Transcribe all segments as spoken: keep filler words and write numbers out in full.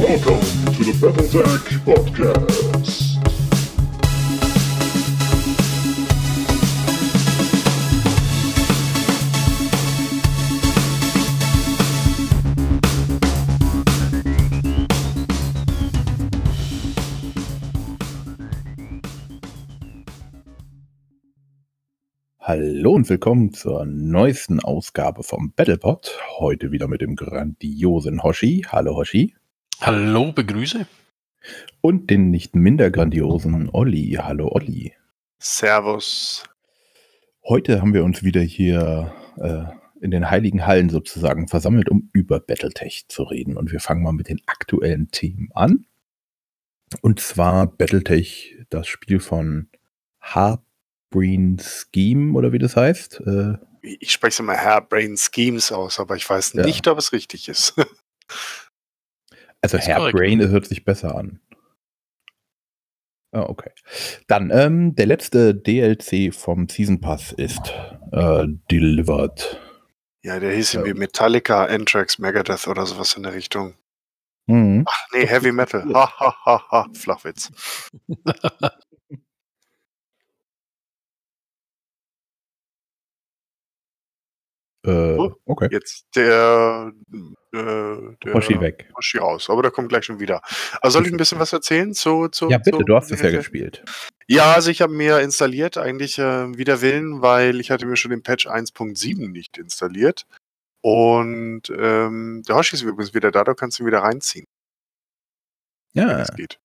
Welcome to the Battletech Podcast. Hallo und willkommen zur neuesten Ausgabe vom Battlepod. Heute wieder mit dem grandiosen Hoshi. Hallo Hoshi. Hallo, begrüße. Und den nicht minder grandiosen Olli. Hallo Olli. Servus. Heute haben wir uns wieder hier äh, in den heiligen Hallen sozusagen versammelt, um über Battletech zu reden. Und wir fangen mal mit den aktuellen Themen an. Und zwar Battletech, das Spiel von Harebrained Scheme oder wie das heißt. Äh, ich spreche es immer Harebrained Schemes aus, aber ich weiß ja. nicht, ob es richtig ist. Also Harebrained hört sich besser an. Ah, okay. Dann, ähm, der letzte D L C vom Season Pass ist äh, delivered. Ja, der hieß Ja. irgendwie Metallica, Anthrax, Megadeth oder sowas in der Richtung. Mhm. Ach nee, Heavy Metal. Ha, ha, ha, ha. Flachwitz. Äh, okay. Jetzt der, äh, der Hoshi weg. Hoshi raus, aber der kommt gleich schon wieder. Also soll ich ein bisschen was erzählen? Zu, zu, Ja, bitte, zu, du hast es ja gespielt. Ja, also ich habe mir installiert, eigentlich äh, wider Willen, weil ich hatte mir schon den Patch eins Punkt sieben nicht installiert. Und ähm, der Hoshi ist übrigens wieder da, du kannst ihn wieder reinziehen. Ja. Wenn es geht.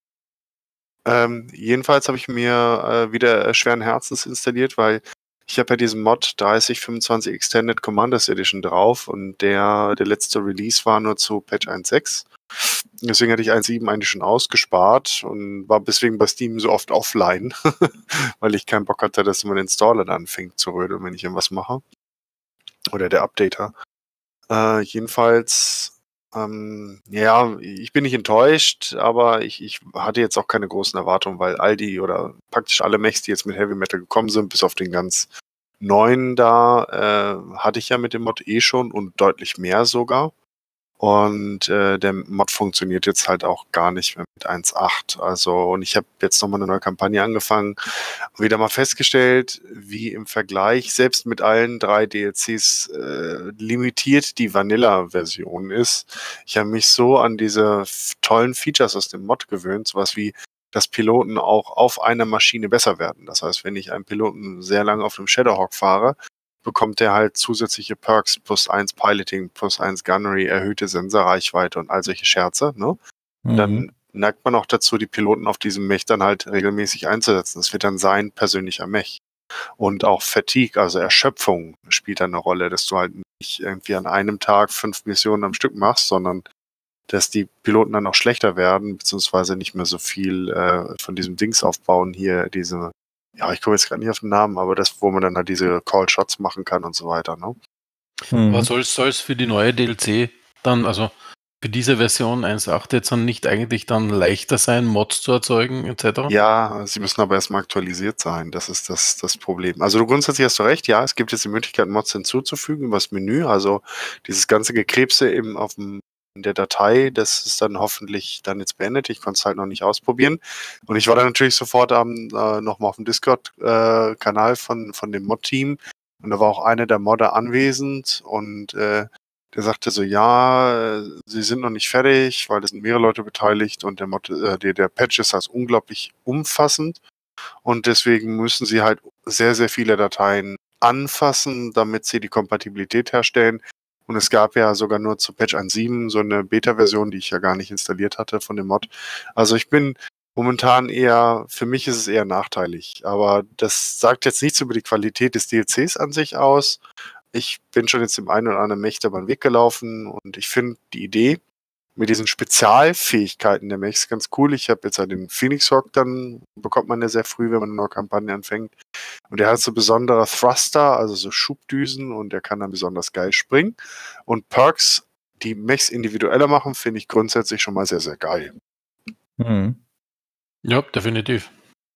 Ähm, jedenfalls habe ich mir äh, wieder schweren Herzens installiert, weil ich habe ja diesen Mod dreißig fünfundzwanzig Extended Commanders Edition drauf und der, der letzte Release war nur zu Patch eins Punkt sechs. Deswegen hatte ich eins Punkt sieben eigentlich schon ausgespart und war deswegen bei Steam so oft offline, weil ich keinen Bock hatte, dass mein Installer dann anfängt zu rödeln, wenn ich irgendwas mache. Oder der Updater. Äh, jedenfalls Ähm, ja, ich bin nicht enttäuscht, aber ich, ich hatte jetzt auch keine großen Erwartungen, weil all die oder praktisch alle Mechs, die jetzt mit Heavy Metal gekommen sind, bis auf den ganz neuen da, äh, hatte ich ja mit dem Mod eh schon und deutlich mehr sogar. Und äh, der Mod funktioniert jetzt halt auch gar nicht mehr mit eins Punkt acht. Also, und ich habe jetzt nochmal eine neue Kampagne angefangen und wieder mal festgestellt, wie im Vergleich, selbst mit allen drei D L Cs, äh, limitiert die Vanilla-Version ist. Ich habe mich so an diese f- tollen Features aus dem Mod gewöhnt, sowas wie, dass Piloten auch auf einer Maschine besser werden. Das heißt, wenn ich einen Piloten sehr lange auf einem Shadowhawk fahre, bekommt er halt zusätzliche Perks, plus eins Piloting, plus eins Gunnery, erhöhte Sensorreichweite und all solche Scherze, ne? Und dann Mhm. neigt man auch dazu, die Piloten auf diesem Mech dann halt regelmäßig einzusetzen. Das wird dann sein persönlicher Mech. Und auch Fatigue, also Erschöpfung, spielt dann eine Rolle, dass du halt nicht irgendwie an einem Tag fünf Missionen am Stück machst, sondern dass die Piloten dann auch schlechter werden, beziehungsweise nicht mehr so viel äh, von diesem Dings aufbauen, hier diese, ja, ich komme jetzt gerade nicht auf den Namen, aber das, wo man dann halt diese Call-Shots machen kann und so weiter, ne? Mhm. Aber soll es für die neue D L C dann, also für diese Version eins Punkt acht jetzt dann nicht eigentlich dann leichter sein, Mods zu erzeugen et cetera? Ja, sie müssen aber erstmal aktualisiert sein. Das ist das, das Problem. Also du grundsätzlich hast du recht, ja, es gibt jetzt die Möglichkeit, Mods hinzuzufügen über das Menü. Also dieses ganze Gekrebse eben auf dem, in der Datei, das ist dann hoffentlich dann jetzt beendet. Ich konnte es halt noch nicht ausprobieren. Und ich war dann natürlich sofort am, äh, nochmal auf dem Discord-Kanal äh, von, von dem Mod-Team. Und da war auch einer der Modder anwesend und äh, der sagte so, ja, äh, sie sind noch nicht fertig, weil es sind mehrere Leute beteiligt und der, Mod, äh, der, der Patch ist halt unglaublich umfassend und deswegen müssen sie halt sehr, sehr viele Dateien anfassen, damit sie die Kompatibilität herstellen. Und es gab ja sogar nur zu Patch eins Punkt sieben so eine Beta-Version, die ich ja gar nicht installiert hatte von dem Mod. Also ich bin momentan eher, für mich ist es eher nachteilig, aber das sagt jetzt nichts über die Qualität des D L Cs an sich aus. Ich bin schon jetzt dem einen oder anderen Mech über den Weg gelaufen und ich finde die Idee mit diesen Spezialfähigkeiten der Mechs ganz cool. Ich habe jetzt halt den Phoenix Hawk, dann bekommt man ja sehr früh, wenn man eine neue Kampagne anfängt. Und der hat so besondere Thruster, also so Schubdüsen und der kann dann besonders geil springen. Und Perks, die Mechs individueller machen, finde ich grundsätzlich schon mal sehr, sehr geil. Mhm. Ja, definitiv.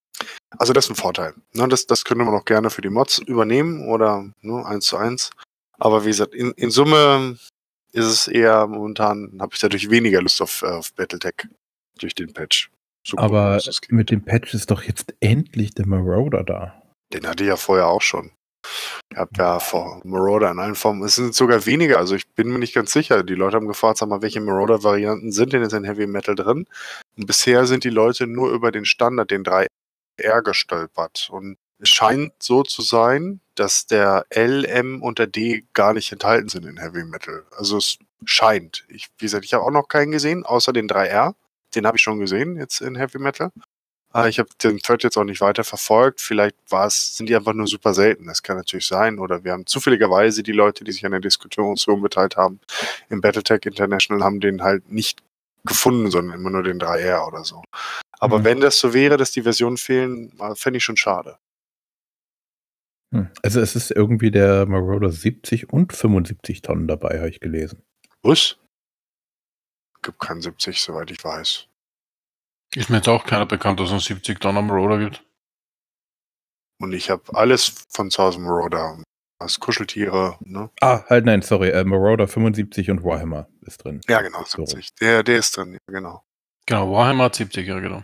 Also das ist ein Vorteil. Ne, das, das können wir noch gerne für die Mods übernehmen oder nur eins zu eins. Aber wie gesagt, in, in Summe ist es eher momentan, habe ich dadurch weniger Lust auf, auf Battletech durch den Patch. So cool, Aber dass es klingt. mit dem Patch ist doch jetzt endlich der Marauder da. Den hatte ich ja vorher auch schon. Ich habe ja vor Marauder in allen Formen, es sind sogar weniger, also ich bin mir nicht ganz sicher. Die Leute haben gefragt, sag mal, welche Marauder-Varianten sind denn jetzt in Heavy Metal drin? Und bisher sind die Leute nur über den Standard, den drei R, gestolpert. Und es scheint so zu sein, dass der L, M und der D gar nicht enthalten sind in Heavy Metal. Also es scheint. Ich, wie gesagt, ich habe auch noch keinen gesehen, außer den drei R. Den habe ich schon gesehen jetzt in Heavy Metal. Aber ich habe den Thread jetzt auch nicht weiter verfolgt. Vielleicht war es, sind die einfach nur super selten. Das kann natürlich sein. Oder wir haben zufälligerweise die Leute, die sich an der Diskussion beteiligt haben, im Battletech International, haben den halt nicht gefunden, sondern immer nur den drei R oder so. Aber Mhm. wenn das so wäre, dass die Versionen fehlen, fände ich schon schade. Hm. Also es ist irgendwie der Marauder siebzig und fünfundsiebzig Tonnen dabei, habe ich gelesen. Was? Gibt keinen siebzig, soweit ich weiß. Ist mir jetzt auch keiner bekannt, dass es einen siebzig Tonnen Marauder gibt. Und ich habe alles von zu Hause Marauder. Als Kuscheltiere, ne? Ah, halt nein, sorry. Äh, Marauder fünfundsiebzig und Warhammer ist drin. Ja, genau, So. siebzig. Der, der ist drin, ja, genau. Genau, Warhammer hat siebzig, ja genau.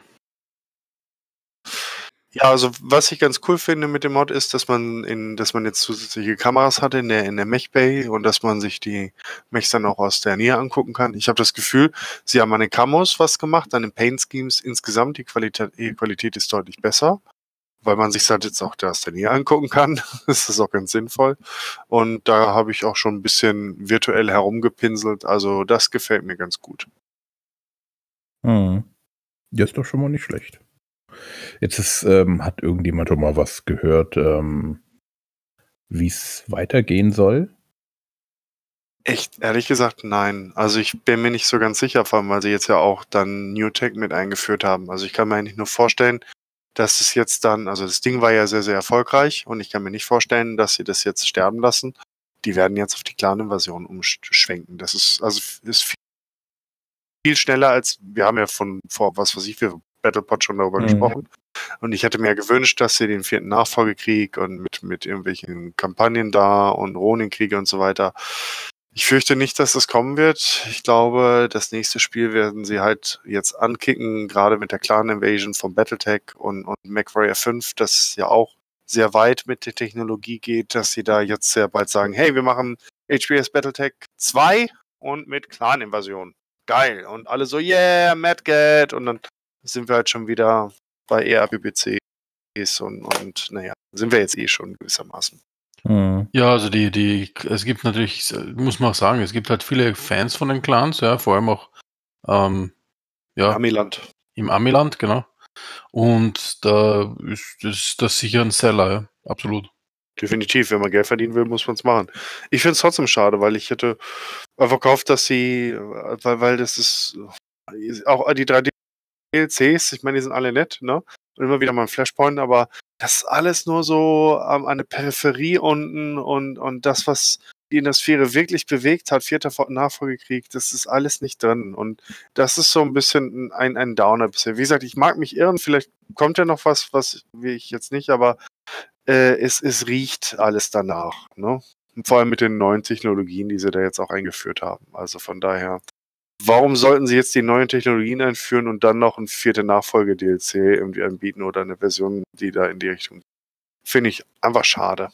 Ja, also was ich ganz cool finde mit dem Mod ist, dass man in, dass man jetzt zusätzliche Kameras hatte in der in der Mech Bay und dass man sich die Mechs dann auch aus der Nähe angucken kann. Ich habe das Gefühl, sie haben an den Camos was gemacht, an den Paint Schemes insgesamt die Qualität, die Qualität ist deutlich besser, weil man sich halt jetzt auch da aus der Nähe angucken kann. Das ist auch ganz sinnvoll. Und da habe ich auch schon ein bisschen virtuell herumgepinselt. Also das gefällt mir ganz gut. Hm. Ja, ist doch schon mal nicht schlecht. Jetzt ist, ähm, hat irgendjemand schon mal was gehört, ähm, wie es weitergehen soll? Echt, ehrlich gesagt, nein. Also ich bin mir nicht so ganz sicher, vor allem, weil sie jetzt ja auch dann New Tech mit eingeführt haben. Also ich kann mir eigentlich nur vorstellen, dass es jetzt dann, also das Ding war ja sehr, sehr erfolgreich und ich kann mir nicht vorstellen, dass sie das jetzt sterben lassen. Die werden jetzt auf die Clan-Invasion umschwenken. Das ist, also ist viel, viel schneller als, wir haben ja von vor, was weiß ich, für Battlepod schon darüber Mhm. gesprochen. Und ich hätte mir gewünscht, dass sie den vierten Nachfolgekrieg und mit, mit irgendwelchen Kampagnen da und Ronin-Kriege und so weiter. Ich fürchte nicht, dass das kommen wird. Ich glaube, das nächste Spiel werden sie halt jetzt ankicken, gerade mit der Clan Invasion von Battletech und, und MechWarrior fünf, das ja auch sehr weit mit der Technologie geht, dass sie da jetzt sehr bald sagen, hey, wir machen H P S Battletech zwei und mit Clan-Invasion. Geil. Und alle so, yeah, Madgat. Und dann sind wir halt schon wieder bei E R P B Cs und, und naja, sind wir jetzt eh schon gewissermaßen. Hm. Ja, also die, die, es gibt natürlich, muss man auch sagen, es gibt halt viele Fans von den Clans, ja, vor allem auch ähm, ja, Amiland. im Amiland, genau. Und da ist das, das sicher ein Seller, ja, absolut. Definitiv, wenn man Geld verdienen will, muss man es machen. Ich finde es trotzdem schade, weil ich hätte einfach gehofft, dass sie, weil, weil das ist auch die drei D L Cs, ich meine, die sind alle nett, ne? Und immer wieder mal ein Flashpoint, aber das ist alles nur so ähm, an der Peripherie unten und, und das, was die in der Sphäre wirklich bewegt hat, vierter Nachfolgekrieg, das ist alles nicht drin. Und das ist so ein bisschen ein, ein Downer bisher. Wie gesagt, ich mag mich irren, vielleicht kommt ja noch was, was will ich jetzt nicht, aber äh, es, es riecht alles danach, ne? Und vor allem mit den neuen Technologien, die sie da jetzt auch eingeführt haben. Also von daher, warum sollten sie jetzt die neuen Technologien einführen und dann noch ein vierte Nachfolge-D L C irgendwie anbieten oder eine Version, die da in die Richtung geht? Finde ich einfach schade.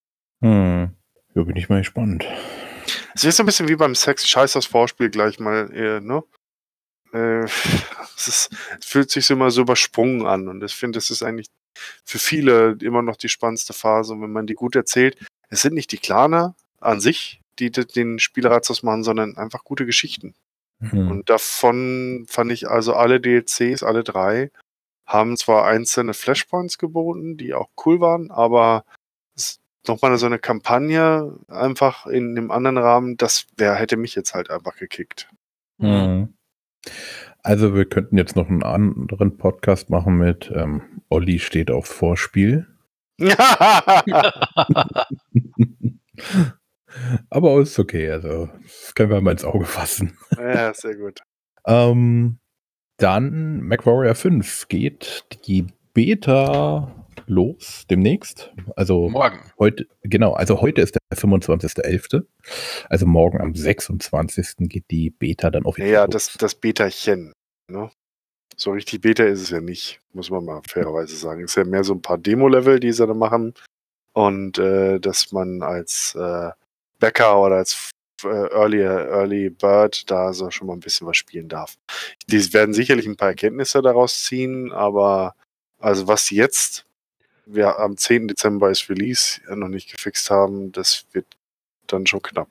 Hm. Ja, bin ich mal gespannt. Es ist so ein bisschen wie beim Sex, scheiß das Vorspiel gleich mal, äh, ne? Äh, es, ist, es fühlt sich so immer so übersprungen an und ich finde, das ist eigentlich für viele immer noch die spannendste Phase und wenn man die gut erzählt, es sind nicht die Claner an sich, die den Spielreiz ausmachen, sondern einfach gute Geschichten. Hm. Und davon fand ich also alle D L Cs, alle drei, haben zwar einzelne Flashpoints geboten, die auch cool waren, aber nochmal so eine Kampagne einfach in einem anderen Rahmen, das wär, hätte mich jetzt halt einfach gekickt. Hm. Also wir könnten jetzt noch einen anderen Podcast machen mit ähm, Olli steht aufs Vorspiel. Aber ist okay, also das können wir mal ins Auge fassen. Ja, sehr gut. Ähm, dann MechWarrior fünf geht die Beta los demnächst. Also Morgen. heute, genau, also heute ist der fünfundzwanzigster elfte Also morgen am sechsundzwanzigsten geht die Beta dann offiziell Ja, los. das, das Betachen. Ne? So richtig Beta ist es ja nicht, muss man mal fairerweise sagen. Es ist ja mehr so ein paar Demo-Level, die sie da machen. Und äh, dass man als äh, Bäcker oder als äh, Early, Early Bird da so schon mal ein bisschen was spielen darf. Die werden sicherlich ein paar Erkenntnisse daraus ziehen, aber also was sie jetzt, wir am zehnten Dezember ist Release, äh, noch nicht gefixt haben, das wird dann schon knapp.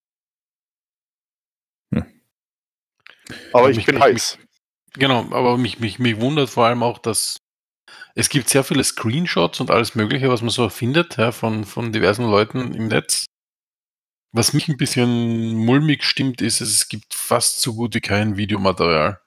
Hm. Aber Ja, ich mich- bin mich- heiß. Genau, aber mich, mich, mich wundert vor allem auch, dass es gibt sehr viele Screenshots und alles Mögliche, was man so findet, ja, von, von diversen Leuten im Netz. Was mich ein bisschen mulmig stimmt, ist, es gibt fast so gut wie kein Videomaterial.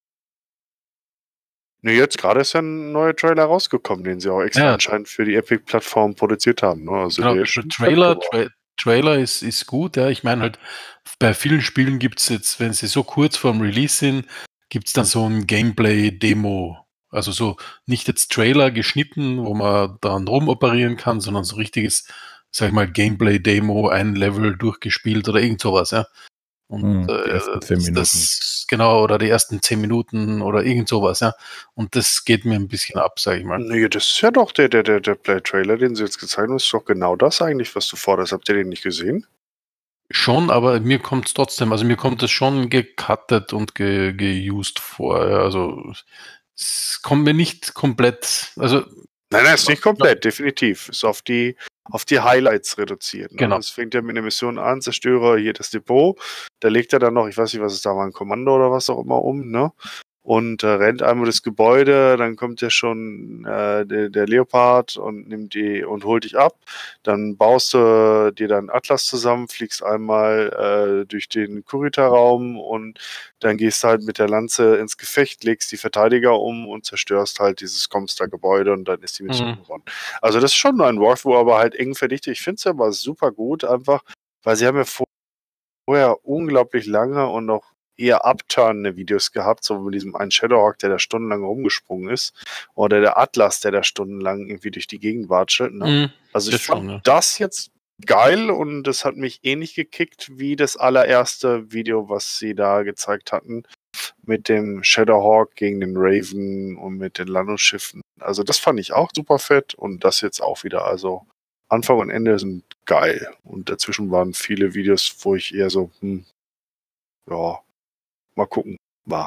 Ne, jetzt gerade ist ja ein neuer Trailer rausgekommen, den sie auch extra Ja. anscheinend für die Epic-Plattform produziert haben. Ne? Also Genau, der der ist schon Trailer, fett geworden. Tra Trailer ist, ist gut, ja. Ich meine halt, bei vielen Spielen gibt es jetzt, wenn sie so kurz vorm Release sind, gibt es dann so ein Gameplay-Demo. Also so nicht jetzt Trailer geschnitten, wo man dran rumoperieren kann, sondern so richtiges, sag ich mal, Gameplay-Demo, ein Level durchgespielt oder irgend sowas, ja. Und Hm, die äh, ersten zehn das, Minuten. das, genau, oder die ersten zehn Minuten oder irgend sowas, ja. Und das geht mir ein bisschen ab, sag ich mal. Nee, das ist ja doch der, der, der, der Play-Trailer, den sie jetzt gezeigt haben, ist doch genau das eigentlich, was du forderst. Habt ihr den nicht gesehen? Schon, aber mir kommt es trotzdem, also mir kommt es schon gecuttet und ge, geused vor. Ja. Also es kommt mir nicht komplett, also Nein, nein, ist nicht komplett, definitiv. Ist auf die, auf die Highlights reduziert. Ne? Genau. Es fängt ja mit einer Mission an, zerstöre hier das Depot. Da legt er dann noch, ich weiß nicht, was es da war, ein Kommando oder was auch immer um, ne? Und äh, rennt einmal das Gebäude, dann kommt ja schon äh, der, der Leopard und nimmt die und holt dich ab. Dann baust du dir deinen Atlas zusammen, fliegst einmal äh, durch den Kurita-Raum und dann gehst du halt mit der Lanze ins Gefecht, legst die Verteidiger um und zerstörst halt dieses Comstar-Gebäude und dann ist die Mission Mhm. gewonnen. Also das ist schon ein Walkthrough, aber halt eng verdichtet. Ich finde es aber super gut, einfach, weil sie haben ja vorher unglaublich lange und noch eher abturnende Videos gehabt, so mit diesem einen Shadowhawk, der da stundenlang rumgesprungen ist, oder der Atlas, der da stundenlang irgendwie durch die Gegend watschelt. Ne? Mhm, Also ich das fand schon, ja. das jetzt geil und das hat mich ähnlich gekickt wie das allererste Video, was sie da gezeigt hatten, mit dem Shadowhawk gegen den Raven und mit den Landungsschiffen. Also das fand ich auch super fett und das jetzt auch wieder. Also Anfang und Ende sind geil und dazwischen waren viele Videos, wo ich eher so, hm, ja, mal gucken, war.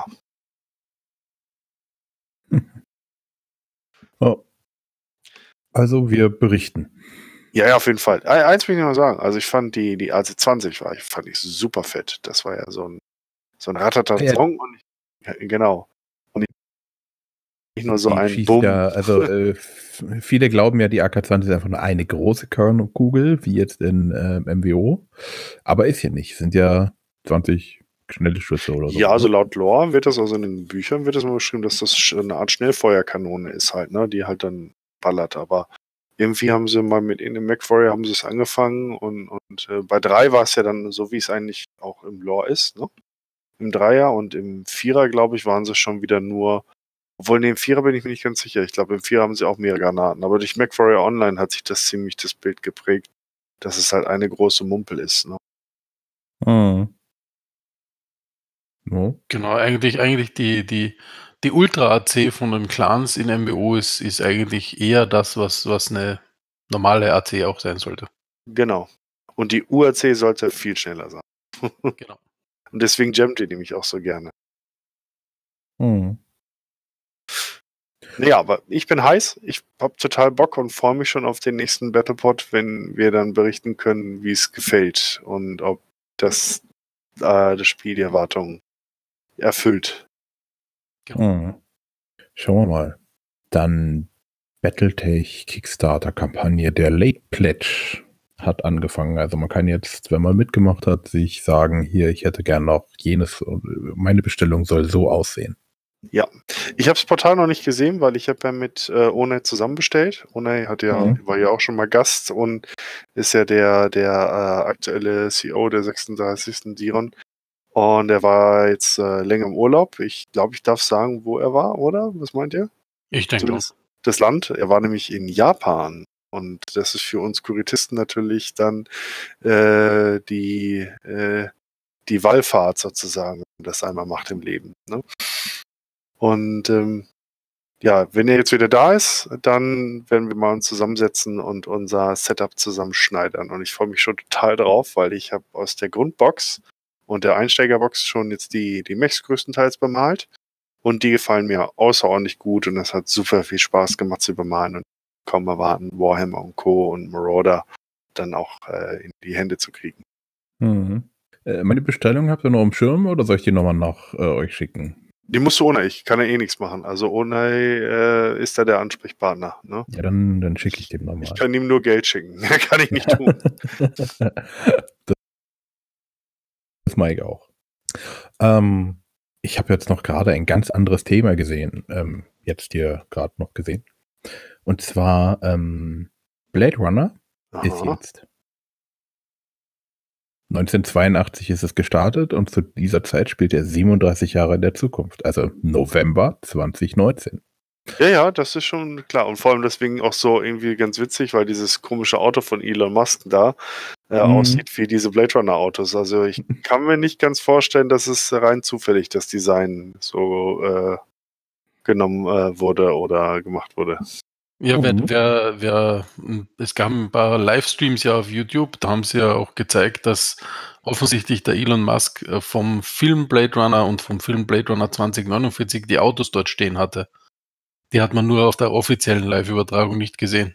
Oh. Also wir berichten. Ja, ja, auf jeden Fall. E- Eins will ich noch sagen. Also ich fand die, die A C zwanzig war, ich fand ich super fett. Das war ja so ein, so ein Ratata-Song und ich, ja, genau. Und nicht nur so Die ein schießt Bumm. ja, also äh, f- viele glauben ja, die A K zwanzig ist einfach nur eine große Körnerkugel, wie jetzt in äh, M W O. Aber ist ja nicht. Sind ja zwanzig schnelle Schüsse oder so. Ja, also ne? laut Lore wird das, also in den Büchern wird das mal beschrieben, dass das sch- eine Art Schnellfeuerkanone ist halt, ne, die halt dann ballert. Aber irgendwie haben sie mal mit in dem MacWarrior haben sie es angefangen und, und äh, bei drei war es ja dann so, wie es eigentlich auch im Lore ist, ne? Im Dreier und im Vierer, glaube ich, waren sie schon wieder nur, obwohl nee, im Vierer bin ich mir nicht ganz sicher. Ich glaube, im Vierer haben sie auch mehrere Granaten. Aber durch MacWarrior Online hat sich das ziemlich das Bild geprägt, dass es halt eine große Mumpel ist, ne? Mhm. No. Genau, eigentlich, eigentlich die, die, die Ultra-A C von den Clans in M W O ist, ist eigentlich eher das, was, was eine normale A C auch sein sollte. Genau. Und die U A C sollte viel schneller sein. Genau. Und deswegen jammt ihr nämlich auch so gerne. Mhm. Naja, aber ich bin heiß. Ich hab total Bock und freue mich schon auf den nächsten Battlepod, wenn wir dann berichten können, wie es gefällt und ob das, äh, das Spiel die Erwartungen erfüllt. Mhm. Schauen wir mal. Dann Battletech Kickstarter-Kampagne. Der Late Pledge hat angefangen. Also man kann jetzt, wenn man mitgemacht hat, sich sagen, hier, ich hätte gern noch jenes, meine Bestellung soll so aussehen. Ja, ich habe das Portal noch nicht gesehen, weil ich habe ja mit äh, Oney zusammen bestellt. Oney hat ja, Mhm. war ja auch schon mal Gast und ist ja der, der äh, aktuelle C E O der sechsunddreißigsten Diron. Und er war jetzt äh, länger im Urlaub. Ich glaube, ich darf sagen, wo er war, oder? Was meint ihr? Ich denke auch. Zumindest, das Land. Er war nämlich in Japan. Und das ist für uns Kuritisten natürlich dann äh, die, äh, die Wallfahrt sozusagen, wenn man das einmal macht im Leben. Ne? Und ähm, ja, wenn er jetzt wieder da ist, dann werden wir mal uns zusammensetzen und unser Setup zusammenschneidern. Und ich freue mich schon total drauf, weil ich habe aus der Grundbox und der Einsteigerbox schon jetzt die, die Mechs größtenteils bemalt. Und die gefallen mir außerordentlich gut und es hat super viel Spaß gemacht zu bemalen. Und kaum erwarten, Warhammer und Co. und Marauder dann auch äh, in die Hände zu kriegen. Mhm. Äh, meine Bestellung habt ihr noch im Schirm oder soll ich die nochmal nach äh, euch schicken? Die musst du ohne, ich kann ja eh nichts machen. Also ohne äh, ist da der Ansprechpartner. Ne? Ja, dann, dann schicke ich dem nochmal. Ich kann ihm nur Geld schicken. Mehr kann ich nicht tun. das, das mache ich auch. Ähm, ich habe jetzt noch gerade ein ganz anderes Thema gesehen. Ähm, jetzt hier gerade noch gesehen. Und zwar ähm, Blade Runner Aha. ist jetzt neunzehnhundertzweiundachtzig ist es gestartet und zu dieser Zeit spielt er siebenunddreißig Jahre in der Zukunft, also November zwanzig neunzehn. Ja, ja, das ist schon klar. Und vor allem deswegen auch so irgendwie ganz witzig, weil dieses komische Auto von Elon Musk da äh, Mhm. aussieht wie diese Blade Runner Autos. Also ich kann mir nicht ganz vorstellen, dass es rein zufällig das Design so äh, genommen äh, wurde oder gemacht wurde. Ja, wer, Mhm. wer, wer, es gab ein paar Livestreams ja auf YouTube, da haben sie ja auch gezeigt, dass offensichtlich der Elon Musk äh, vom Film Blade Runner und vom Film Blade Runner zwanzig neunundvierzig die Autos dort stehen hatte. Die hat man nur auf der offiziellen Live-Übertragung nicht gesehen.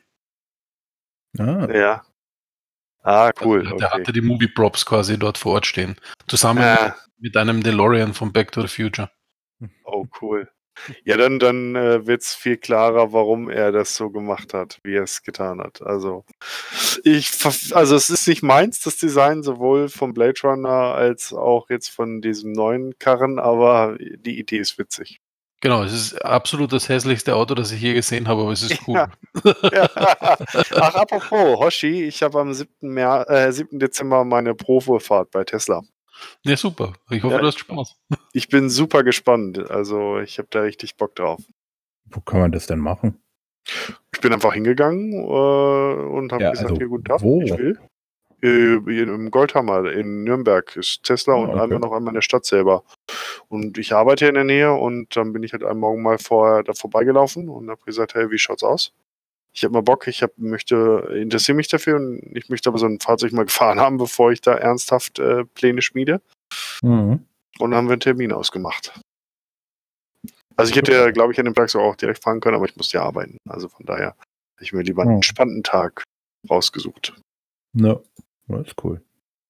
Ah, Ja. Ah, cool. Also, der Okay. hatte die Movie-Props quasi dort vor Ort stehen. Zusammen Ah, mit einem DeLorean von Back to the Future. oh, cool. Ja, dann, dann äh, wird es viel klarer, warum er das so gemacht hat, wie er es getan hat. Also, ich, ver- also es ist nicht meins, das Design, sowohl vom Blade Runner als auch jetzt von diesem neuen Karren, aber die Idee ist witzig. Genau, es ist absolut das hässlichste Auto, das ich je gesehen habe, aber es ist cool. Ja. Ja. Ach, apropos, Hoshi, ich habe am siebten März, äh, siebten Dezember meine Probefahrt bei Tesla. Ja, super. Ich hoffe, Ja. du hast Spaß. Ich bin super gespannt. Also, ich habe da richtig Bock drauf. wo kann man das denn machen? Ich bin einfach hingegangen äh, und habe Ja, gesagt, also hier, guten Tag, wo? ich will. Äh, Im Goldhammer in Nürnberg ist Tesla Ah, und okay. einmal noch einmal in der Stadt selber. Und ich arbeite hier in der Nähe und dann bin ich halt am Morgen mal vorher da vorbeigelaufen und habe gesagt, hey, wie schaut's aus? Ich habe mal Bock, ich hab, möchte, interessiere mich dafür und ich möchte aber so ein Fahrzeug mal gefahren haben, bevor ich da ernsthaft äh, Pläne schmiede. Mhm. Und dann haben wir einen Termin ausgemacht. Also ich hätte ja, glaube ich, an dem Tag so auch direkt fahren können, aber ich musste ja arbeiten. Also von daher habe ich mir lieber einen Oh. entspannten Tag rausgesucht. Ja, das ist cool.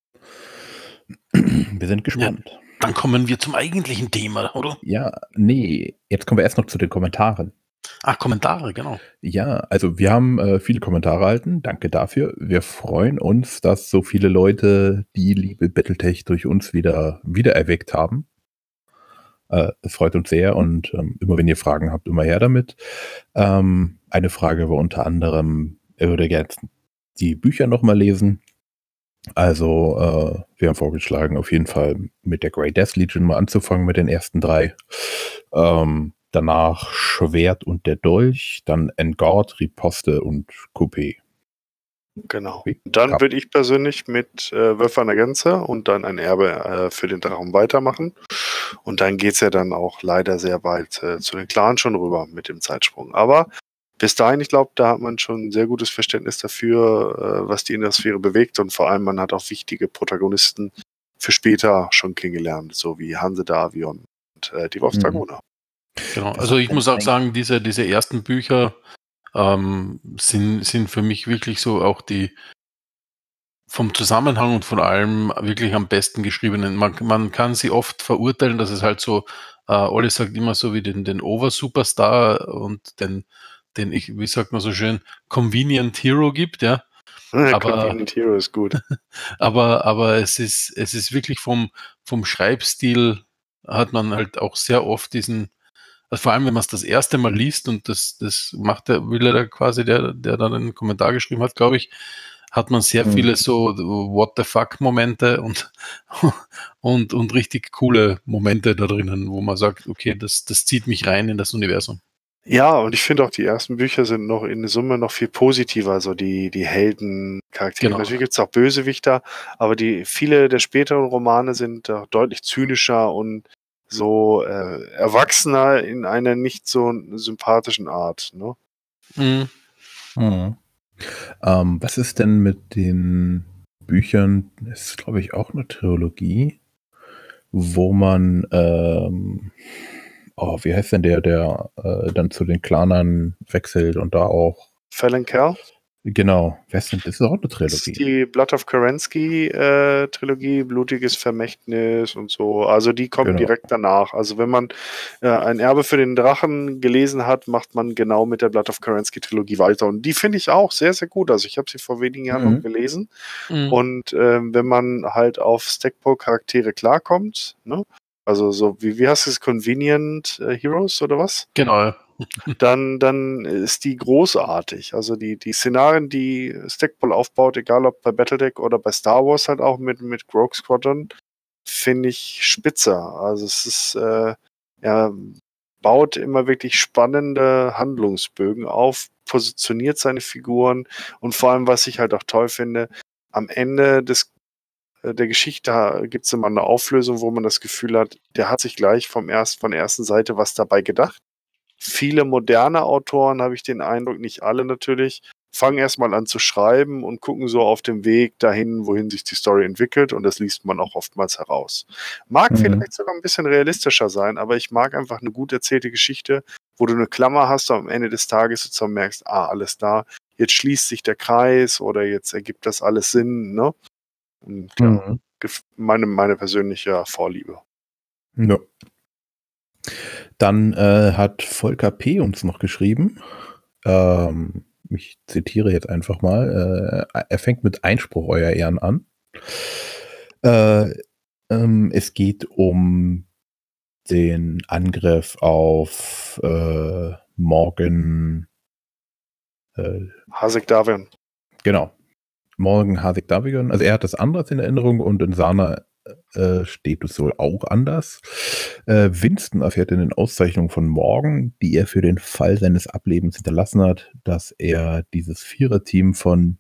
Wir sind gespannt. Dann kommen wir zum eigentlichen Thema, oder? Ja, nee, jetzt kommen wir erst noch zu den Kommentaren. Ach, Kommentare, genau. Ja, also wir haben äh, viele Kommentare erhalten. Danke dafür. Wir freuen uns, dass so viele Leute die liebe Battletech durch uns wieder wiedererweckt haben. Äh, es freut uns sehr und ähm, immer wenn ihr Fragen habt, immer her damit. Ähm, eine Frage war unter anderem, er würde gerne die Bücher nochmal lesen. Also äh, wir haben vorgeschlagen, auf jeden Fall mit der Grey Death Legion mal anzufangen mit den ersten drei. Ähm, danach Schwert und der Dolch, dann Engard, Riposte und Coupé. Genau. Wie? Dann Ja. würde ich persönlich mit äh, Wölfe an der Grenze und dann ein Erbe äh, für den Drachen weitermachen. Und dann geht's ja dann auch leider sehr bald äh, zu den Clans schon rüber mit dem Zeitsprung. Aber bis dahin, ich glaube, da hat man schon ein sehr gutes Verständnis dafür, äh, was die Innersphäre bewegt. Und vor allem, man hat auch wichtige Protagonisten für später schon kennengelernt, so wie Hanse Davion und äh, die Wolfsdragoner. Genau. Das Also ist ich muss auch ein- sagen, diese, diese ersten Bücher ähm, sind, sind für mich wirklich so auch die vom Zusammenhang und von allem wirklich am besten geschriebenen. Man, man kann sie oft verurteilen, dass es halt so, äh, Olli sagt immer so wie den, den Over-Superstar und den, den, ich, wie sagt man so schön, Convenient Hero gibt, ja. Aber- Convenient Hero ist gut. Aber, aber es ist, es ist wirklich vom, vom Schreibstil hat man halt auch sehr oft diesen, also vor allem wenn man es das erste Mal liest und das, das macht der Wille da quasi, der, der dann einen Kommentar geschrieben hat, glaube ich, hat man sehr Mhm. viele so What the fuck Momente und, und, und richtig coole Momente da drinnen, wo man sagt, okay, das, das zieht mich rein in das Universum. Ja, und ich finde auch, die ersten Bücher sind noch in Summe noch viel positiver, so die, die Heldencharaktere. Genau. Natürlich gibt es auch Bösewichter, aber die viele der späteren Romane sind auch deutlich zynischer und so äh, erwachsener in einer nicht so sympathischen Art. Ne? Mhm. Mhm. Ähm, was ist denn mit den Büchern, das ist glaube ich auch eine Trilogie, wo man, ähm, oh, wie heißt denn der, der äh, dann zu den Clanern wechselt und da auch, Fallon Kell? genau, wer ist denn, das ist auch eine Das ist Trilogie. die Blood of Kerensky äh, Trilogie, Blutiges Vermächtnis und so. Also die kommt Genau. direkt danach. Also wenn man äh, ein Erbe für den Drachen gelesen hat, macht man genau mit der Blood of Kerensky Trilogie weiter. Und die finde ich auch sehr, sehr gut. Also ich habe sie vor wenigen Jahren Mhm. noch gelesen. Mhm. Und ähm, wenn man halt auf Stackpole-Charaktere klarkommt, ne? Also so, wie, wie heißt es, Convenient äh, Heroes oder was? Genau. Dann, dann ist die großartig. Also die, die Szenarien, die Stackpole aufbaut, egal ob bei Battletech oder bei Star Wars halt auch mit, mit Rogue Squadron, finde ich spitze. Also es ist, äh, er baut immer wirklich spannende Handlungsbögen auf, positioniert seine Figuren und vor allem, was ich halt auch toll finde, am Ende des der Geschichte gibt es immer eine Auflösung, wo man das Gefühl hat, der hat sich gleich vom erst, von der ersten Seite was dabei gedacht. Viele moderne Autoren, habe ich den Eindruck, nicht alle natürlich, fangen erstmal an zu schreiben und gucken so auf dem Weg dahin, wohin sich die Story entwickelt, und das liest man auch oftmals heraus. Mag Mhm. vielleicht sogar ein bisschen realistischer sein, aber ich mag einfach eine gut erzählte Geschichte, wo du eine Klammer hast und am Ende des Tages sozusagen merkst, ah, alles da, jetzt schließt sich der Kreis oder jetzt ergibt das alles Sinn, ne? Und ja, Mhm. gef- meine, meine persönliche Vorliebe. Ja. Dann äh, hat Volker P. uns noch geschrieben. Ähm, ich zitiere jetzt einfach mal. Äh, er fängt mit Einspruch, Euer Ehren, an. Äh, ähm, es geht um den Angriff auf äh, Morgan. Äh, Hasek Davian. genau. Morgan Hasek Davigan. Also er hat das anders in Erinnerung und in seiner äh, steht es wohl auch anders. Äh, Winston erfährt in den Auszeichnungen von Morgan, die er für den Fall seines Ablebens hinterlassen hat, dass er dieses Viererteam von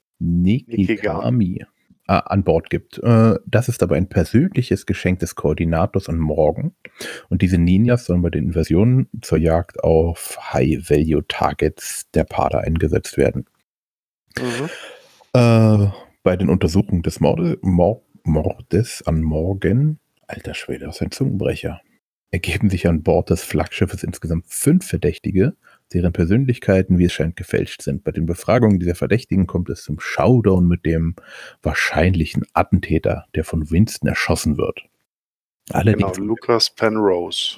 Nekigami äh, an Bord gibt. Äh, das ist aber ein persönliches Geschenk des Koordinators an Morgan. Und diese Ninjas sollen bei den Invasionen zur Jagd auf High-Value-Targets der Pader eingesetzt werden. Mhm. Äh, bei den Untersuchungen des Morde, Mord, Mordes an Morgan, alter Schwede, das ist ein Zungenbrecher, ergeben sich an Bord des Flaggschiffes insgesamt fünf Verdächtige, deren Persönlichkeiten, wie es scheint, gefälscht sind. Bei den Befragungen dieser Verdächtigen kommt es zum Showdown mit dem wahrscheinlichen Attentäter, der von Winston erschossen wird. Allerdings, Genau, Lucas Penrose.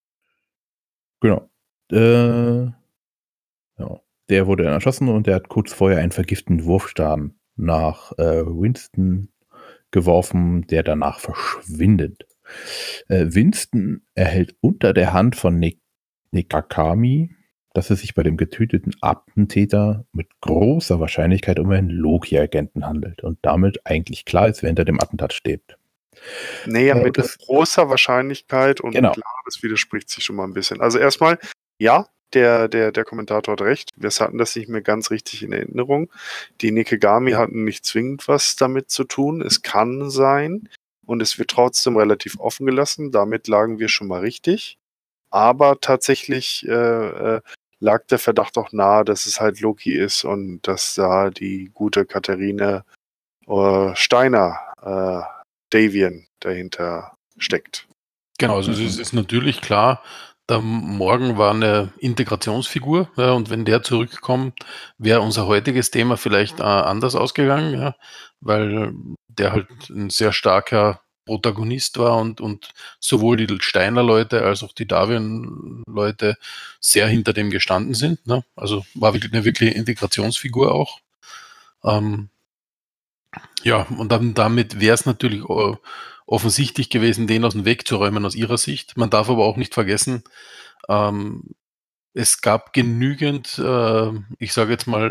genau, äh, ja, der wurde dann erschossen und der hat kurz vorher einen vergifteten Wurfstab nach äh, Winston geworfen, der danach verschwindet. Äh, Winston erhält unter der Hand von Nek- Nekakami, dass es sich bei dem getöteten Attentäter mit großer Wahrscheinlichkeit um einen Loki-Agenten handelt und damit eigentlich klar ist, wer hinter dem Attentat steht. Naja, Äh, mit das- großer Wahrscheinlichkeit und Genau. klar, das widerspricht sich schon mal ein bisschen. Also erstmal, ja, der, der, der Kommentator hat recht. Wir hatten das nicht mehr ganz richtig in Erinnerung. Die Nekigami hatten nicht zwingend was damit zu tun. Es kann sein und es wird trotzdem relativ offen gelassen. Damit lagen wir schon mal richtig. Aber tatsächlich äh, äh, lag der Verdacht auch nahe, dass es halt Loki ist und dass da die gute Katharine äh, Steiner äh, Davian dahinter steckt. Genau, also Mhm. es ist natürlich klar, der Morgan war eine Integrationsfigur, ja, und wenn der zurückkommt, wäre unser heutiges Thema vielleicht äh, anders ausgegangen, ja, weil der halt ein sehr starker Protagonist war und, und sowohl die Steiner Leute als auch die Davian-Leute sehr hinter dem gestanden sind. Ne? Also war wirklich eine wirkliche Integrationsfigur auch. Ähm, ja, und dann damit wäre es natürlich äh, offensichtlich gewesen, den aus dem Weg zu räumen aus ihrer Sicht. Man darf aber auch nicht vergessen, ähm, es gab genügend, äh, ich sage jetzt mal,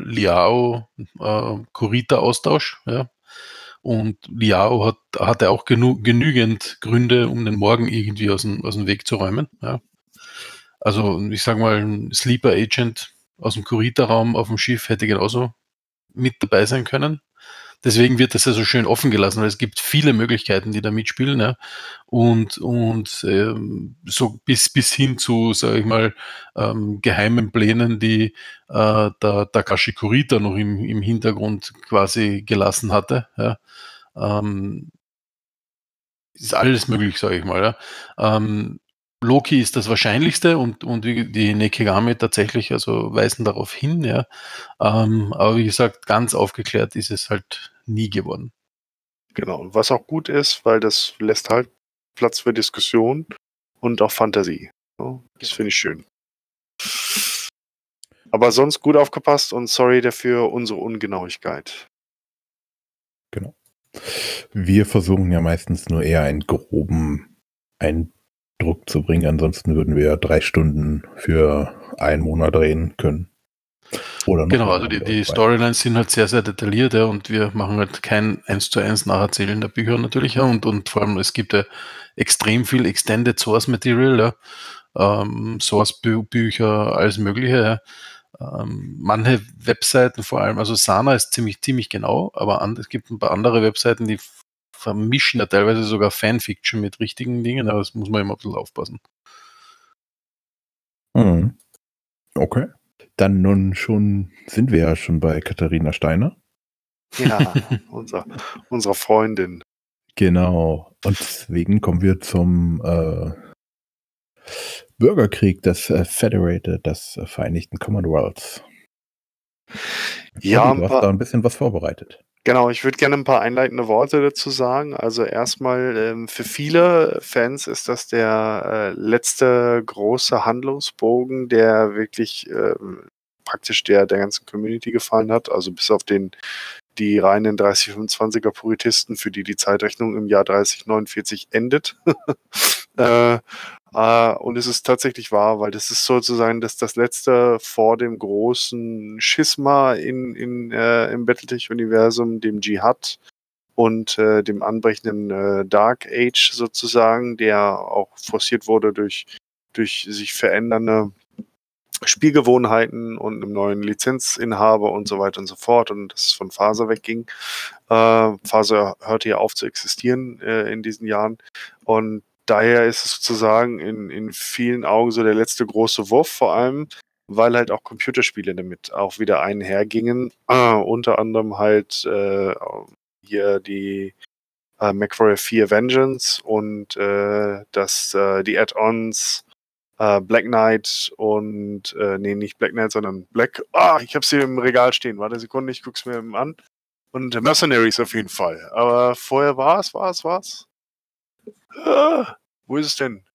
Liao-Kurita-Austausch. Ja? Und Liao hat, hatte auch genu genügend Gründe, um den Morgen irgendwie aus dem, aus dem Weg zu räumen. Ja? Also ich sage mal, ein Sleeper Agent aus dem Kurita-Raum auf dem Schiff hätte genauso mit dabei sein können. Deswegen wird das ja so schön offen gelassen, weil es gibt viele Möglichkeiten, die da mitspielen, ja. Und, und ähm, so bis, bis hin zu, sage ich mal, ähm, geheimen Plänen, die äh, der Takashi Kurita noch im, im Hintergrund quasi gelassen hatte. Ja. Ähm, ist alles möglich, sage ich mal. Ja. Ähm, Loki ist das Wahrscheinlichste und, und die Nekigami tatsächlich, also weisen darauf hin, ja. Ähm, aber wie gesagt, ganz aufgeklärt ist es halt nie geworden. Genau, und was auch gut ist, weil das lässt halt Platz für Diskussion und auch Fantasie. Ja, das finde ich schön. Aber sonst gut aufgepasst und sorry dafür unsere Ungenauigkeit. Genau. Wir versuchen ja meistens nur eher einen groben Eindruck zu bringen. Ansonsten würden wir drei Stunden für einen Monat reden können. Oder noch Genau, länger also die, mit die euch beiden. Storylines sind halt sehr, sehr detailliert, ja, und wir machen halt kein eins zu eins Nacherzählen der Bücher natürlich, ja, und, und vor allem es gibt ja extrem viel Extended Source Material, ja, ähm, Source-Bücher, alles Mögliche, ja. Ähm, manche Webseiten vor allem, also Sana ist ziemlich, ziemlich genau, aber an, es gibt ein paar andere Webseiten, die vermischen ja teilweise sogar Fanfiction mit richtigen Dingen, aber das muss man immer ein bisschen aufpassen. Mhm. Okay. Dann nun schon sind wir ja schon bei Katharina Steiner. Ja, unser, unserer Freundin. Genau. Und deswegen kommen wir zum äh, Bürgerkrieg des äh, Federated, des äh, Vereinigten Commonwealths. Ja, Olli, du ein hast paar, da ein bisschen was vorbereitet. genau, ich würde gerne ein paar einleitende Worte dazu sagen. Also erstmal, ähm, für viele Fans ist das der äh, letzte große Handlungsbogen, der wirklich äh, praktisch der, der ganzen Community gefallen hat. Also bis auf den die reinen dreißig fünfundzwanziger Puritisten, für die die Zeitrechnung im Jahr dreißig neunundvierzig endet. äh, äh, und es ist tatsächlich wahr, weil das ist sozusagen das, das letzte vor dem großen Schisma in, in, äh, im Battletech-Universum, dem Dschihad und äh, dem anbrechenden äh, Dark Age sozusagen, der auch forciert wurde durch, durch sich verändernde Spielgewohnheiten und einem neuen Lizenzinhaber und so weiter und so fort und das von Faser wegging. Äh, Faser hörte ja auf zu existieren äh, in diesen Jahren und daher ist es sozusagen in, in vielen Augen so der letzte große Wurf, vor allem, weil halt auch Computerspiele damit auch wieder einhergingen. Äh, unter anderem halt äh, hier die äh, MechWarrior vier Vengeance und äh, das, äh, die Add-ons äh, Black Knight und, äh, nee, nicht Black Knight, sondern Black, ah, ich hab's hier im Regal stehen, warte eine Sekunde, ich guck's mir eben an. Und Mercenaries auf jeden Fall. Aber vorher war's, war's, war's. Ah, wo ist es denn?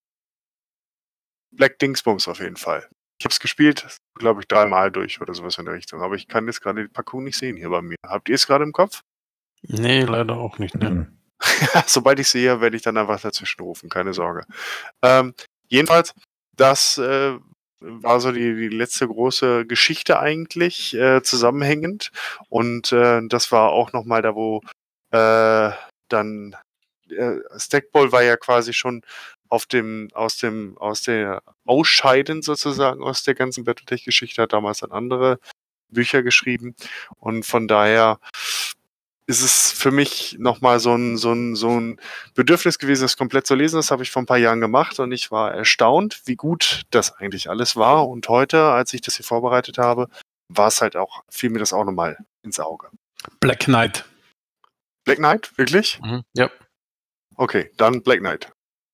Black Dingsbums auf jeden Fall. Ich hab's gespielt, glaube ich, dreimal durch oder sowas in der Richtung. Aber ich kann jetzt gerade die Packung nicht sehen hier bei mir. Habt ihr es gerade im Kopf? Nee, leider auch nicht. Ne? Mhm. Sobald ich sehe, werde ich dann einfach dazwischen rufen, keine Sorge. Ähm, jedenfalls, das äh, war so die, die letzte große Geschichte eigentlich, äh, zusammenhängend. Und äh, das war auch nochmal da, wo äh, dann äh, Stackball war ja quasi schon auf dem, aus dem, aus der Ausscheiden sozusagen aus der ganzen Battletech-Geschichte, hat damals dann andere Bücher geschrieben. Und von daher ist es für mich nochmal so ein, so, ein, so ein Bedürfnis gewesen, das komplett zu lesen. Das habe ich vor ein paar Jahren gemacht und ich war erstaunt, wie gut das eigentlich alles war. Und heute, als ich das hier vorbereitet habe, war es halt auch, fiel mir das auch nochmal ins Auge. Black Knight. Black Knight, wirklich? Mhm. Ja. Okay, dann Black Knight.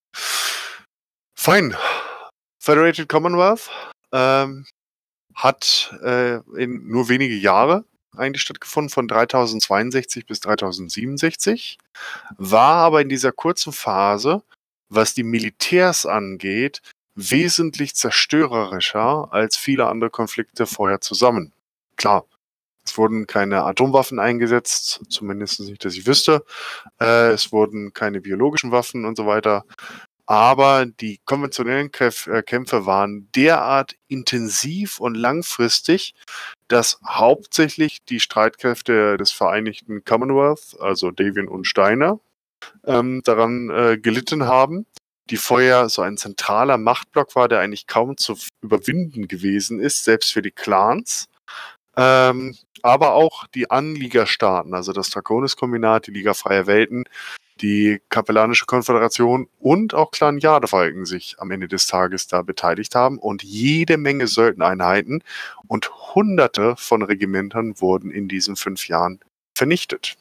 Fein. Federated Commonwealth ähm, hat äh, in nur wenige Jahre eigentlich stattgefunden, von dreitausendzweiundsechzig bis dreitausendsiebenundsechzig, war aber in dieser kurzen Phase, was die Militärs angeht, wesentlich zerstörerischer als viele andere Konflikte vorher zusammen. Klar, es wurden keine Atomwaffen eingesetzt, zumindest nicht, dass ich wüsste. Äh, es wurden keine biologischen Waffen und so weiter. Aber die konventionellen Kräf- äh, Kämpfe waren derart intensiv und langfristig, dass hauptsächlich die Streitkräfte des Vereinigten Commonwealth, also Davian und Steiner, ähm, daran äh, gelitten haben. die vorher so ein zentraler Machtblock war, der eigentlich kaum zu überwinden gewesen ist, selbst für die Clans. Ähm, aber auch die Anliegerstaaten, also das Draconis-Kombinat, die Liga Freier Welten, die Kapellanische Konföderation und auch Clan Jadefalken sich am Ende des Tages da beteiligt haben und jede Menge Söldnereinheiten und hunderte von Regimentern wurden in diesen fünf Jahren vernichtet.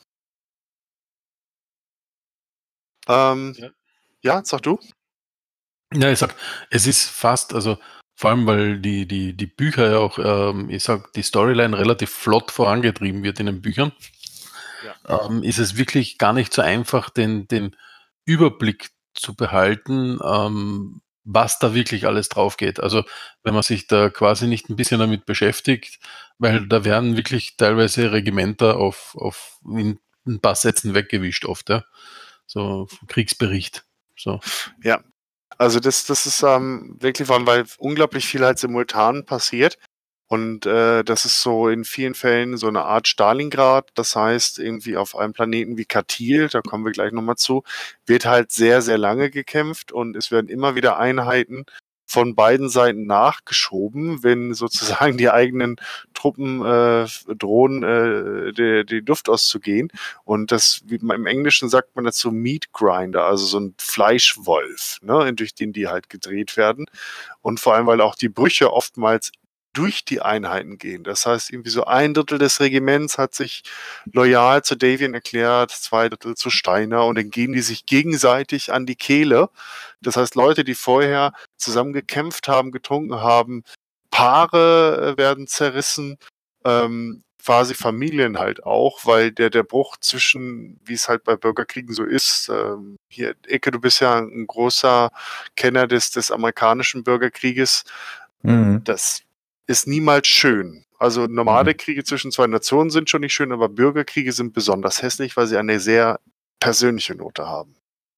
Ähm, Ja. ja, sag du? Ja, ich sag, es ist fast, also vor allem, weil die, die, die Bücher ja auch, ähm, ich sag, die Storyline relativ flott vorangetrieben wird in den Büchern, Ja. ähm, ist es wirklich gar nicht so einfach, den, den Überblick zu behalten, ähm, was da wirklich alles drauf geht. Also wenn man sich da quasi nicht ein bisschen damit beschäftigt, weil da werden wirklich teilweise Regimenter auf, auf in ein paar Sätzen weggewischt oft, ja. So Kriegsbericht. So. Ja, also das, das ist ähm, wirklich, vor allem, weil unglaublich viel halt simultan passiert. Und äh, das ist so in vielen Fällen so eine Art Stalingrad. Das heißt, irgendwie auf einem Planeten wie Katil, da kommen wir gleich nochmal zu, wird halt sehr, sehr lange gekämpft und es werden immer wieder Einheiten von beiden Seiten nachgeschoben, wenn sozusagen die eigenen Truppen äh, drohen, äh, die, die Luft auszugehen. Und das, wie man im Englischen sagt man dazu Meat Grinder, also so ein Fleischwolf, ne, durch den die halt gedreht werden. Und vor allem, weil auch die Brüche oftmals durch die Einheiten gehen. Das heißt, irgendwie so ein Drittel des Regiments hat sich loyal zu Davian erklärt, zwei Drittel zu Steiner und dann gehen die sich gegenseitig an die Kehle. Das heißt, Leute, die vorher zusammen gekämpft haben, getrunken haben, Paare werden zerrissen, ähm, quasi Familien halt auch, weil der, der Bruch zwischen, wie es halt bei Bürgerkriegen so ist, ähm, hier, Ecke, du bist ja ein großer Kenner des, des amerikanischen Bürgerkrieges, Mhm. das ist niemals schön. Also normale Kriege zwischen zwei Nationen sind schon nicht schön, aber Bürgerkriege sind besonders hässlich, weil sie eine sehr persönliche Note haben.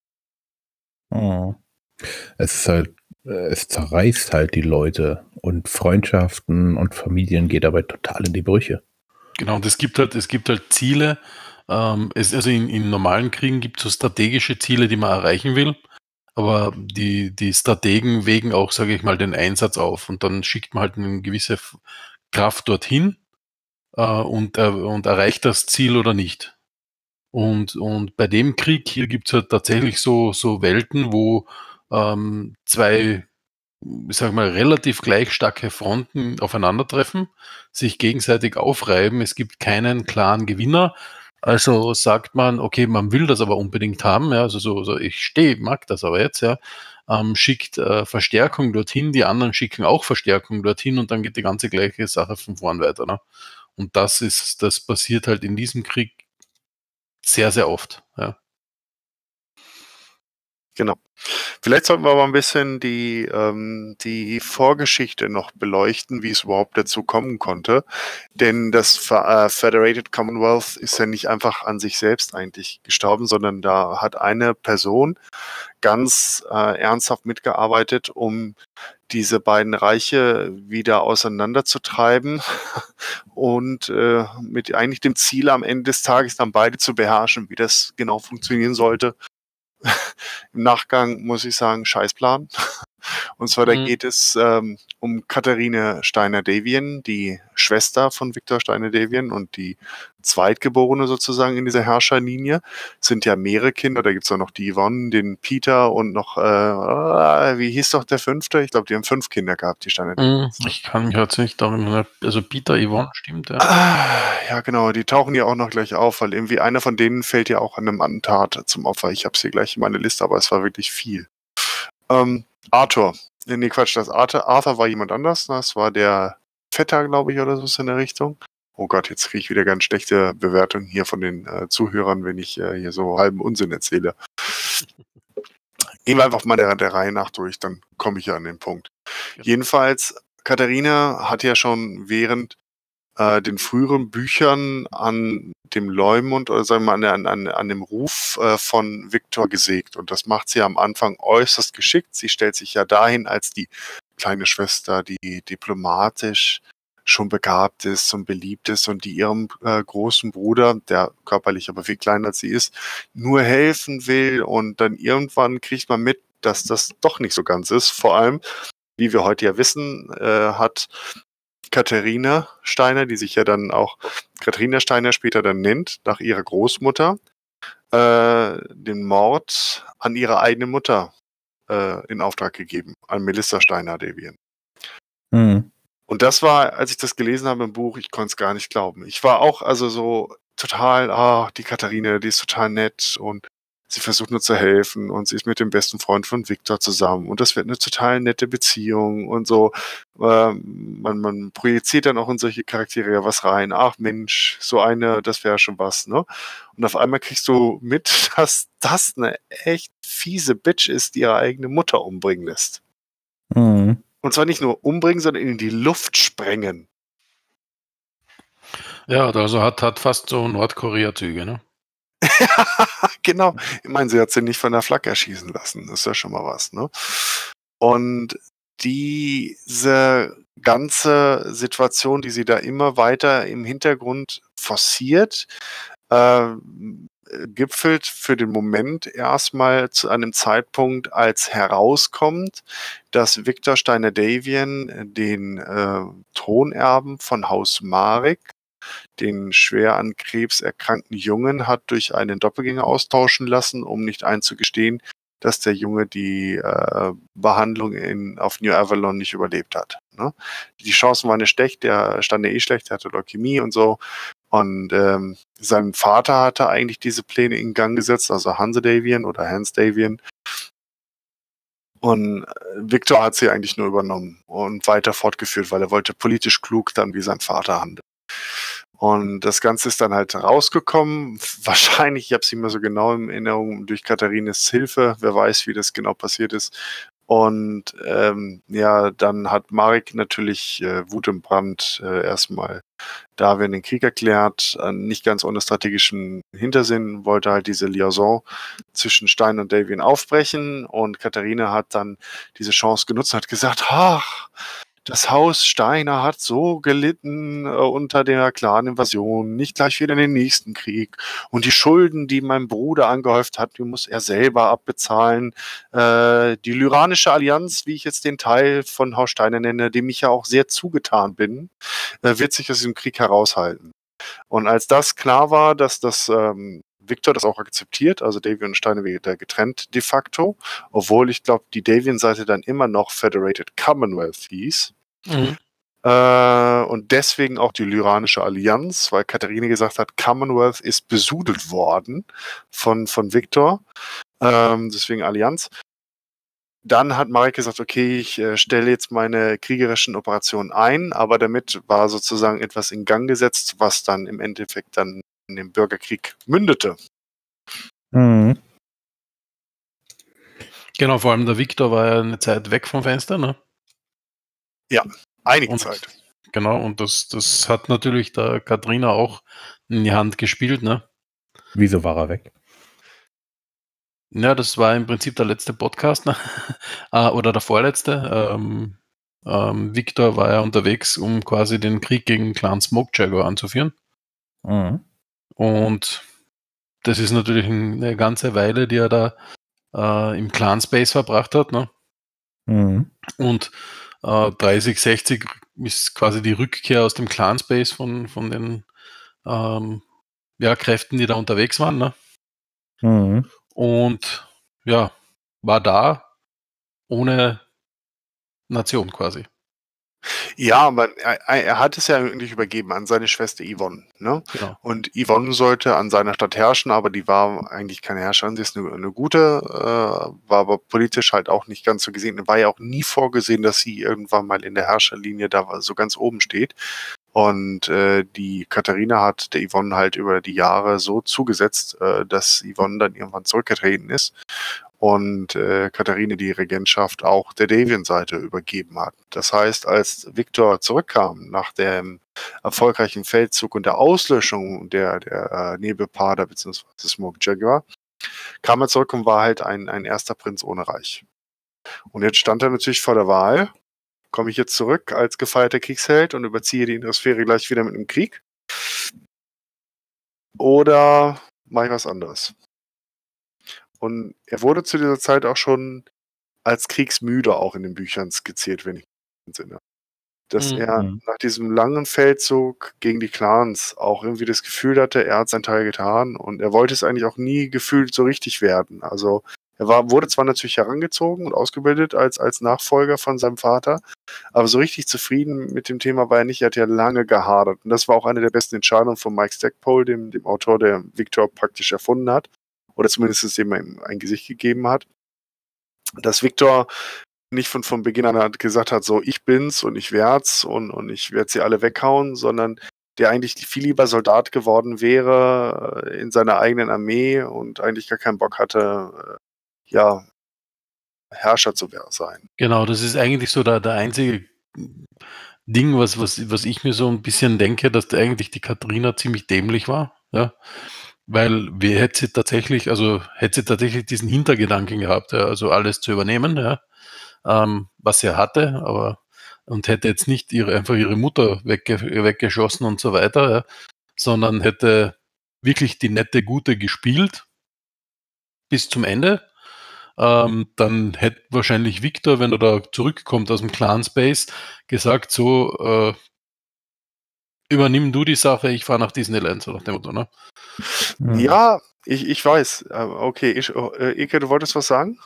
Oh. Es ist halt, äh, es zerreißt halt die Leute und Freundschaften und Familien geht dabei total in die Brüche. Genau, und es gibt halt, es gibt halt Ziele. Ähm, es, also in, in normalen Kriegen gibt es so strategische Ziele, die man erreichen will. Aber die, die Strategen wägen auch, sage ich mal, den Einsatz auf. Und dann schickt man halt eine gewisse F- Kraft dorthin äh, und, äh, und erreicht das Ziel oder nicht. Und, und bei dem Krieg hier gibt es halt tatsächlich so, so Welten, wo ähm, zwei, ich sag mal, relativ gleich starke Fronten aufeinandertreffen, sich gegenseitig aufreiben. Es gibt keinen klaren Gewinner. Also sagt man, okay, man will das aber unbedingt haben, ja, also so, so ich stehe, mag das aber jetzt, ja, ähm, schickt äh, Verstärkung dorthin, die anderen schicken auch Verstärkung dorthin und dann geht die ganze gleiche Sache von vorn weiter. Ne? Und das ist, das passiert halt in diesem Krieg sehr, sehr oft. Ja. Genau. Vielleicht sollten wir aber ein bisschen die, ähm, die Vorgeschichte noch beleuchten, wie es überhaupt dazu kommen konnte. Denn das Fe- äh, Federated Commonwealth ist ja nicht einfach an sich selbst eigentlich gestorben, sondern da hat eine Person ganz äh, ernsthaft mitgearbeitet, um diese beiden Reiche wieder auseinanderzutreiben und äh, mit eigentlich dem Ziel am Ende des Tages dann beide zu beherrschen. Wie das genau funktionieren sollte, im Nachgang muss ich sagen, Scheißplan. Und zwar, da Mhm. geht es ähm, um Katharine Steiner-Davien, die Schwester von Viktor Steiner-Davien und die Zweitgeborene sozusagen in dieser Herrscherlinie. Es sind ja mehrere Kinder, da gibt es auch noch die Yvonne, den Peter und noch, äh, wie hieß doch der fünfte? Ich glaube, die haben fünf Kinder gehabt, die Mhm. Steiner-Daviens. Ich kann mich jetzt nicht daran erinnern. Also Peter Yvonne stimmt, ja. Ah, ja, genau, die tauchen ja auch noch gleich auf, weil irgendwie einer von denen fällt ja auch an einem Attentat zum Opfer. Ich habe es hier gleich in meiner Liste, aber es war wirklich viel. Ähm, Arthur. Nee, Quatsch, das Arthur, Arthur war jemand anders. Das war der Vetter, glaube ich, oder so in der Richtung. Oh Gott, jetzt kriege ich wieder ganz schlechte Bewertungen hier von den äh, Zuhörern, wenn ich äh, hier so halben Unsinn erzähle. Gehen wir einfach mal der, der Reihe nach durch, dann komme ich ja an den Punkt. Ja. Jedenfalls, Katharina hat ja schon während äh, den früheren Büchern an dem Leumund oder sagen wir mal an, an, an dem Ruf äh, von Viktor gesägt. Und das macht sie am Anfang äußerst geschickt. Sie stellt sich ja dahin als die kleine Schwester, die diplomatisch schon begabt ist und beliebt ist und die ihrem äh, großen Bruder, der körperlich aber viel kleiner als sie ist, nur helfen will. Und dann irgendwann kriegt man mit, dass das doch nicht so ganz ist. Vor allem, wie wir heute ja wissen, äh, hat Katharina Steiner, die sich ja dann auch Katharina Steiner später dann nennt, nach ihrer Großmutter, äh, den Mord an ihrer eigenen Mutter äh, in Auftrag gegeben, an Melissa Steiner-Davian. Mhm. Und das war, als ich das gelesen habe im Buch, ich konnte es gar nicht glauben. Ich war auch also so total, ah, die Katharina, die ist total nett und sie versucht nur zu helfen und sie ist mit dem besten Freund von Victor zusammen und das wird eine total nette Beziehung und so. Ähm, man, man projiziert dann auch in solche Charaktere ja was rein. Ach Mensch, so eine, das wäre schon was, ne? Und auf einmal kriegst du mit, dass das eine echt fiese Bitch ist, die ihre eigene Mutter umbringen lässt. Mhm. Und zwar nicht nur umbringen, sondern in die Luft sprengen. Ja, also hat, hat fast so Nordkorea-Züge, ne? Genau. Ich meine, sie hat sie nicht von der Flak erschießen lassen. Das ist ja schon mal was, ne? Und diese ganze Situation, die sie da immer weiter im Hintergrund forciert, äh, gipfelt für den Moment erstmal zu einem Zeitpunkt, als herauskommt, dass Victor Steiner-Davian den äh, Thronerben von Haus Marek, den schwer an Krebs erkrankten Jungen, hat durch einen Doppelgänger austauschen lassen, um nicht einzugestehen, dass der Junge die äh, Behandlung in, auf New Avalon nicht überlebt hat. Ne? Die Chancen waren nicht schlecht, der stand ja eh schlecht, der hatte Leukämie und so. Und ähm, sein Vater hatte eigentlich diese Pläne in Gang gesetzt, also Hanse Davian oder Hans Davian. Und Victor hat sie eigentlich nur übernommen und weiter fortgeführt, weil er wollte politisch klug dann wie sein Vater handeln. Und das Ganze ist dann halt rausgekommen. Wahrscheinlich, ich habe es nicht mehr so genau in Erinnerung, durch Katharines Hilfe. Wer weiß, wie das genau passiert ist. Und ähm, ja, dann hat Marek natürlich äh, Wut im Brand äh, erstmal Davian den Krieg erklärt, äh, nicht ganz ohne strategischen Hintersinn, wollte halt diese Liaison zwischen Stein und Davian aufbrechen und Katharina hat dann diese Chance genutzt und hat gesagt, ach, das Haus Steiner hat so gelitten äh, unter der Clan-Invasion, nicht gleich wieder in den nächsten Krieg. Und die Schulden, die mein Bruder angehäuft hat, die muss er selber abbezahlen. Äh, die Lyranische Allianz, wie ich jetzt den Teil von Haus Steiner nenne, dem ich ja auch sehr zugetan bin, äh, wird sich aus diesem Krieg heraushalten. Und als das klar war, dass das ähm, Victor das auch akzeptiert, also Davian und Steiner wieder getrennt de facto, obwohl ich glaube, die Davian-Seite dann immer noch Federated Commonwealth hieß. Mhm. Äh, und deswegen auch die Lyranische Allianz, weil Katharina gesagt hat, Commonwealth ist besudelt worden von, von Victor. Ähm, deswegen Allianz. Dann hat Marek gesagt, okay, ich äh, stelle jetzt meine kriegerischen Operationen ein, aber damit war sozusagen etwas in Gang gesetzt, was dann im Endeffekt dann in den Bürgerkrieg mündete. Mhm. Genau, vor allem der Victor war ja eine Zeit weg vom Fenster, ne? Einige Und Zeit. genau, und das, das hat natürlich der Katharina auch in die Hand gespielt, ne? Wieso war er weg? Ja, das war im Prinzip der letzte Podcast, ne? äh, oder der vorletzte. Ähm, ähm, Victor war ja unterwegs, um quasi den Krieg gegen Clan Smoke Jaguar anzuführen. Mhm. Und das ist natürlich eine ganze Weile, die er da äh, im Clan Space verbracht hat, ne? Mhm. Und äh, dreißig sechzig ist quasi die Rückkehr aus dem Clan Space von, von den ähm, ja, Kräften, die da unterwegs waren, ne? Mhm. Und ja, war da ohne Nation quasi. Ja, aber er, er hat es ja eigentlich übergeben an seine Schwester Yvonne. Ne? Genau. Und Yvonne sollte an seiner Stadt herrschen, aber die war eigentlich keine Herrscherin. Sie ist eine, eine gute, äh, war aber politisch halt auch nicht ganz so gesehen. War ja auch nie vorgesehen, dass sie irgendwann mal in der Herrscherlinie da so ganz oben steht. Und äh, die Katharina hat der Yvonne halt über die Jahre so zugesetzt, äh, dass Yvonne dann irgendwann zurückgetreten ist und äh, Katharina die Regentschaft auch der Davian-Seite übergeben hat. Das heißt, als Victor zurückkam nach dem erfolgreichen Feldzug und der Auslöschung der, der äh, Nebelpader bzw. Smoke Jaguar, kam er zurück und war halt ein, ein erster Prinz ohne Reich. Und jetzt stand er natürlich vor der Wahl, komme ich jetzt zurück als gefeierter Kriegsheld und überziehe die Innersphäre gleich wieder mit einem Krieg? Oder mache ich was anderes? Und er wurde zu dieser Zeit auch schon als kriegsmüde auch in den Büchern skizziert, wenn ich mich entsinne. Dass Mhm. er Mhm. nach diesem langen Feldzug gegen die Clans auch irgendwie das Gefühl hatte, er hat seinen Teil getan und er wollte es eigentlich auch nie gefühlt so richtig werden. Also er war, wurde zwar natürlich herangezogen und ausgebildet als, als Nachfolger von seinem Vater, aber so richtig zufrieden mit dem Thema war er nicht. Er hat ja lange gehadert. Und das war auch eine der besten Entscheidungen von Mike Stackpole, dem, dem Autor, der Victor praktisch erfunden hat. Oder zumindest dem ein, ein Gesicht gegeben hat. Dass Victor nicht von, von Beginn an gesagt hat, so ich bin's und ich werd's und, und ich werde sie alle weghauen, sondern der eigentlich viel lieber Soldat geworden wäre in seiner eigenen Armee und eigentlich gar keinen Bock hatte, ja, Herrscher zu sein. Genau, das ist eigentlich so der, der einzige Ding, was, was, was ich mir so ein bisschen denke, dass da eigentlich die Katharina ziemlich dämlich war, ja. Weil wir hätte sie tatsächlich, also hätte sie tatsächlich diesen Hintergedanken gehabt, ja, also alles zu übernehmen, ja, ähm, was sie hatte, aber und hätte jetzt nicht ihre, einfach ihre Mutter wegge, weggeschossen und so weiter, ja, sondern hätte wirklich die nette Gute gespielt bis zum Ende. Ähm, dann hätte wahrscheinlich Victor, wenn er da zurückkommt aus dem Clan Space, gesagt, so, äh, übernimm du die Sache, ich fahre nach Disneyland, so nach dem Motto, ne? Mhm. Ja, ich, ich weiß. Äh, Okay, ich, äh, Ike, du wolltest was sagen?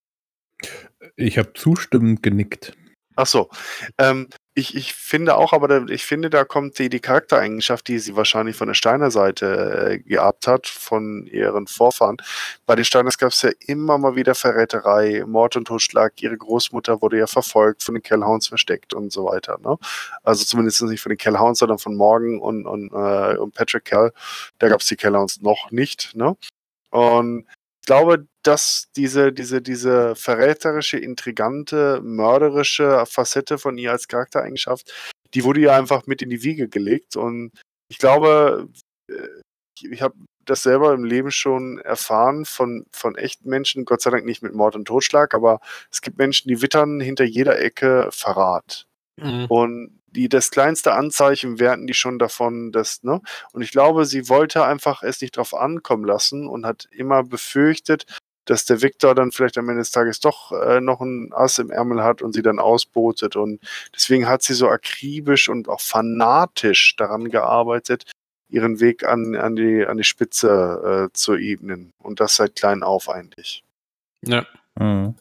Ich habe zustimmend genickt. Ach so. Ähm, ich, ich finde auch, aber da, ich finde, da kommt die, die Charaktereigenschaft, die sie wahrscheinlich von der Steiner Seite äh, geerbt hat, von ihren Vorfahren. Bei den Steiners gab es ja immer mal wieder Verräterei, Mord und Totschlag. Ihre Großmutter wurde ja verfolgt, von den Kellhounds versteckt und so weiter. Ne? Also zumindest nicht von den Kellhounds, sondern von Morgan und, und, äh, und Patrick Kell. Da gab es die Kellhounds noch nicht. Ne? Und ich glaube, dass diese, diese, diese verräterische, intrigante, mörderische Facette von ihr als Charaktereigenschaft, die wurde ihr einfach mit in die Wiege gelegt. Und ich glaube, äh, ich, ich habe das selber im Leben schon erfahren von, von echten Menschen, Gott sei Dank nicht mit Mord und Totschlag, aber es gibt Menschen, die wittern hinter jeder Ecke Verrat. Mhm. Und die das kleinste Anzeichen werten die schon davon, dass, ne? Und ich glaube, sie wollte einfach es nicht drauf ankommen lassen und hat immer befürchtet, dass der Victor dann vielleicht am Ende des Tages doch äh, noch ein Ass im Ärmel hat und sie dann ausbotet. Und deswegen hat sie so akribisch und auch fanatisch daran gearbeitet, ihren Weg an, an, die, an die Spitze äh, zu ebnen. Und das seit klein auf eigentlich. Ja. Mhm.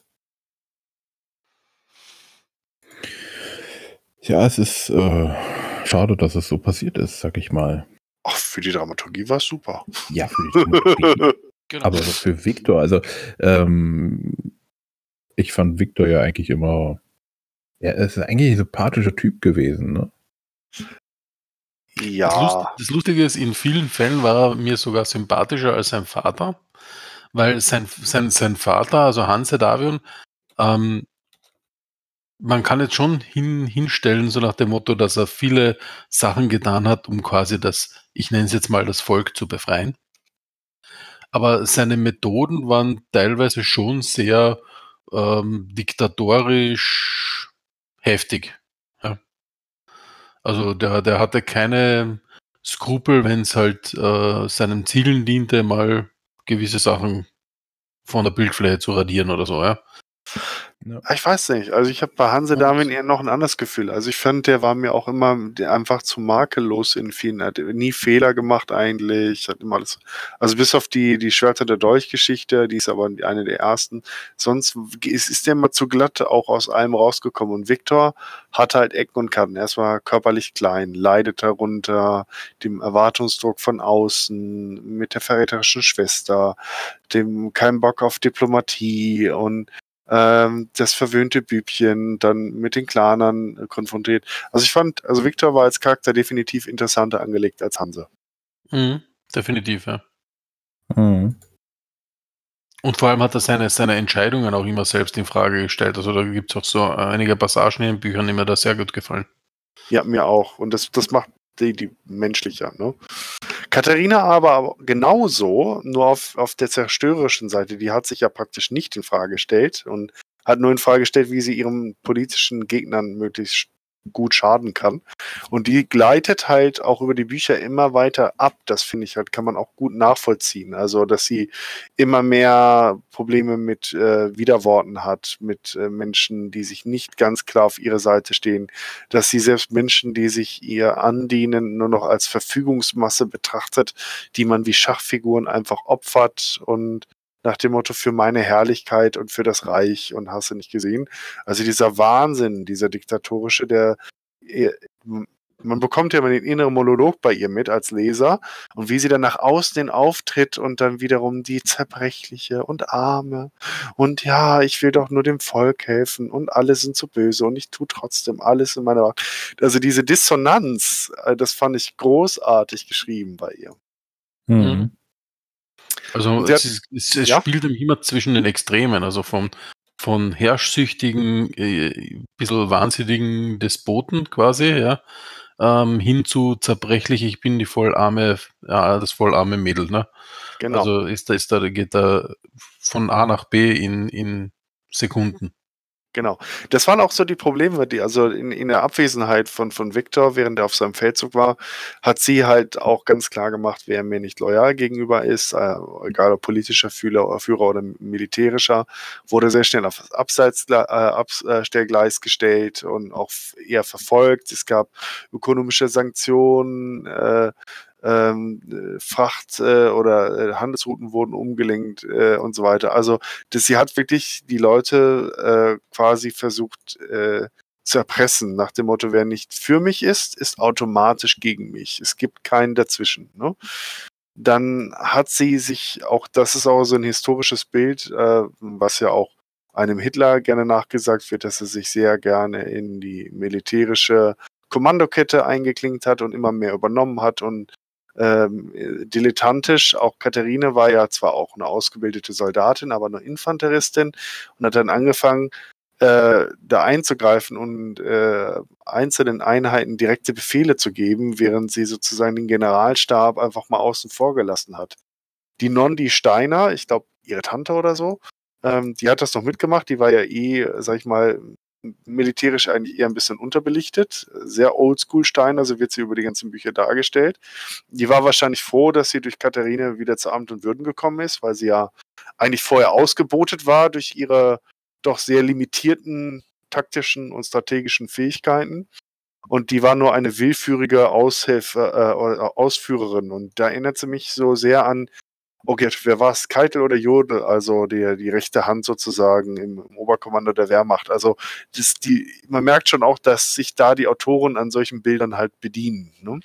Ja, es ist äh, schade, dass es so passiert ist, sag ich mal. Ach, für die Dramaturgie war es super. Ja, für die Dramaturgie. Genau. Aber für Victor, also ähm, ich fand Victor ja eigentlich immer, er ist eigentlich ein sympathischer Typ gewesen, ne? Ja. Das, Lust, das Lustige ist, in vielen Fällen war er mir sogar sympathischer als sein Vater, weil sein, sein, sein Vater, also Hanse Davion, ähm, man kann jetzt schon hin, hinstellen, so nach dem Motto, dass er viele Sachen getan hat, um quasi das, ich nenne es jetzt mal, das Volk zu befreien. Aber seine Methoden waren teilweise schon sehr ähm, diktatorisch heftig. Ja. Also der, der hatte keine Skrupel, wenn es halt äh, seinen Zielen diente, mal gewisse Sachen von der Bildfläche zu radieren oder so, ja. Ja. Ich weiß nicht. Also ich habe bei Hanse Und- Darwin eher noch ein anderes Gefühl. Also ich fand, der war mir auch immer der einfach zu makellos in vielen. Er hat nie Fehler gemacht eigentlich. Hat immer alles. Also bis auf die, die Schwerter der Dolch-Geschichte, die ist aber eine der ersten. Sonst ist, ist der immer zu glatt auch aus allem rausgekommen. Und Victor hat halt Ecken und Kanten. Er war körperlich klein, leidet darunter, dem Erwartungsdruck von außen, mit der verräterischen Schwester, dem keinen Bock auf Diplomatie und ähm, das verwöhnte Bübchen dann mit den Clanern äh, konfrontiert. Also ich fand, also Victor war als Charakter definitiv interessanter angelegt als Hanse. Mhm, definitiv, ja. Mhm. Und vor allem hat er seine, seine Entscheidungen auch immer selbst in Frage gestellt. Also da gibt es auch so einige Passagen in den Büchern, die mir da sehr gut gefallen. Ja, mir auch. Und das, das macht die, die menschlicher, ne? Katharina aber genauso, nur auf, auf der zerstörerischen Seite, die hat sich ja praktisch nicht in Frage gestellt und hat nur in Frage gestellt, wie sie ihren politischen Gegnern möglichst gut schaden kann. Und die gleitet halt auch über die Bücher immer weiter ab. Das finde ich halt, kann man auch gut nachvollziehen. Also, dass sie immer mehr Probleme mit äh, Widerworten hat, mit äh, Menschen, die sich nicht ganz klar auf ihre Seite stehen, dass sie selbst Menschen, die sich ihr andienen, nur noch als Verfügungsmasse betrachtet, die man wie Schachfiguren einfach opfert und nach dem Motto für meine Herrlichkeit und für das Reich und hast du nicht gesehen. Also dieser Wahnsinn, dieser diktatorische, der man bekommt ja immer den inneren Monolog bei ihr mit als Leser und wie sie dann nach außen hin auftritt und dann wiederum die Zerbrechliche und Arme und ja, ich will doch nur dem Volk helfen und alle sind so böse und ich tue trotzdem alles in meiner Macht. Also diese Dissonanz, das fand ich großartig geschrieben bei ihr. Mhm. Also Sie hat- es, ist, es, es ja? spielt immer zwischen den Extremen, also vom, von herrschsüchtigen, äh, bisschen wahnsinnigen Despoten quasi, ja, ähm, hin zu zerbrechlich, ich bin die vollarme, ja, das vollarme Mädel, ne? Genau. Also ist da, ist da, geht da von A nach B in, in Sekunden. Genau. Das waren auch so die Probleme, die, also in, in der Abwesenheit von, von Viktor, während er auf seinem Feldzug war, hat sie halt auch ganz klar gemacht, wer mir nicht loyal gegenüber ist, äh, egal ob politischer Führer, Führer oder militärischer, wurde sehr schnell auf das Abseits, äh, Abstellgleis gestellt und auch eher verfolgt. Es gab ökonomische Sanktionen, äh, ähm, Fracht äh, oder äh, Handelsrouten wurden umgelenkt äh, und so weiter. Also das, sie hat wirklich die Leute äh, quasi versucht äh, zu erpressen, nach dem Motto, wer nicht für mich ist, ist automatisch gegen mich. Es gibt keinen dazwischen. Ne? Dann hat sie sich auch, das ist auch so ein historisches Bild, äh, was ja auch einem Hitler gerne nachgesagt wird, dass er sich sehr gerne in die militärische Kommandokette eingeklinkt hat und immer mehr übernommen hat und ähm, dilettantisch. Auch Katharine war ja zwar auch eine ausgebildete Soldatin, aber eine Infanteristin und hat dann angefangen, äh, da einzugreifen und äh, einzelnen Einheiten direkte Befehle zu geben, während sie sozusagen den Generalstab einfach mal außen vor gelassen hat. Die Nondi Steiner, ich glaube ihre Tante oder so, ähm, die hat das noch mitgemacht, die war ja eh, sag ich mal, militärisch eigentlich eher ein bisschen unterbelichtet. Sehr Oldschool-Steiner, so wird sie über die ganzen Bücher dargestellt. Die war wahrscheinlich froh, dass sie durch Katharine wieder zu Amt und Würden gekommen ist, weil sie ja eigentlich vorher ausgebotet war durch ihre doch sehr limitierten taktischen und strategischen Fähigkeiten. Und die war nur eine willfährige Aushilfe, äh, Ausführerin. Und da erinnert sie mich so sehr an, okay, wer war es? Keitel oder Jodl, also die, die rechte Hand sozusagen im, im Oberkommando der Wehrmacht. Also das, die, man merkt schon auch, dass sich da die Autoren an solchen Bildern halt bedienen. Ne?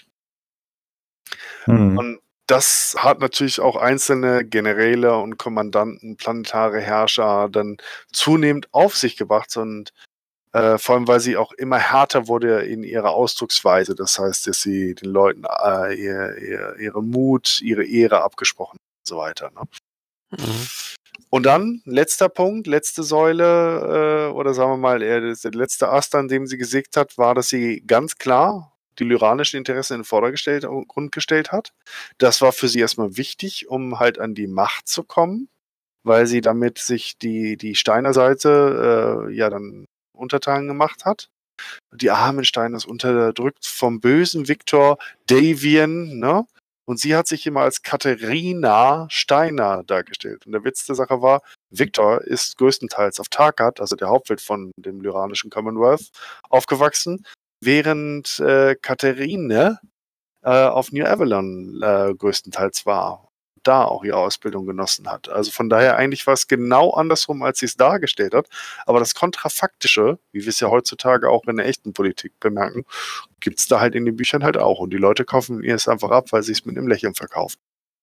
Mhm. Und das hat natürlich auch einzelne Generäle und Kommandanten, planetare Herrscher dann zunehmend auf sich gebracht und äh, vor allem, weil sie auch immer härter wurde in ihrer Ausdrucksweise. Das heißt, dass sie den Leuten äh, ihr, ihr, ihren Mut, ihre Ehre abgesprochen und so weiter. Ne? Mhm. Und dann, letzter Punkt, letzte Säule, äh, oder sagen wir mal, eher das, der letzte Ast, an dem sie gesägt hat, war, dass sie ganz klar die lyranischen Interessen in den Vordergrund gestellt hat. Das war für sie erstmal wichtig, um halt an die Macht zu kommen, weil sie damit sich die, die Steiner Seite äh, ja dann untertan gemacht hat. Die armen Steiner ist unterdrückt vom bösen Viktor Davian, ne? Und sie hat sich immer als Katharina Steiner dargestellt. Und der Witz der Sache war, Viktor ist größtenteils auf Tarkat, also der Hauptwirt von dem lyranischen Commonwealth, aufgewachsen, während äh, Katharine äh, auf New Avalon äh, größtenteils war. Da auch ihre Ausbildung genossen hat. Also von daher eigentlich war es genau andersrum, als sie es dargestellt hat. Aber das Kontrafaktische, wie wir es ja heutzutage auch in der echten Politik bemerken, gibt es da halt in den Büchern halt auch. Und die Leute kaufen ihr es einfach ab, weil sie es mit einem Lächeln verkaufen.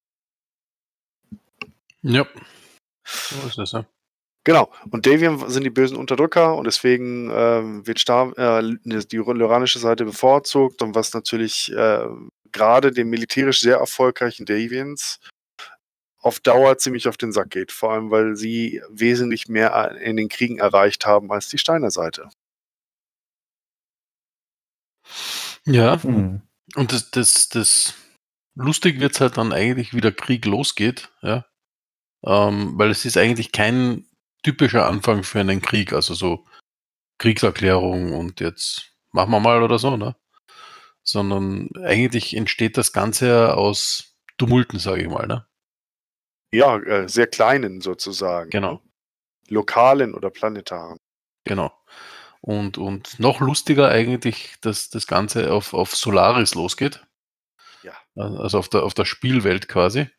Ja, so ist es, ja. Genau. Und Davian sind die bösen Unterdrücker und deswegen ähm, wird Star äh, die lyranische Seite bevorzugt und was natürlich äh, gerade dem militärisch sehr erfolgreichen Davians auf Dauer ziemlich auf den Sack geht. Vor allem, weil sie wesentlich mehr in den Kriegen erreicht haben als die Steiner Seite. Ja, Mhm. und das, das, das lustig wird es halt dann eigentlich, wie der Krieg losgeht, ja. Ähm, weil es ist eigentlich kein typischer Anfang für einen Krieg, also so Kriegserklärung und jetzt machen wir mal oder so, ne? Sondern eigentlich entsteht das Ganze aus Tumulten, sage ich mal, ne? Ja, äh, sehr kleinen sozusagen. Genau. Ne? Lokalen oder planetaren. Genau. Und, und noch lustiger eigentlich, dass das Ganze auf, auf Solaris losgeht. Ja. Also auf der, auf der Spielwelt quasi.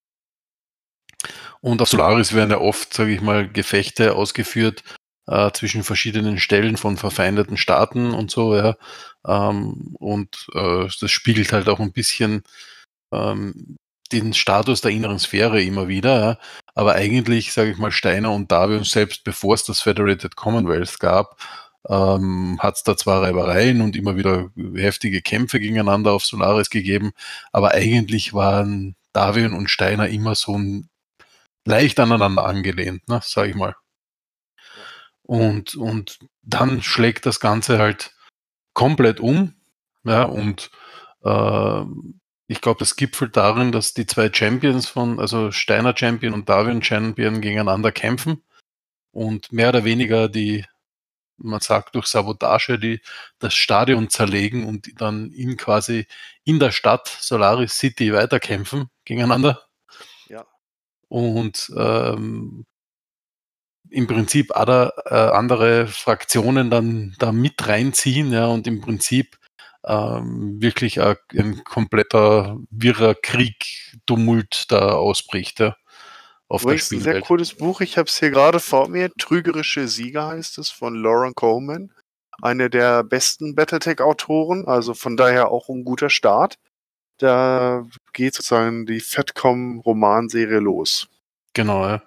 Und auf Solaris werden ja oft, sage ich mal, Gefechte ausgeführt äh, zwischen verschiedenen Stellen von verfeindeten Staaten und so, ja. Ähm, und äh, das spiegelt halt auch ein bisschen ähm, den Status der inneren Sphäre immer wieder. Ja. Aber eigentlich, sage ich mal, Steiner und Davion, selbst bevor es das Federated Commonwealth gab, ähm, hat es da zwar Reibereien und immer wieder heftige Kämpfe gegeneinander auf Solaris gegeben, aber eigentlich waren Davion und Steiner immer so ein leicht aneinander angelehnt, ne, sage ich mal. Ja. Und, und dann schlägt das Ganze halt komplett um, ja, und äh, ich glaube, das gipfelt darin, dass die zwei Champions von, also Steiner Champion und Davion Champion gegeneinander kämpfen und mehr oder weniger die, man sagt durch Sabotage, die das Stadion zerlegen und dann in quasi in der Stadt Solaris City weiterkämpfen gegeneinander. Ja. Und ähm, im Prinzip ada, äh, andere Fraktionen dann da mit reinziehen, ja, und im Prinzip ähm, wirklich ein, ein kompletter wirrer Krieg, Tumult da ausbricht, ja, auf der Übrigens ein sehr Spielwelt. cooles Buch. Ich habe es hier gerade vor mir. Trügerische Sieger heißt es, von Lauren Coleman. Eine der besten Battletech-Autoren, also von daher auch ein guter Start. Da geht sozusagen die Fatcom-Romanserie los. Genau, ja.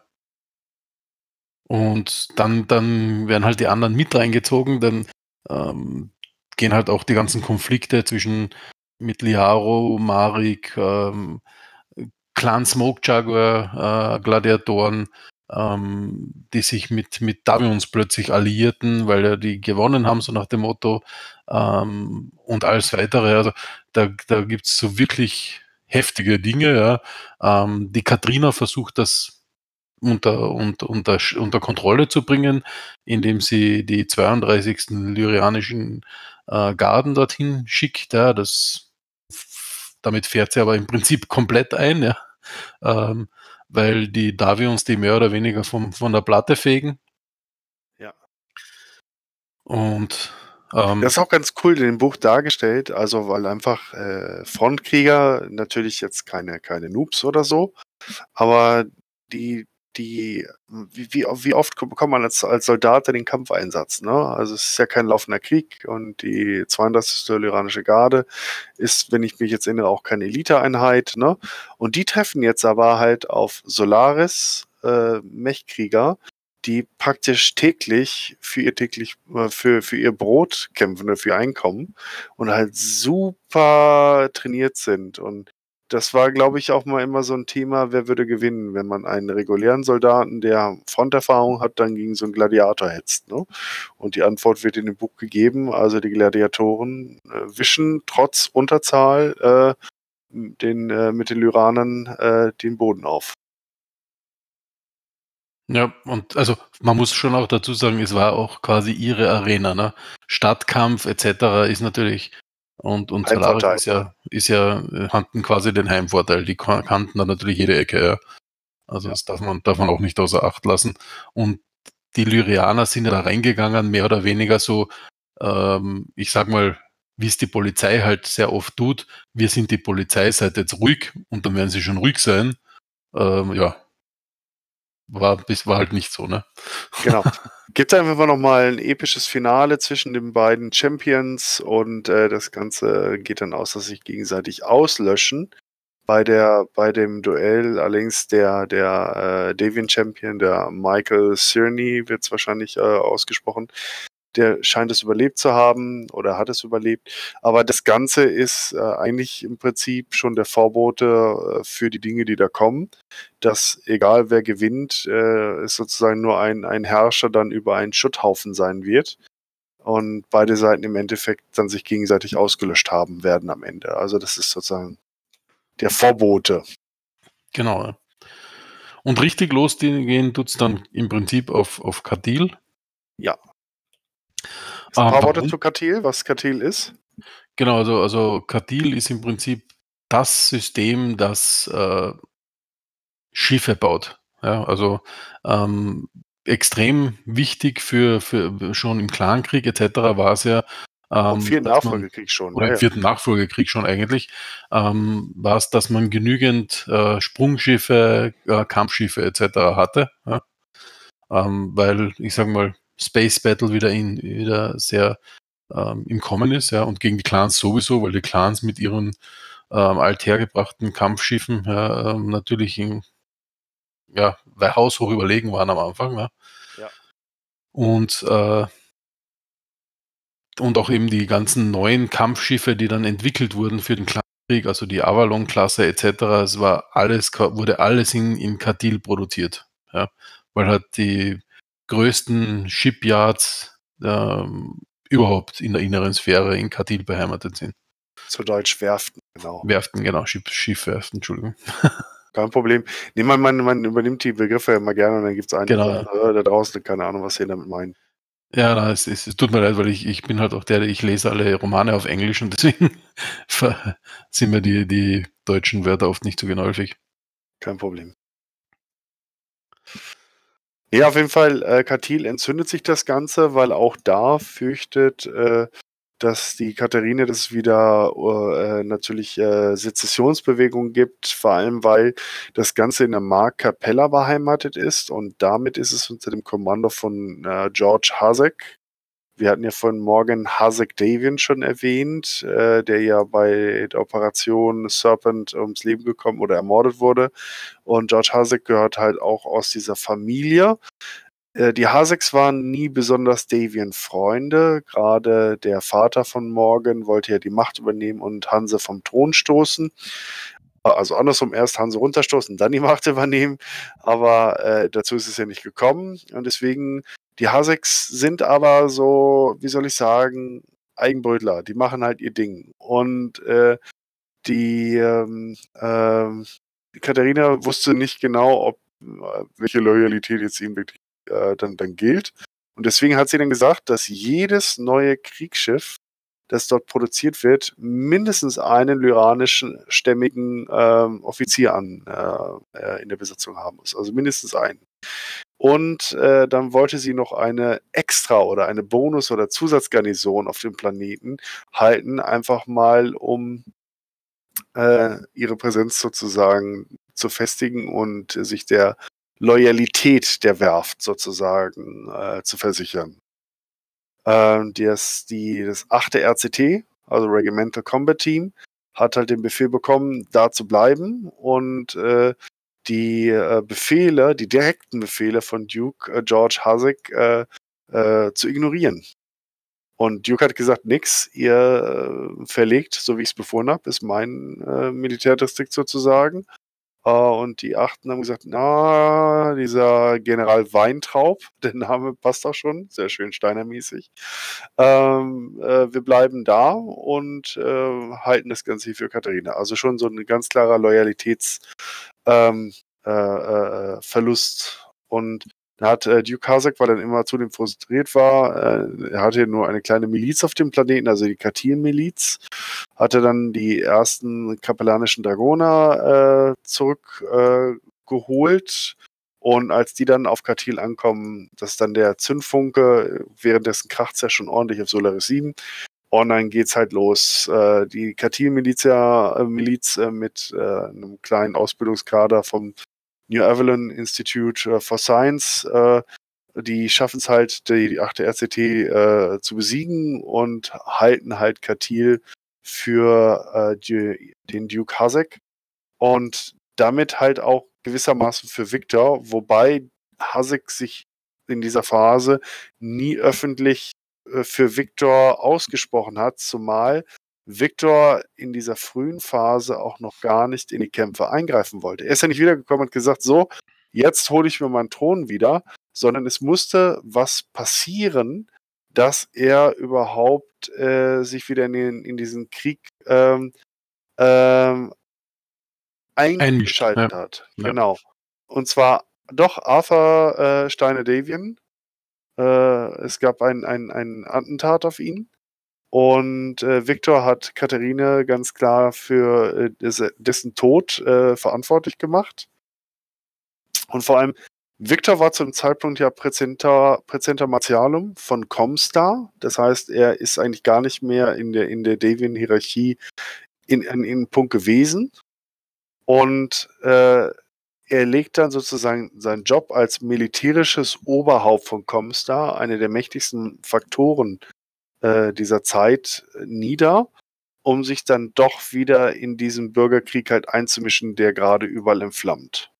Und dann, dann werden halt die anderen mit reingezogen, dann ähm, gehen halt auch die ganzen Konflikte zwischen mit Liaro, Marik, ähm, Clan Smoke Jaguar, äh, Gladiatoren, ähm, die sich mit, mit Davions plötzlich alliierten, weil ja die gewonnen haben, so nach dem Motto, ähm, und alles weitere. Also da, da gibt es so wirklich heftige Dinge. Ja. Ähm, die Katrina versucht das unter, unter, unter, unter Kontrolle zu bringen, indem sie die zweiunddreißigsten lyrianischen äh, Garden dorthin schickt. Ja, das, damit fährt sie aber im Prinzip komplett ein, ja, ähm, weil die Davions die mehr oder weniger vom, von der Platte fegen. Ja. Und ähm, das ist auch ganz cool in dem Buch dargestellt, also weil einfach äh, Frontkrieger, natürlich jetzt keine, keine Noobs oder so, aber die, die, wie, wie, wie oft bekommt man als, als Soldat den Kampfeinsatz, ne? Also es ist ja kein laufender Krieg und die zweiunddreißigste Lyranische Garde ist, wenn ich mich jetzt erinnere, auch keine Eliteeinheit, ne? Und die treffen jetzt aber halt auf Solaris äh, Mechkrieger, die praktisch täglich für ihr täglich für, für ihr Brot kämpfen oder für ihr Einkommen und halt super trainiert sind. Und das war, glaube ich, auch mal immer so ein Thema, wer würde gewinnen, wenn man einen regulären Soldaten, der Fronterfahrung hat, dann gegen so einen Gladiator hetzt. Ne? Und die Antwort wird in dem Buch gegeben. Also die Gladiatoren äh, wischen trotz Unterzahl äh, den, äh, mit den Lyranern äh, den Boden auf. ja, und also man muss schon auch dazu sagen, es war auch quasi ihre Arena, ne? Stadtkampf et cetera ist natürlich und, und Solaris Heimvorteil. ist ja, ist ja, hatten quasi den Heimvorteil. Die kan- kannten dann natürlich jede Ecke, ja. Also Ja. das darf man, darf man auch nicht außer Acht lassen. Und die Lyrianer sind ja da reingegangen, mehr oder weniger so, ähm, ich sag mal, wie es die Polizei halt sehr oft tut, wir sind die Polizei, seid jetzt ruhig und dann werden sie schon ruhig sein. Ähm, ja, war, bis, war halt nicht so, ne? Genau. Gibt einfach noch mal ein episches Finale zwischen den beiden Champions und äh, das Ganze geht dann aus, dass sie sich gegenseitig auslöschen. Bei der, bei dem Duell allerdings der, der äh, Davian Champion, der Michael Cerny wird es wahrscheinlich äh, ausgesprochen, der scheint es überlebt zu haben oder hat es überlebt. Aber das Ganze ist äh, eigentlich im Prinzip schon der Vorbote äh, für die Dinge, die da kommen. Dass egal wer gewinnt, äh, es sozusagen nur ein, ein Herrscher dann über einen Schutthaufen sein wird. Und beide Seiten im Endeffekt dann sich gegenseitig ausgelöscht haben werden am Ende. Also das ist sozusagen der Vorbote. Genau. Ja. Und richtig losgehen tut es dann im Prinzip auf, auf Kadil. Ja. Ein Ah, paar Worte warum? zu Katil, was Katil ist. Genau, also, also Katil ist im Prinzip das System, das äh, Schiffe baut. Ja, also ähm, extrem wichtig für, für schon im Clankrieg et cetera war es ja, Vom ähm, vierten dass man, Nachfolgekrieg schon. oder Ja, im ja. vierten Nachfolgekrieg schon eigentlich, ähm, war es, dass man genügend äh, Sprungschiffe, äh, Kampfschiffe et cetera hatte. Ja? Ähm, weil, ich sage mal, Space Battle wieder, in, wieder sehr ähm, im Kommen ist, ja, und gegen die Clans sowieso, weil die Clans mit ihren ähm, althergebrachten Kampfschiffen ja, ähm, natürlich in, ja, haushoch überlegen waren am Anfang. Ja. Ja. Und, äh, und auch eben die ganzen neuen Kampfschiffe, die dann entwickelt wurden für den Clankrieg, also die Avalon-Klasse et cetera, es war alles, wurde alles in, in Katil produziert. Ja. Weil halt die größten Shipyards ähm, überhaupt in der inneren Sphäre in Katil beheimatet sind. Zu Deutsch Werften, genau. Werften, genau, Schiff, Schiffwerften, Entschuldigung. Kein Problem. Nee, man, man, man übernimmt die Begriffe ja immer gerne und dann gibt es einen, Genau, der sagt, äh, da draußen, keine Ahnung, was sie damit meinen. Ja, na, es, es, es tut mir leid, weil ich, ich bin halt auch der, der ich lese alle Romane auf Englisch und deswegen ver- sind mir die, die deutschen Wörter oft nicht so geläufig. Kein Problem. Ja, auf jeden Fall, äh, Katil entzündet sich das Ganze, weil auch da fürchtet, äh, dass die Katharine das wieder äh, natürlich äh, Sezessionsbewegungen gibt, vor allem weil das Ganze in der Mark Capella beheimatet ist und damit ist es unter dem Kommando von äh, George Hasek. Wir hatten ja von Morgan Hasek Davian schon erwähnt, äh, der ja bei der Operation Serpent ums Leben gekommen oder ermordet wurde. Und George Hasek gehört halt auch aus dieser Familie. Äh, die Haseks waren nie besonders Davian-Freunde. Gerade der Vater von Morgan wollte ja die Macht übernehmen und Hanse vom Thron stoßen. Also andersrum, erst Hanse runterstoßen, dann die Macht übernehmen. Aber äh, dazu ist es ja nicht gekommen. Und deswegen, die Haseks sind aber so, wie soll ich sagen, Eigenbrötler. Die machen halt ihr Ding. Und äh, die, ähm, ähm, die Katharina wusste nicht genau, ob äh, welche Loyalität jetzt ihnen wirklich äh, dann, dann gilt. Und deswegen hat sie dann gesagt, dass jedes neue Kriegsschiff, das dort produziert wird, mindestens einen lyranischen stämmigen ähm, Offizier an, äh, äh, in der Besatzung haben muss. Also mindestens einen. Und äh, dann wollte sie noch eine Extra- oder eine Bonus- oder Zusatzgarnison auf dem Planeten halten, einfach mal um äh, ihre Präsenz sozusagen zu festigen und äh, sich der Loyalität der Werft sozusagen äh, zu versichern. Ähm, das, die, das achte R C T, also Regimental Combat Team, hat halt den Befehl bekommen, da zu bleiben und äh, die äh, Befehle, die direkten Befehle von Duke äh, George Hasek äh, äh, zu ignorieren. Und Duke hat gesagt, nix, ihr äh, verlegt, so wie ich es befohlen habe, ist mein äh, Militärdistrikt sozusagen. Äh, und die Achten haben gesagt, na, dieser General Weintraub, der Name passt auch schon, sehr schön steinermäßig. Ähm, äh, wir bleiben da und äh, halten das Ganze hier für Katharina. Also schon so ein ganz klarer Loyalitätsverlust. Ähm, äh, äh, Verlust. Und da hat äh, Duke Hasek, weil er immer zudem frustriert war, äh, er hatte nur eine kleine Miliz auf dem Planeten, also die Katil-Miliz, hatte dann die ersten kapellanischen Dragoner äh, zurückgeholt. Äh, und als die dann auf Katil ankommen, das ist dann der Zündfunke, währenddessen kracht es ja schon ordentlich auf Solaris sieben. Und dann geht's halt los. Äh, die Katil-Miliz äh, Miliz, äh, mit äh, einem kleinen Ausbildungskader vom New Avalon Institute uh, for Science, äh, die schaffen es halt, die, die achte R C T äh, zu besiegen und halten halt Katil für äh, die, den Duke Hasek und damit halt auch gewissermaßen für Victor, wobei Hasek sich in dieser Phase nie öffentlich äh, für Victor ausgesprochen hat, zumal Victor in dieser frühen Phase auch noch gar nicht in die Kämpfe eingreifen wollte. Er ist ja nicht wiedergekommen und gesagt, so, jetzt hole ich mir meinen Thron wieder, sondern es musste was passieren, dass er überhaupt äh, sich wieder in, den, in diesen Krieg ähm, ähm, eingeschaltet ja. hat. Ja. Genau. Und zwar doch Arthur äh, Steine-Davian Äh, es gab ein, ein, ein Attentat auf ihn. Und äh, Victor hat Katharine ganz klar für äh, des, dessen Tod äh, verantwortlich gemacht. Und vor allem, Victor war zu dem Zeitpunkt ja Präzenter, Präzenter Martialum von Comstar. Das heißt, er ist eigentlich gar nicht mehr in der, in der Deviant-Hierarchie in, in, in Punkt gewesen. Und äh, er legt dann sozusagen seinen Job als militärisches Oberhaupt von Comstar, eine der mächtigsten Faktoren äh, dieser Zeit, äh, nieder, um sich dann doch wieder in diesen Bürgerkrieg halt einzumischen, der gerade überall entflammt.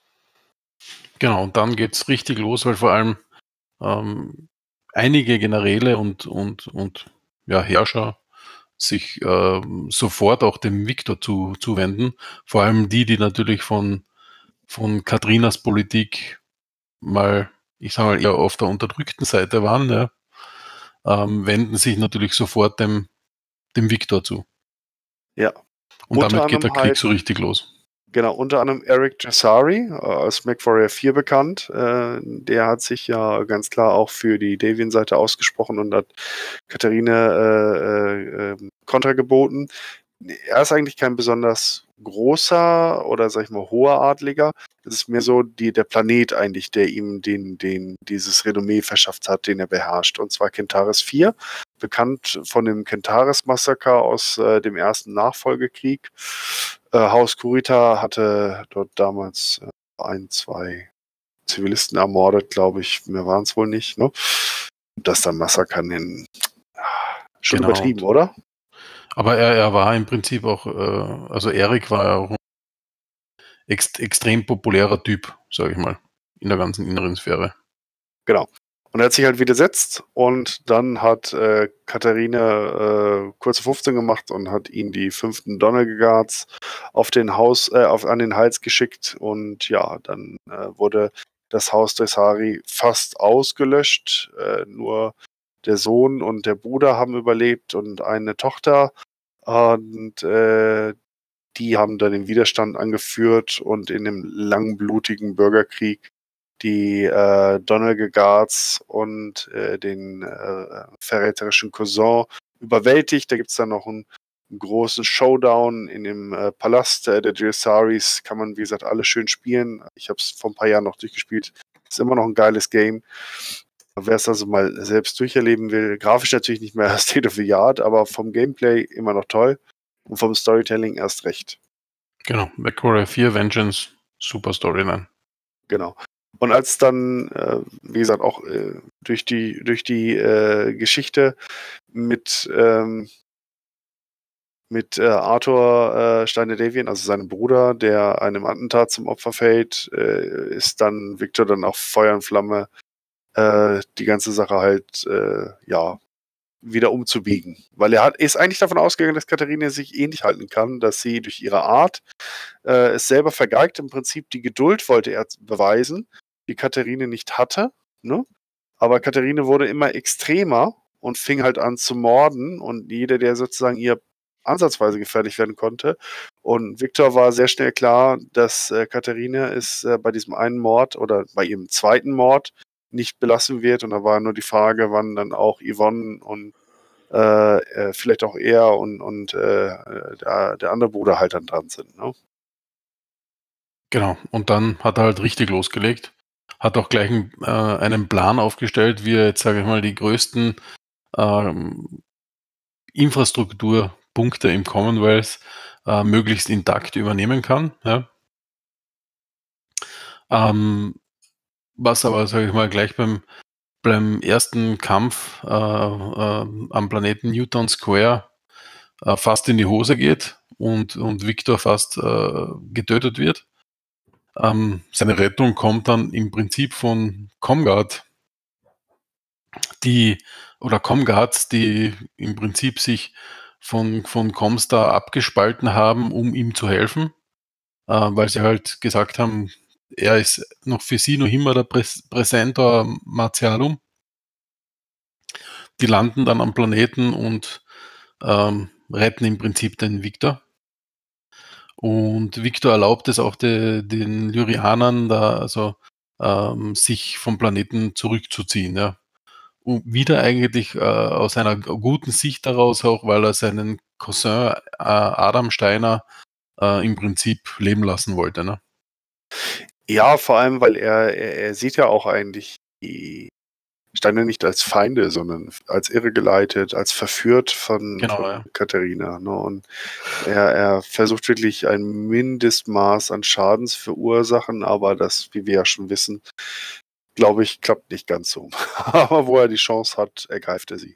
Genau, und dann geht's richtig los, weil vor allem ähm, einige Generäle und, und, und ja, Herrscher sich ähm, sofort auch dem Victor zu, zuwenden. Vor allem die, die natürlich von, von Katharinas Politik mal, ich sage mal, eher auf der unterdrückten Seite waren, ja, ähm, wenden sich natürlich sofort dem, dem Victor zu. Ja. Und Unter damit geht der anderem Krieg halt- so richtig los. Genau, unter anderem Eric Jessari, äh, als MechWarrior vier bekannt. Äh, der hat sich ja ganz klar auch für die Deviant-Seite ausgesprochen und hat Katharine äh, äh, äh, Kontra geboten. Er ist eigentlich kein besonders großer oder, sag ich mal, hoher Adliger. Es ist mehr so die, der Planet eigentlich, der ihm den, den, dieses Renommee verschafft hat, den er beherrscht. Und zwar Kentaris vier, bekannt von dem Kentaris-Massaker aus äh, dem ersten Nachfolgekrieg. Äh, Haus Kurita hatte dort damals äh, ein, zwei Zivilisten ermordet, glaube ich. Mehr waren es wohl nicht. Ne? Das dann Massaker nennen. Schon Genau. übertrieben, oder? Aber er, er war im Prinzip auch, äh, also Eric war ja auch ein ext, extrem populärer Typ, sage ich mal, in der ganzen inneren Sphäre. Genau. Und er hat sich halt widersetzt und dann hat äh, Katharine äh, kurze fünfzehn gemacht und hat ihm die fünften Donnerguards auf den Haus, äh, auf, an den Hals geschickt und ja, dann äh, wurde das Haus Dressari fast ausgelöscht. Äh, nur der Sohn und der Bruder haben überlebt und eine Tochter. Und äh, die haben dann den Widerstand angeführt und in dem langen, blutigen Bürgerkrieg die äh, Donner Guards und äh, den äh, verräterischen Cousin überwältigt. Da gibt es dann noch einen, einen großen Showdown in dem äh, Palast äh, der Dressaris. Kann man, wie gesagt, alles schön spielen. Ich habe es vor ein paar Jahren noch durchgespielt. Ist immer noch ein geiles Game. Wer es also mal selbst durcherleben will, grafisch natürlich nicht mehr State of the Art, aber vom Gameplay immer noch toll und vom Storytelling erst recht. Genau, MechWarrior vier Vengeance, super Storyline. Genau. Und als dann, äh, wie gesagt, auch äh, durch die, durch die äh, Geschichte mit, ähm, mit äh, Arthur äh, Stein der Deviant, also seinem Bruder, der einem Attentat zum Opfer fällt, äh, ist dann Victor dann auch Feuer und Flamme, äh, die ganze Sache halt, äh, ja, wieder umzubiegen. Weil er hat, ist eigentlich davon ausgegangen, dass Katharine sich ähnlich halten kann, dass sie durch ihre Art äh, es selber vergeigt. Im Prinzip die Geduld wollte er beweisen, die Katharine nicht hatte. Ne? Aber Katharine wurde immer extremer und fing halt an zu morden und jeder, der sozusagen ihr ansatzweise gefährlich werden konnte. Und Victor war sehr schnell klar, dass äh, Katharine es äh, bei diesem einen Mord oder bei ihrem zweiten Mord nicht belassen wird. Und da war nur die Frage, wann dann auch Yvonne und äh, äh, vielleicht auch er und, und äh, der, der andere Bruder halt dann dran sind. Ne? Genau, und dann hat er halt richtig losgelegt. Hat auch gleich einen, äh, einen Plan aufgestellt, wie er jetzt, sage ich mal, die größten ähm, Infrastrukturpunkte im Commonwealth äh, möglichst intakt übernehmen kann. Ja. Ähm, was aber, sage ich mal, gleich beim, beim ersten Kampf äh, äh, am Planeten Newton Square äh, fast in die Hose geht und, und Victor fast äh, getötet wird. Ähm, seine Rettung kommt dann im Prinzip von Comguard, die oder Comguards, die im Prinzip sich von, von Comstar abgespalten haben, um ihm zu helfen, äh, weil sie halt gesagt haben, er ist noch für sie noch immer der Präs Präsenter Martialum. Die landen dann am Planeten und ähm, retten im Prinzip den Victor. Und Victor erlaubt es auch de, den Lyrianern, da also ähm, sich vom Planeten zurückzuziehen. Ja. um wieder eigentlich äh, aus einer guten Sicht daraus, auch weil er seinen Cousin äh, Adam Steiner äh, im Prinzip leben lassen wollte. Ne? Ja, vor allem, weil er, er, er sieht ja auch eigentlich die Steine nicht als Feinde, sondern als irregeleitet, als verführt von, Genau, von ja. Katharina. Ne? Und er, er versucht wirklich ein Mindestmaß an Schadensverursachen, aber das, wie wir ja schon wissen, glaube ich, klappt nicht ganz so. Aber wo er die Chance hat, ergreift er sie.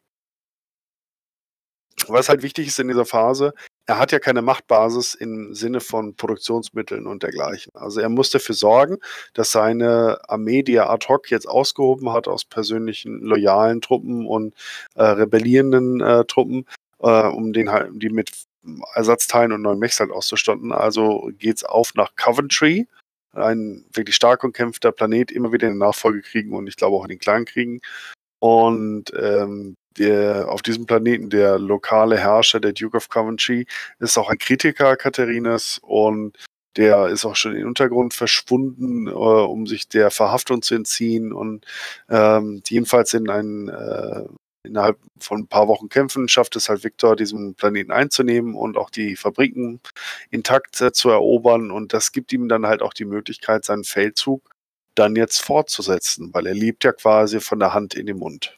Was halt wichtig ist in dieser Phase, er hat ja keine Machtbasis im Sinne von Produktionsmitteln und dergleichen. Also er muss dafür sorgen, dass seine Armee, die er ad hoc jetzt ausgehoben hat aus persönlichen loyalen Truppen und äh, rebellierenden äh, Truppen, äh, um den halt, die mit Ersatzteilen und neuen Mechs halt auszustatten. Also geht's auf nach Coventry, ein wirklich stark umkämpfter Planet, immer wieder in den Nachfolgekriegen und ich glaube auch in den Clankriegen. Und ähm, der, auf diesem Planeten, der lokale Herrscher, der Duke of Coventry, ist auch ein Kritiker Katharinas und der ist auch schon in den Untergrund verschwunden, äh, um sich der Verhaftung zu entziehen und ähm, jedenfalls in ein, äh, innerhalb von ein paar Wochen Kämpfen schafft es halt Victor, diesen Planeten einzunehmen und auch die Fabriken intakt äh, zu erobern und das gibt ihm dann halt auch die Möglichkeit, seinen Feldzug dann jetzt fortzusetzen, weil er lebt ja quasi von der Hand in den Mund.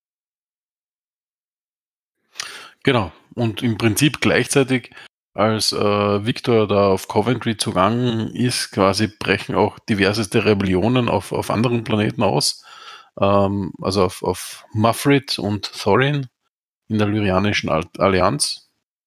Genau. Und im Prinzip gleichzeitig, als äh, Victor da auf Coventry zugange ist, quasi brechen auch diverseste Rebellionen auf, auf anderen Planeten aus. Ähm, also auf, auf Mafrit und Thorin in der Lyrianischen Allianz.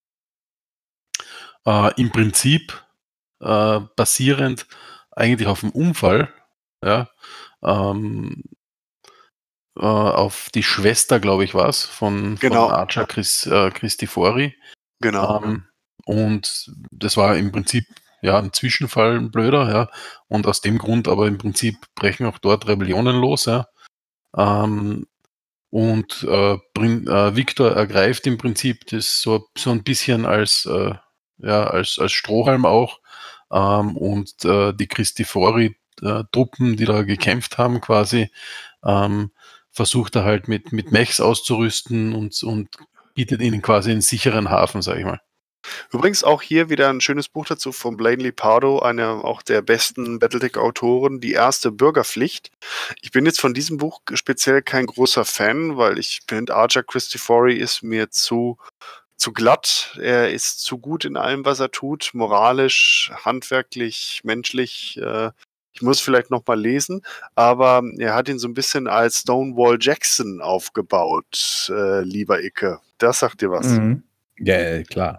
Äh, Im Prinzip äh, basierend eigentlich auf dem Unfall, ja, ähm, äh, auf die Schwester, glaube ich, war es, von, Genau. von Archer Chris, äh, Christifori. Genau. Ähm, und das war im Prinzip ja ein Zwischenfall, ein blöder, ja. Und aus dem Grund aber im Prinzip brechen auch dort Rebellionen los, ja. Ähm, und äh, bring, äh, Victor ergreift im Prinzip das so, so ein bisschen als, äh, ja, als, als Strohhalm auch. Ähm, und äh, die Christifori-Truppen, die da gekämpft haben, quasi, ähm, versucht er halt mit, mit Mechs auszurüsten und, und bietet ihnen quasi einen sicheren Hafen, sag ich mal. Übrigens auch hier wieder ein schönes Buch dazu von Blaine Lipardo, einer auch der besten Battletech-Autoren, Die erste Bürgerpflicht. Ich bin jetzt von diesem Buch speziell kein großer Fan, weil ich finde, Archer Christifori ist mir zu, zu glatt. Er ist zu gut in allem, was er tut, moralisch, handwerklich, menschlich. Äh, ich muss vielleicht noch mal lesen, aber er hat ihn so ein bisschen als Stonewall Jackson aufgebaut, äh, lieber Icke. Das sagt dir was. Mhm. Ja, ja, klar.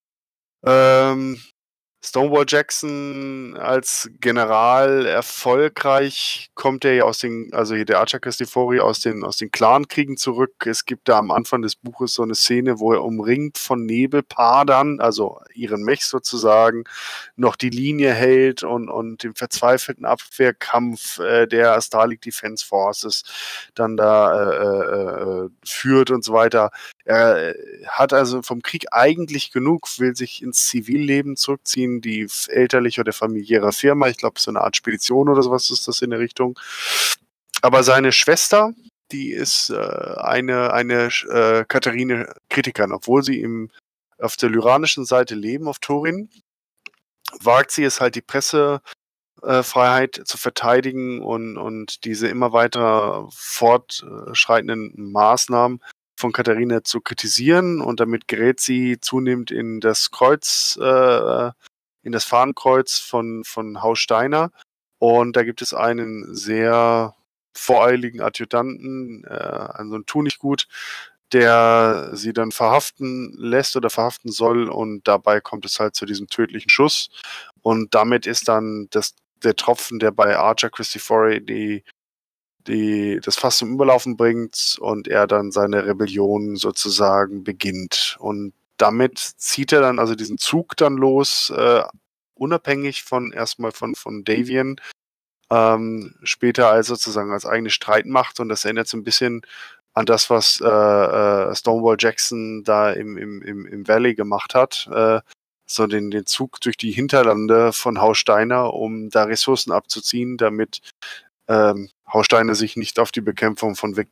Ähm, Stonewall Jackson als General erfolgreich kommt er ja aus den, also hier der Archer Christifori aus den, aus den Clankriegen zurück. Es gibt da am Anfang des Buches so eine Szene, wo er umringt von Nebelpadern, also ihren Mech sozusagen, noch die Linie hält und, und den verzweifelten Abwehrkampf äh, der Starlight Defense Forces dann da äh, äh, führt und so weiter. Er hat also vom Krieg eigentlich genug, will sich ins Zivilleben zurückziehen, die elterliche oder familiäre Firma, ich glaube so eine Art Spedition oder sowas ist das in der Richtung. Aber seine Schwester, die ist äh, eine, eine äh, Katharine Kritikerin, obwohl sie im, auf der lyranischen Seite leben, auf Thorin, wagt sie es halt die Pressefreiheit zu verteidigen und, und diese immer weiter fortschreitenden Maßnahmen von Katharina zu kritisieren und damit gerät sie zunehmend in das Kreuz, äh, in das Fahnenkreuz von, von Haus Steiner und da gibt es einen sehr voreiligen Adjutanten, äh, also ein Tunichtgut, der sie dann verhaften lässt oder verhaften soll und dabei kommt es halt zu diesem tödlichen Schuss und damit ist dann das, der Tropfen, der bei Archer Christifori die die das Fass zum Überlaufen bringt und er dann seine Rebellion sozusagen beginnt. Und damit zieht er dann also diesen Zug dann los, äh, unabhängig von erstmal von, von Davian, ähm, später als sozusagen als eigene Streitmacht und das erinnert so ein bisschen an das, was äh, äh, Stonewall Jackson da im, im, im, im Valley gemacht hat. Äh, so den, den Zug durch die Hinterlande von Haus Steiner, um da Ressourcen abzuziehen, damit ähm, Haus Steiner sich nicht auf die Bekämpfung von Victor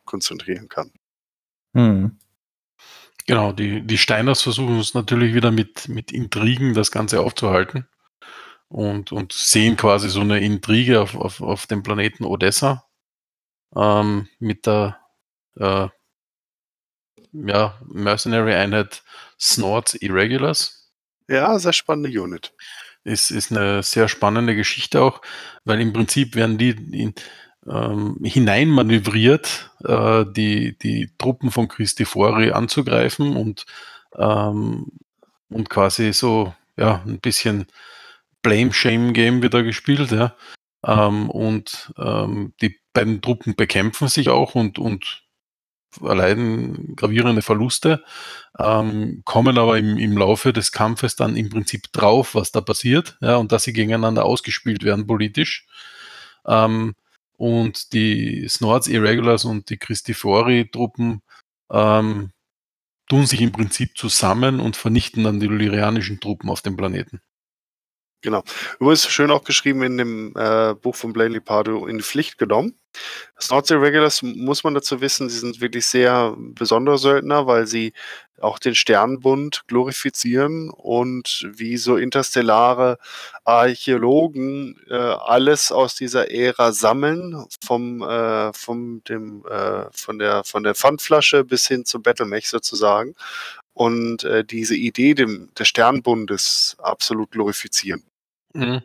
konzentrieren kann. Hm. Genau, die, die Steiners versuchen es natürlich wieder mit, mit Intrigen das Ganze aufzuhalten und, und sehen quasi so eine Intrige auf, auf, auf dem Planeten Odessa ähm, mit der äh, ja, Mercenary-Einheit Snorts Irregulars. Ja, sehr spannende Unit. Ist, ist eine sehr spannende Geschichte auch, weil im Prinzip werden die in, ähm, hineinmanövriert, äh, die, die Truppen von Christifori anzugreifen und, ähm, und quasi so ja, ein bisschen Blame-Shame-Game wird da gespielt. Ja. Ähm, und ähm, die beiden Truppen bekämpfen sich auch und, und erleiden gravierende Verluste, ähm, kommen aber im, im Laufe des Kampfes dann im Prinzip drauf, was da passiert, ja, und dass sie gegeneinander ausgespielt werden politisch. Ähm, und die Snorts Irregulars und die Christifori-Truppen ähm, tun sich im Prinzip zusammen und vernichten dann die lyrianischen Truppen auf dem Planeten. Genau. Übrigens schön auch geschrieben in dem äh, Buch von Blaine Lipardo in die Pflicht genommen. Snorts Irregulars, muss man dazu wissen, sie sind wirklich sehr besondere Söldner, weil sie auch den Sternenbund glorifizieren und wie so interstellare Archäologen äh, alles aus dieser Ära sammeln, vom, äh, vom dem, äh, von der, von der Pfandflasche bis hin zum Battlemech sozusagen. Und äh, diese Idee dem, des Sternbundes absolut glorifizieren. Mhm.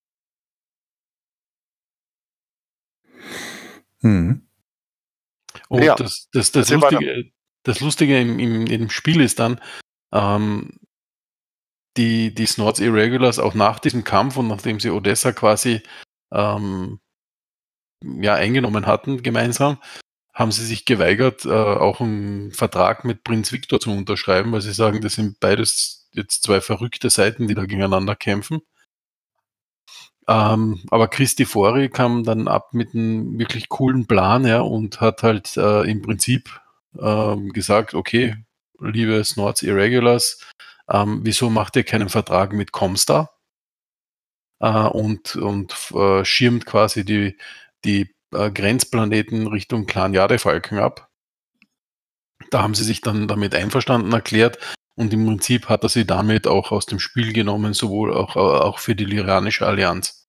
Hm. Und Ja, das, das, das, erzähl weiter. Lustige, das Lustige im, im, im Spiel ist dann, ähm, die, die Snorts Irregulars auch nach diesem Kampf und nachdem sie Odessa quasi ähm, ja, eingenommen hatten gemeinsam, haben sie sich geweigert, äh, auch einen Vertrag mit Prinz Viktor zu unterschreiben, weil sie sagen, das sind beides jetzt zwei verrückte Seiten, die da gegeneinander kämpfen. Ähm, aber Christifori kam dann ab mit einem wirklich coolen Plan, ja, und hat halt äh, im Prinzip ähm, gesagt, okay, liebe Snorts Irregulars, ähm, wieso macht ihr keinen Vertrag mit Comstar? Äh, und und äh, schirmt quasi die, die äh, Grenzplaneten Richtung Clan Jadefalken ab. Da haben sie sich dann damit einverstanden erklärt und im Prinzip hat er sie damit auch aus dem Spiel genommen, sowohl auch, auch für die Lyrianische Allianz.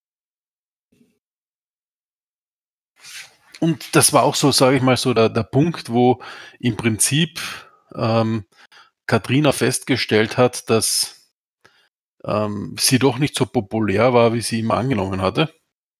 Und das war auch so, sage ich mal, so der, der Punkt, wo im Prinzip ähm, Katrina festgestellt hat, dass ähm, sie doch nicht so populär war, wie sie immer angenommen hatte.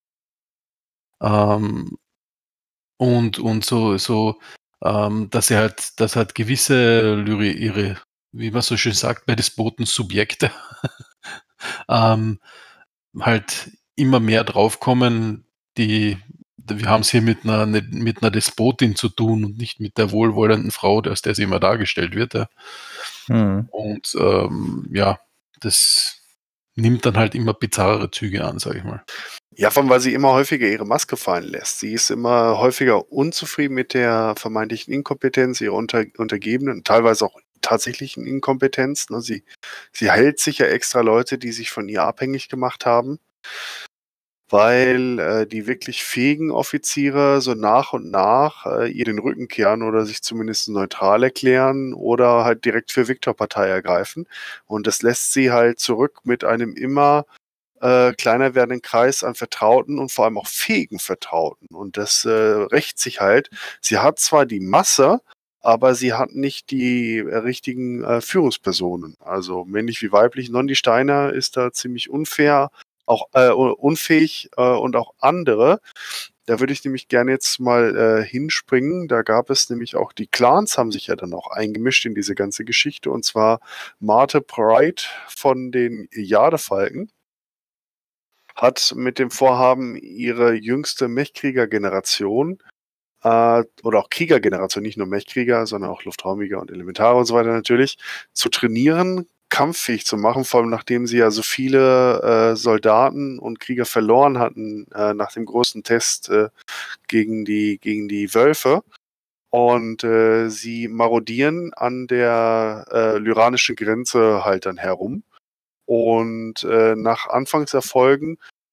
Ähm, und, und so, so ähm, dass sie halt, dass halt gewisse Lyri, ihre, wie man so schön sagt, bei Despoten Subjekte ähm, halt immer mehr draufkommen, die, wir haben es hier mit einer, mit einer Despotin zu tun und nicht mit der wohlwollenden Frau, als der sie immer dargestellt wird. Ja. Hm. Und ähm, ja, das nimmt dann halt immer bizarrere Züge an, sage ich mal. Ja, vor allem, weil sie immer häufiger ihre Maske fallen lässt. Sie ist immer häufiger unzufrieden mit der vermeintlichen Inkompetenz ihrer Unter Untergebenen, teilweise auch tatsächlichen Inkompetenz. Ne? Sie, sie hält sich ja extra Leute, die sich von ihr abhängig gemacht haben, weil äh, die wirklich fähigen Offiziere so nach und nach äh, ihr den Rücken kehren oder sich zumindest neutral erklären oder halt direkt für Viktor-Partei ergreifen. Und das lässt sie halt zurück mit einem immer äh, kleiner werdenden Kreis an Vertrauten und vor allem auch fähigen Vertrauten. Und das äh, rächt sich halt. Sie hat zwar die Masse, aber sie hat nicht die äh, richtigen äh, Führungspersonen. Also männlich wie weiblich. Nondi Steiner ist da ziemlich unfair, auch äh, unfähig äh, und auch andere. Da würde ich nämlich gerne jetzt mal äh, hinspringen. Da gab es nämlich auch die Clans, haben sich ja dann auch eingemischt in diese ganze Geschichte. Und zwar Marte Pride von den Jadefalken hat mit dem Vorhaben, ihre jüngste Mechkrieger-Generation äh, oder auch Kriegergeneration, nicht nur Mechkrieger, sondern auch Luftraumiger und Elementare und so weiter natürlich, zu trainieren, kampffähig zu machen, vor allem nachdem sie ja so viele äh, Soldaten und Krieger verloren hatten äh, nach dem großen Test äh, gegen die, gegen die Wölfe. Und äh, sie marodieren an der äh, lyranischen Grenze halt dann herum. Und äh, nach Anfangserfolgen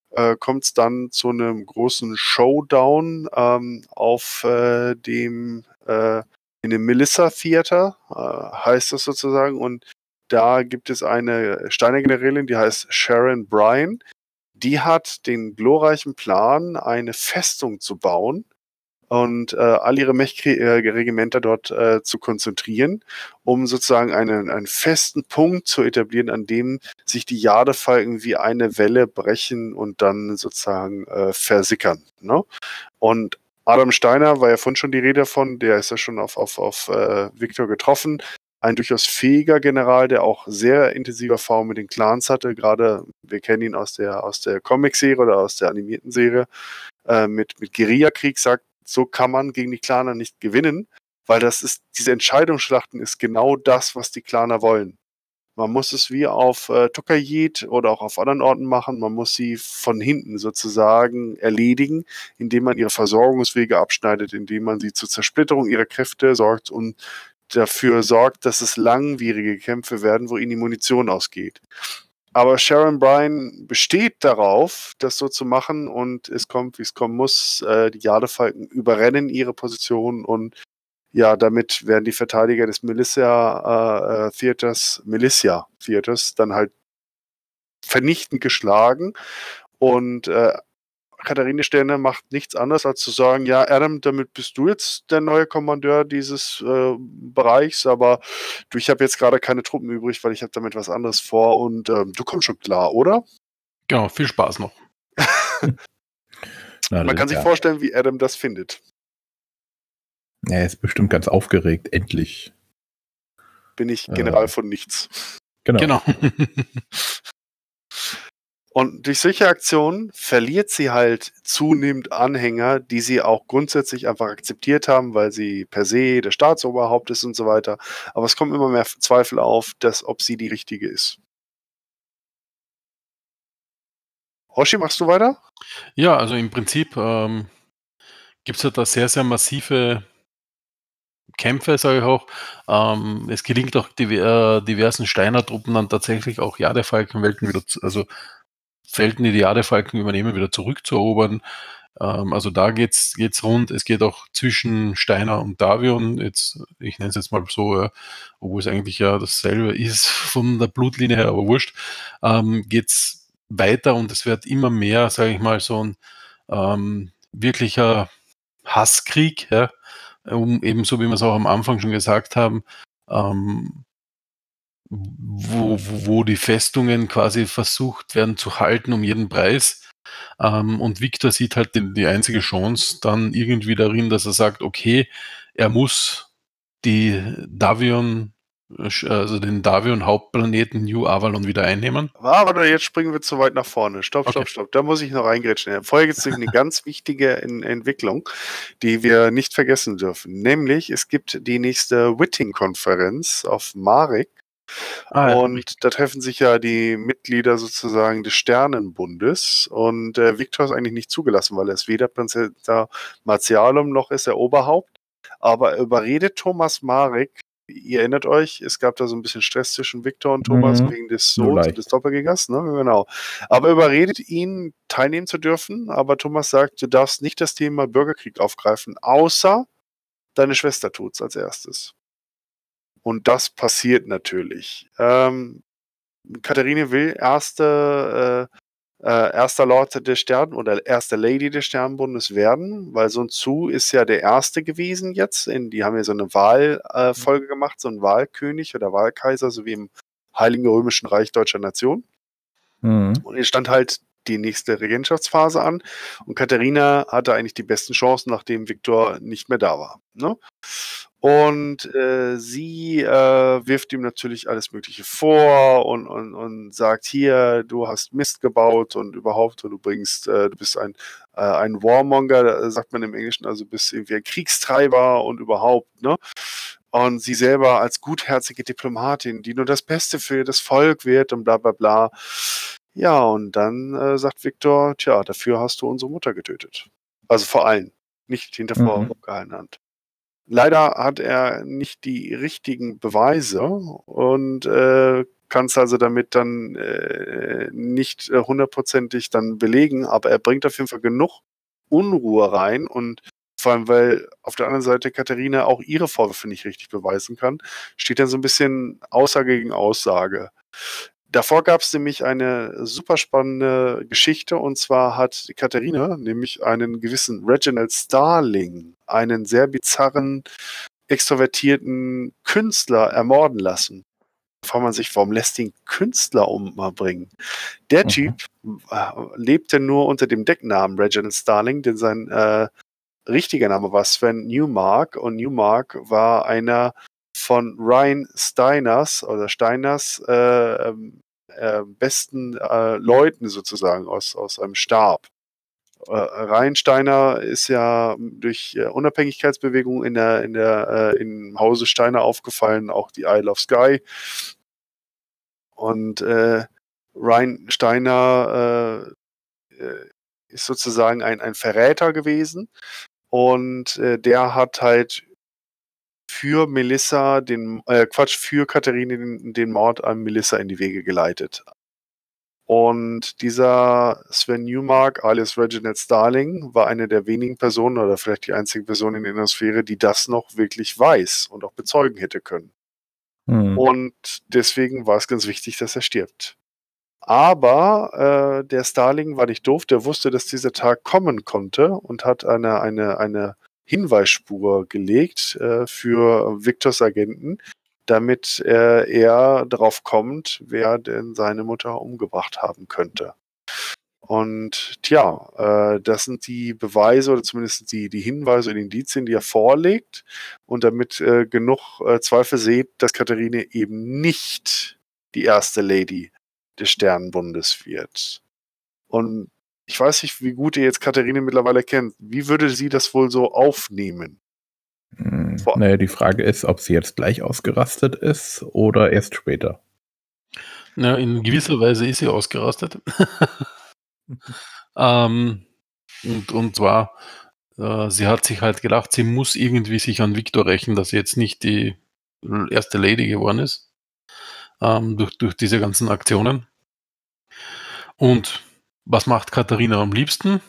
äh, kommt es dann zu einem großen Showdown ähm, auf äh, dem äh, in dem Melissa Theater, äh, heißt das sozusagen. Und da gibt es eine Steiner-Generälin, die heißt Sharon Bryan. Die hat den glorreichen Plan, eine Festung zu bauen und äh, all ihre Mech-Regimenter dort äh, zu konzentrieren, um sozusagen einen, einen festen Punkt zu etablieren, an dem sich die Jadefalken wie eine Welle brechen und dann sozusagen äh, versickern. Ne? Und Adam Steiner, war ja vorhin schon die Rede davon, der ist ja schon auf, auf, auf äh, Victor getroffen. Ein durchaus fähiger General, der auch sehr intensive Erfahrung mit den Clans hatte. Gerade, wir kennen ihn aus der, aus der Comic-Serie oder aus der animierten Serie, äh, mit, mit Guerillakrieg, sagt, so kann man gegen die Claner nicht gewinnen, weil das ist, diese Entscheidungsschlachten ist genau das, was die Claner wollen. Man muss es wie auf äh, Tokajit oder auch auf anderen Orten machen. Man muss sie von hinten sozusagen erledigen, indem man ihre Versorgungswege abschneidet, indem man sie zur Zersplitterung ihrer Kräfte sorgt und dafür sorgt, dass es langwierige Kämpfe werden, wo ihnen die Munition ausgeht. Aber Sharon Bryan besteht darauf, das so zu machen und es kommt, wie es kommen muss. Äh, die Jadefalken überrennen ihre Position und ja, damit werden die Verteidiger des Militia äh, Theaters, Militia Theaters dann halt vernichtend geschlagen. Und äh, Katharine Sterner macht nichts anderes, als zu sagen, ja, Adam, damit bist du jetzt der neue Kommandeur dieses äh, Bereichs, aber du, ich habe jetzt gerade keine Truppen übrig, weil ich habe damit was anderes vor und ähm, du kommst schon klar, oder? Genau, viel Spaß noch. Na, Man kann sich ja. vorstellen, wie Adam das findet. Er ist bestimmt ganz aufgeregt, endlich. Bin ich General Äh, von nichts. Genau. Genau. Und durch solche Aktionen verliert sie halt zunehmend Anhänger, die sie auch grundsätzlich einfach akzeptiert haben, weil sie per se der Staatsoberhaupt ist und so weiter. Aber es kommen immer mehr Zweifel auf, dass, ob sie die richtige ist. Hoshi, machst du weiter? Ja, also im Prinzip ähm, gibt es ja da sehr, sehr massive Kämpfe, sage ich auch. Ähm, es gelingt auch diver, diversen Steiner-Truppen dann tatsächlich auch Jadefalkenwelten wieder, zu, also Felden, die die Jadefalken übernehmen, wieder zurückzuerobern. Ähm, also da geht's geht's rund. Es geht auch zwischen Steiner und Davion. Jetzt, ich nenne es jetzt mal so, äh, obwohl es eigentlich ja dasselbe ist von der Blutlinie her, aber wurscht. Ähm, geht's weiter und es wird immer mehr, sage ich mal, so ein ähm, wirklicher Hasskrieg, ja, um ebenso wie wir es auch am Anfang schon gesagt haben, ähm, wo, wo die Festungen quasi versucht werden zu halten um jeden Preis. Ähm, und Victor sieht halt die, die einzige Chance dann irgendwie darin, dass er sagt, okay, er muss die Davion, also den Davion-Hauptplaneten New Avalon wieder einnehmen. Aber jetzt springen wir zu weit nach vorne. Stopp, stopp, Okay. stopp. Da muss ich noch reingrätschen. Vorher gibt es eine ganz wichtige in Entwicklung, die wir nicht vergessen dürfen. Nämlich, es gibt die nächste Witting-Konferenz auf Marek. Ah, ja. Und da treffen sich ja die Mitglieder sozusagen des Sternenbundes. Und äh, Victor ist eigentlich nicht zugelassen, weil er ist weder Prinzessin Martialum noch ist er Oberhaupt. Aber er überredet Thomas Marek. Ihr erinnert euch, es gab da so ein bisschen Stress zwischen Victor und Thomas Mhm. wegen des Nur Sohns leicht. und des Doppelgängers, ne? Genau. Aber er überredet ihn, teilnehmen zu dürfen. Aber Thomas sagt, du darfst nicht das Thema Bürgerkrieg aufgreifen, außer deine Schwester tut's als erstes. Und das passiert natürlich. Ähm, Katharine will erste, äh, äh, erster Lord der Stern oder erste Lady des Sternbundes werden, weil Sun Tzu ist ja der erste gewesen jetzt. In, die haben ja so eine Wahlfolge äh, Folge gemacht, so ein Wahlkönig oder Wahlkaiser, so wie im Heiligen Römischen Reich Deutscher Nation. Mhm. Und es stand halt die nächste Regentschaftsphase an. Und Katharina hatte eigentlich die besten Chancen, nachdem Viktor nicht mehr da war. Ne? Und äh, sie äh, wirft ihm natürlich alles Mögliche vor und, und, und sagt, hier, du hast Mist gebaut und überhaupt, und du bringst, äh, du bist ein, äh, ein Warmonger, sagt man im Englischen, also bist irgendwie ein Kriegstreiber und überhaupt, ne? Und sie selber als gutherzige Diplomatin, die nur das Beste für das Volk wird und bla bla bla. Ja, und dann äh, sagt Viktor, tja, dafür hast du unsere Mutter getötet. Also vor allem, nicht hinter vorgehaltener Hand. Leider hat er nicht die richtigen Beweise und äh, kann es also damit dann äh, nicht äh, hundertprozentig dann belegen, aber er bringt auf jeden Fall genug Unruhe rein und vor allem, weil auf der anderen Seite Katharina auch ihre Vorwürfe nicht richtig beweisen kann, steht dann so ein bisschen Aussage gegen Aussage. Davor gab es nämlich eine super spannende Geschichte und zwar hat Katharina nämlich einen gewissen Reginald Starling, einen sehr bizarren, extrovertierten Künstler ermorden lassen. Da fragt man sich, warum lässt den Künstler umbringen? Der Mhm. Typ äh, lebte nur unter dem Decknamen Reginald Starling, denn sein äh, richtiger Name war Sven Newmark und Newmark war einer von Ryan Steiners oder Steiners äh, äh, besten äh, Leuten sozusagen aus, aus seinem Stab. Äh, Ryan Steiner ist ja durch äh, Unabhängigkeitsbewegung in der, in der, äh, im Hause Steiner aufgefallen, auch die Isle of Skye. Und äh, Ryan Steiner äh, äh, ist sozusagen ein, ein Verräter gewesen. Und äh, der hat halt für Melissa den, äh, Quatsch, für Katharine den, den Mord an Melissa in die Wege geleitet. Und dieser Sven Newmark, alias Reginald Starling, war eine der wenigen Personen oder vielleicht die einzige Person in der Innersphäre, die das noch wirklich weiß und auch bezeugen hätte können. Mhm. Und deswegen war es ganz wichtig, dass er stirbt. Aber äh, der Starling war nicht doof, der wusste, dass dieser Tag kommen konnte und hat eine, eine, eine Hinweisspur gelegt äh, für Victors Agenten, damit äh, er drauf kommt, wer denn seine Mutter umgebracht haben könnte. Und tja, äh, das sind die Beweise oder zumindest die, die Hinweise und Indizien, die er vorlegt und damit äh, genug äh, Zweifel seht, dass Katharine eben nicht die erste Lady des Sternenbundes wird. Und ich weiß nicht, wie gut ihr jetzt Katharine mittlerweile kennt. Wie würde sie das wohl so aufnehmen? Hm, Vor- Naja, die Frage ist, ob sie jetzt gleich ausgerastet ist oder erst später. Na, in gewisser Weise ist sie ausgerastet. ähm, und, und zwar, äh, sie hat sich halt gedacht, sie muss irgendwie sich an Victor rächen, dass sie jetzt nicht die erste Lady geworden ist. Ähm, durch, durch diese ganzen Aktionen. Und was macht Katharina am liebsten?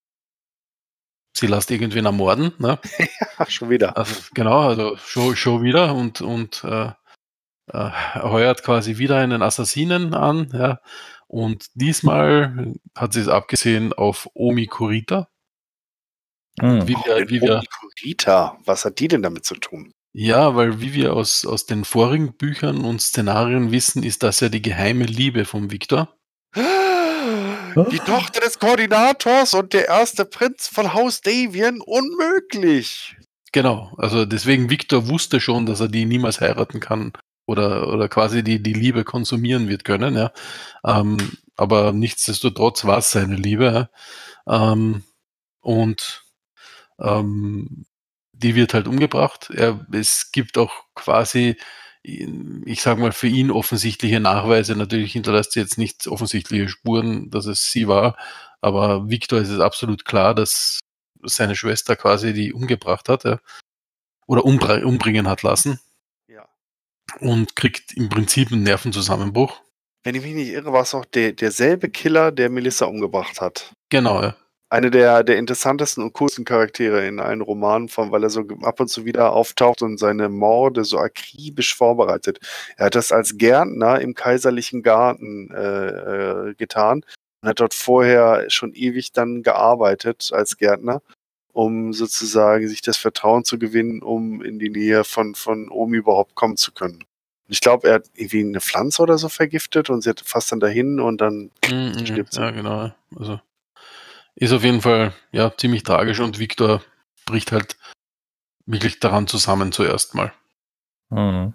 Sie lässt irgendwen ermorden, ne? Ach, schon wieder. Also, genau, also schon, schon wieder und, und äh, äh, heuert quasi wieder einen Assassinen an, ja. Und diesmal hat sie es abgesehen auf Omi Kurita. Hm. Wie wir, wie wir, Rita, was hat die denn damit zu tun? ja, weil wie wir aus, aus den vorigen Büchern und Szenarien wissen, ist das ja die geheime Liebe von Victor. Die Tochter des Koordinators und der erste Prinz von Haus Davian, unmöglich. Genau, also deswegen Victor wusste schon, dass er die niemals heiraten kann oder, oder quasi die, die Liebe konsumieren wird können, ja. Ähm, aber nichtsdestotrotz war es seine Liebe, ja. Ähm, und ähm, die wird halt umgebracht. Er, es gibt auch quasi, ich sage mal, für ihn offensichtliche Nachweise. Natürlich hinterlässt sie jetzt nicht offensichtliche Spuren, dass es sie war, aber Victor ist es absolut klar, dass seine Schwester quasi die umgebracht hat, ja, oder umbr- umbringen hat lassen Ja. und kriegt im Prinzip einen Nervenzusammenbruch. Wenn ich mich nicht irre, war es auch der, derselbe Killer, der Melissa umgebracht hat. Genau, ja. Eine der, der interessantesten und coolsten Charaktere in allen Romanen, von, weil er so ab und zu wieder auftaucht und seine Morde so akribisch vorbereitet. Er hat das als Gärtner im kaiserlichen Garten äh, äh, getan und hat dort vorher schon ewig dann gearbeitet als Gärtner, um sozusagen sich das Vertrauen zu gewinnen, um in die Nähe von, von Omi überhaupt kommen zu können. Und ich glaube, er hat irgendwie eine Pflanze oder so vergiftet und sie hat fast dann dahin und dann Mhm, stirbt sie. ja, genau. Also ist auf jeden Fall ja ziemlich tragisch und Victor bricht halt wirklich daran zusammen zuerst mal. Mhm.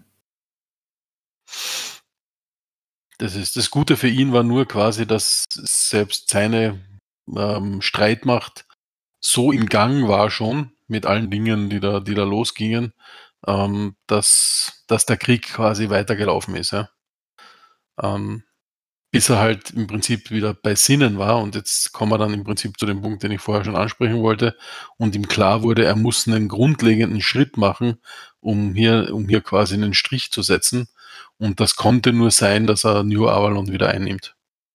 Das ist das Gute für ihn war nur quasi, dass selbst seine ähm, Streitmacht so im Gang war schon mit allen Dingen, die da, die da losgingen, ähm, dass, dass der Krieg quasi weitergelaufen ist. Ja. Ähm, bis er halt im Prinzip wieder bei Sinnen war und jetzt kommen wir dann im Prinzip zu dem Punkt, den ich vorher schon ansprechen wollte und ihm klar wurde, er muss einen grundlegenden Schritt machen, um hier, um hier quasi einen Strich zu setzen Und das konnte nur sein, dass er New Avalon wieder einnimmt.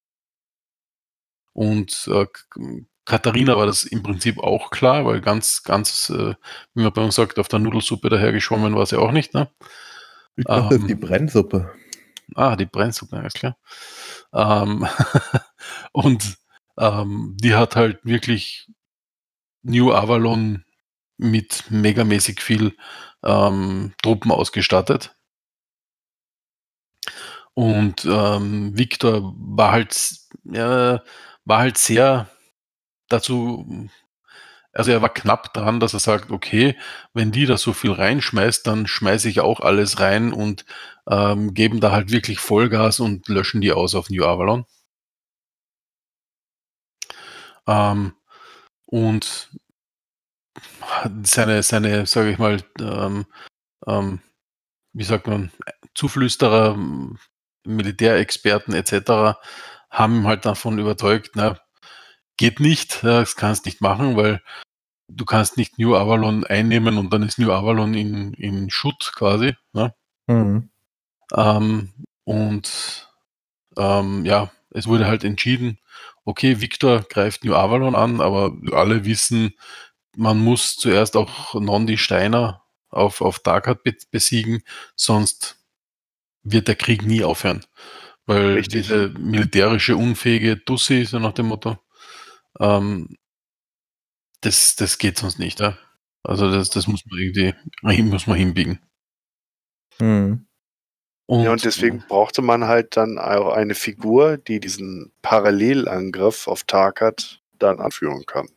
Und äh, Katharina war das im Prinzip auch klar, weil ganz, ganz, äh, wie man bei uns sagt, auf der Nudelsuppe dahergeschwommen war sie auch nicht. Ne? Ich dachte, das ist Ähm, die Brennsuppe. Ah, die Brennsuppe, alles klar. Ähm, und ähm, die hat halt wirklich New Avalon mit megamäßig viel ähm, Truppen ausgestattet. Und ähm, Victor war halt, ja, war halt sehr dazu, also er war knapp dran, dass er sagt, okay, wenn die da so viel reinschmeißt, dann schmeiße ich auch alles rein und ähm, geben da halt wirklich Vollgas und löschen die aus auf New Avalon. Ähm, und seine, seine, sage ich mal, ähm, ähm, wie sagt man, Zuflüsterer, m, Militärexperten et cetera haben ihn halt davon überzeugt, na, geht nicht, ja, das kannst nicht machen, weil du kannst nicht New Avalon einnehmen und dann ist New Avalon in, in Schutt quasi. Ne? Mhm. Ähm, und ähm, ja, es wurde halt entschieden, okay, Victor greift New Avalon an, aber alle wissen, man muss zuerst auch Nondi Steiner auf, auf Darkhat be besiegen, sonst wird der Krieg nie aufhören. Weil Richtig. diese militärische unfähige Tussi, so nach dem Motto, ähm, das, das geht sonst nicht. Ja? Also das, das muss man irgendwie muss man hinbiegen. Mhm. Und, Ja, und deswegen brauchte man halt dann auch eine Figur, die diesen Parallelangriff auf Tarkat dann anführen kann.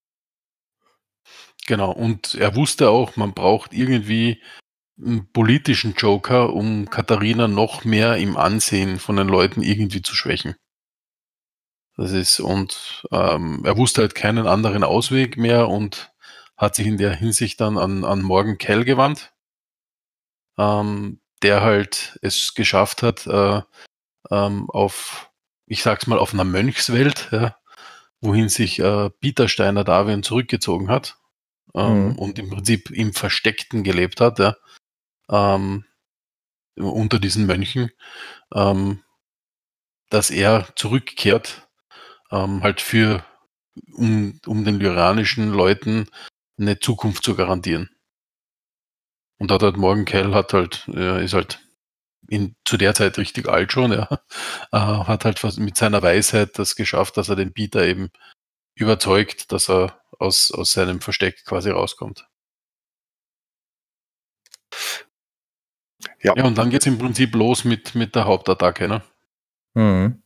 Genau, und er wusste auch, man braucht irgendwie einen politischen Joker, um Katharina noch mehr im Ansehen von den Leuten irgendwie zu schwächen. Das ist, und ähm, er wusste halt keinen anderen Ausweg mehr und hat sich in der Hinsicht dann an, an Morgan Kell gewandt, ähm, der halt es geschafft hat, äh, ähm, auf, ich sag's mal, auf einer Mönchswelt, ja, wohin sich äh, Peter Steiner Darwin zurückgezogen hat, ähm, Mhm. und im Prinzip im Versteckten gelebt hat, ja, ähm, unter diesen Mönchen, ähm, dass er zurückkehrt, ähm, halt für, um, um den lyranischen Leuten eine Zukunft zu garantieren. Und hat halt Morgan Kell hat halt, äh, ist halt in, zu der Zeit richtig alt schon, ja, äh, hat halt was mit seiner Weisheit das geschafft, dass er den Peter eben überzeugt, dass er aus, aus seinem Versteck quasi rauskommt. Ja. Ja, und dann geht's im Prinzip los mit, mit der Hauptattacke, ne? Mhm.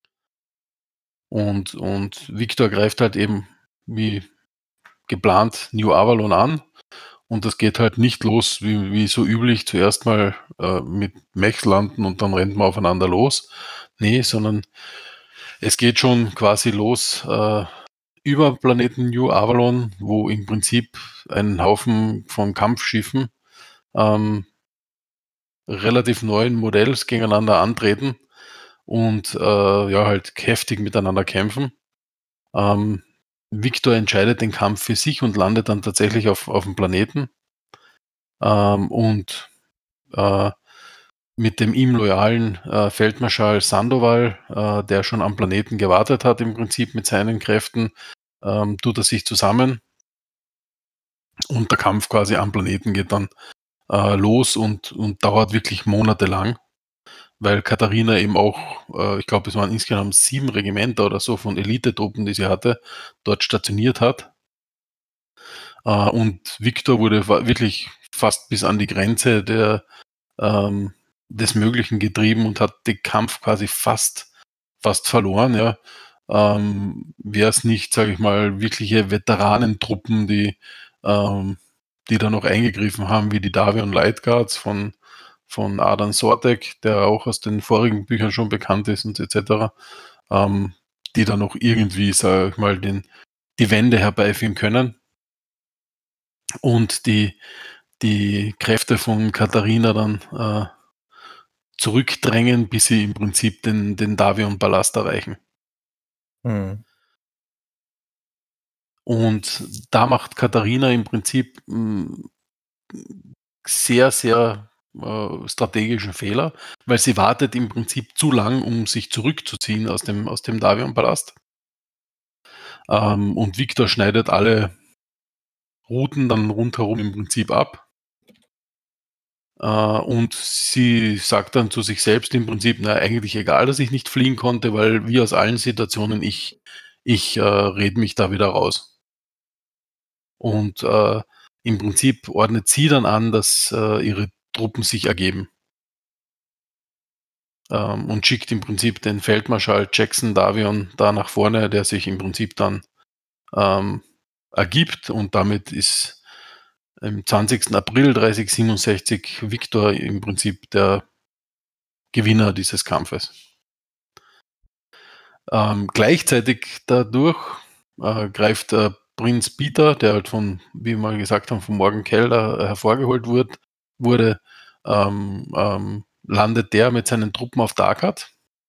Und, und Victor greift halt eben wie geplant New Avalon an. Und das geht halt nicht los, wie, wie so üblich, zuerst mal äh, mit Mechs landen und dann rennt man aufeinander los. Nee, sondern es geht schon quasi los äh, über Planeten New Avalon, wo im Prinzip ein Haufen von Kampfschiffen ähm, relativ neuen Modells gegeneinander antreten und äh, ja, halt heftig miteinander kämpfen. Ähm, Victor entscheidet den Kampf für sich und landet dann tatsächlich auf, auf dem Planeten. Ähm, und äh, mit dem ihm loyalen äh, Feldmarschall Sandoval, äh, der schon am Planeten gewartet hat, im Prinzip mit seinen Kräften, ähm, tut er sich zusammen und der Kampf quasi am Planeten geht dann äh, los und, und dauert wirklich monatelang, weil Katharina eben auch, äh, ich glaube, es waren insgesamt sieben Regimenter oder so von Elitetruppen, die sie hatte, dort stationiert hat. Äh, und Victor wurde wirklich fast bis an die Grenze der, ähm, des Möglichen getrieben und hat den Kampf quasi fast, fast verloren. Ja. Ähm, Wäre es nicht, sage ich mal, wirkliche Veteranentruppen, die, ähm, die da noch eingegriffen haben, wie die Davion Light Guards von, von Adan Sortek, der auch aus den vorigen Büchern schon bekannt ist und et cetera, ähm, die da noch irgendwie, sage ich mal, den, die Wende herbeiführen können. Und die, die Kräfte von Katharina dann äh, zurückdrängen, bis sie im Prinzip den, den Davion-Palast erreichen. Mhm. Und da macht Katharina im Prinzip mh, sehr, sehr äh, strategischen Fehler, weil sie wartet im Prinzip zu lang, um sich zurückzuziehen aus dem, aus dem Davion-Palast. Ähm, und Victor schneidet alle Routen dann rundherum im Prinzip ab. Äh, und sie sagt dann zu sich selbst im Prinzip, na, eigentlich egal, dass ich nicht fliehen konnte, weil wie aus allen Situationen, ich, ich äh, rede mich da wieder raus. Und äh, im Prinzip ordnet sie dann an, dass äh, ihre Truppen sich ergeben. Ähm, und schickt im Prinzip den Feldmarschall Jackson Davion da nach vorne, der sich im Prinzip dann ähm, ergibt, und damit ist am zwanzigsten April dreißighundertsiebenundsechzig Victor im Prinzip der Gewinner dieses Kampfes. Ähm, gleichzeitig dadurch äh, greift der Prinz Peter, der halt von, wie wir mal gesagt haben, von Morgan Keller äh, hervorgeholt wurde, wurde ähm, ähm, landet der mit seinen Truppen auf Darkhat.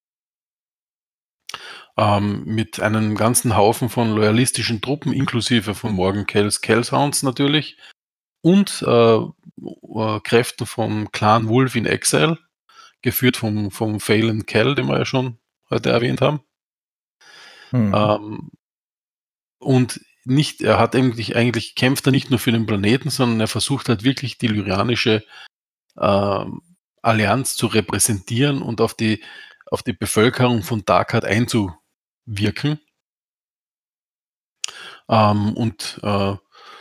Ähm, mit einem ganzen Haufen von loyalistischen Truppen, inklusive von Morgan Kells Kellsounds natürlich, und äh, äh, Kräften vom Clan Wolf in Exile, geführt vom, vom Phelan Kell, den wir ja schon heute erwähnt haben. Mhm. Ähm, und nicht, er hat eigentlich, eigentlich kämpft er nicht nur für den Planeten, sondern er versucht halt wirklich die lyrianische ähm, Allianz zu repräsentieren und auf die, auf die Bevölkerung von Darkhat einzuwirken. Ähm, und äh,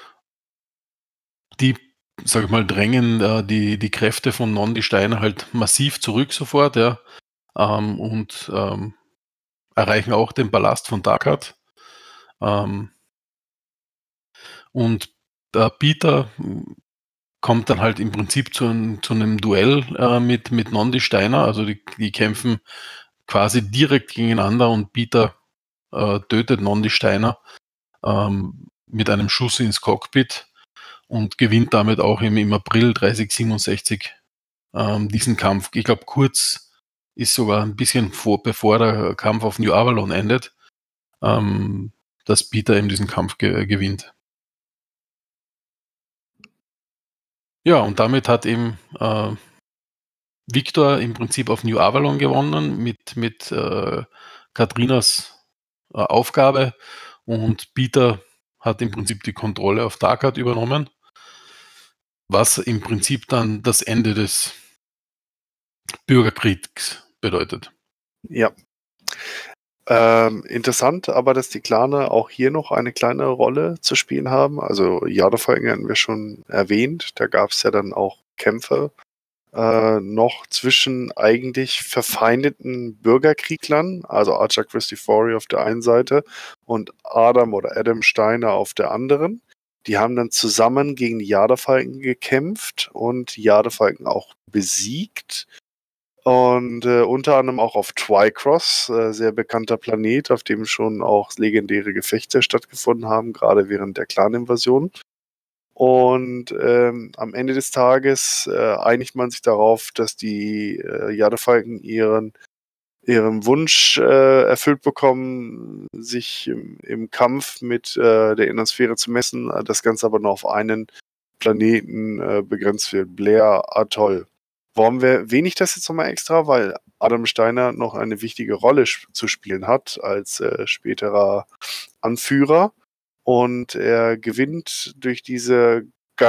die, sag ich mal, drängen äh, die, die Kräfte von Nondi Steiner halt massiv zurück sofort, ja, ähm, und ähm, erreichen auch den Palast von Darkhat. Ähm, und der Peter kommt dann halt im Prinzip zu, ein, zu einem Duell äh, mit, mit Nondi Steiner, also die, die kämpfen quasi direkt gegeneinander, und Peter äh, tötet Nondi Steiner ähm, mit einem Schuss ins Cockpit und gewinnt damit auch im, im April dreißighundertsiebenundsechzig ähm, diesen Kampf. Ich glaube, kurz ist sogar ein bisschen vor, bevor der Kampf auf New Avalon endet, ähm, dass Peter eben diesen Kampf ge gewinnt. Ja, und damit hat eben äh, Victor im Prinzip auf New Avalon gewonnen mit, mit äh, Katrinas äh, Aufgabe, und Peter hat im Prinzip die Kontrolle auf Darkhat übernommen, was im Prinzip dann das Ende des Bürgerkriegs bedeutet. Ja. Ähm, interessant aber, dass die Claner auch hier noch eine kleine Rolle zu spielen haben. Also Jadefalken hatten wir schon erwähnt. Da gab es ja dann auch Kämpfe äh, noch zwischen eigentlich verfeindeten Bürgerkrieglern, also Archer Christofori auf der einen Seite und Adam oder Adam Steiner auf der anderen. Die haben dann zusammen gegen die Jadefalken gekämpft und die Jadefalken auch besiegt. Und äh, unter anderem auch auf Twycross, äh, sehr bekannter Planet, auf dem schon auch legendäre Gefechte stattgefunden haben, gerade während der Clan-Invasion. Und ähm, am Ende des Tages äh, einigt man sich darauf, dass die äh, Jadefalken ihren, ihren Wunsch äh, erfüllt bekommen, sich im, im Kampf mit äh, der Innersphäre zu messen. Das Ganze aber nur auf einen Planeten äh, begrenzt wird, Blair Atoll. Warum erwähne ich das jetzt nochmal extra? Weil Adam Steiner noch eine wichtige Rolle zu spielen hat als äh, späterer Anführer. Und er gewinnt durch diese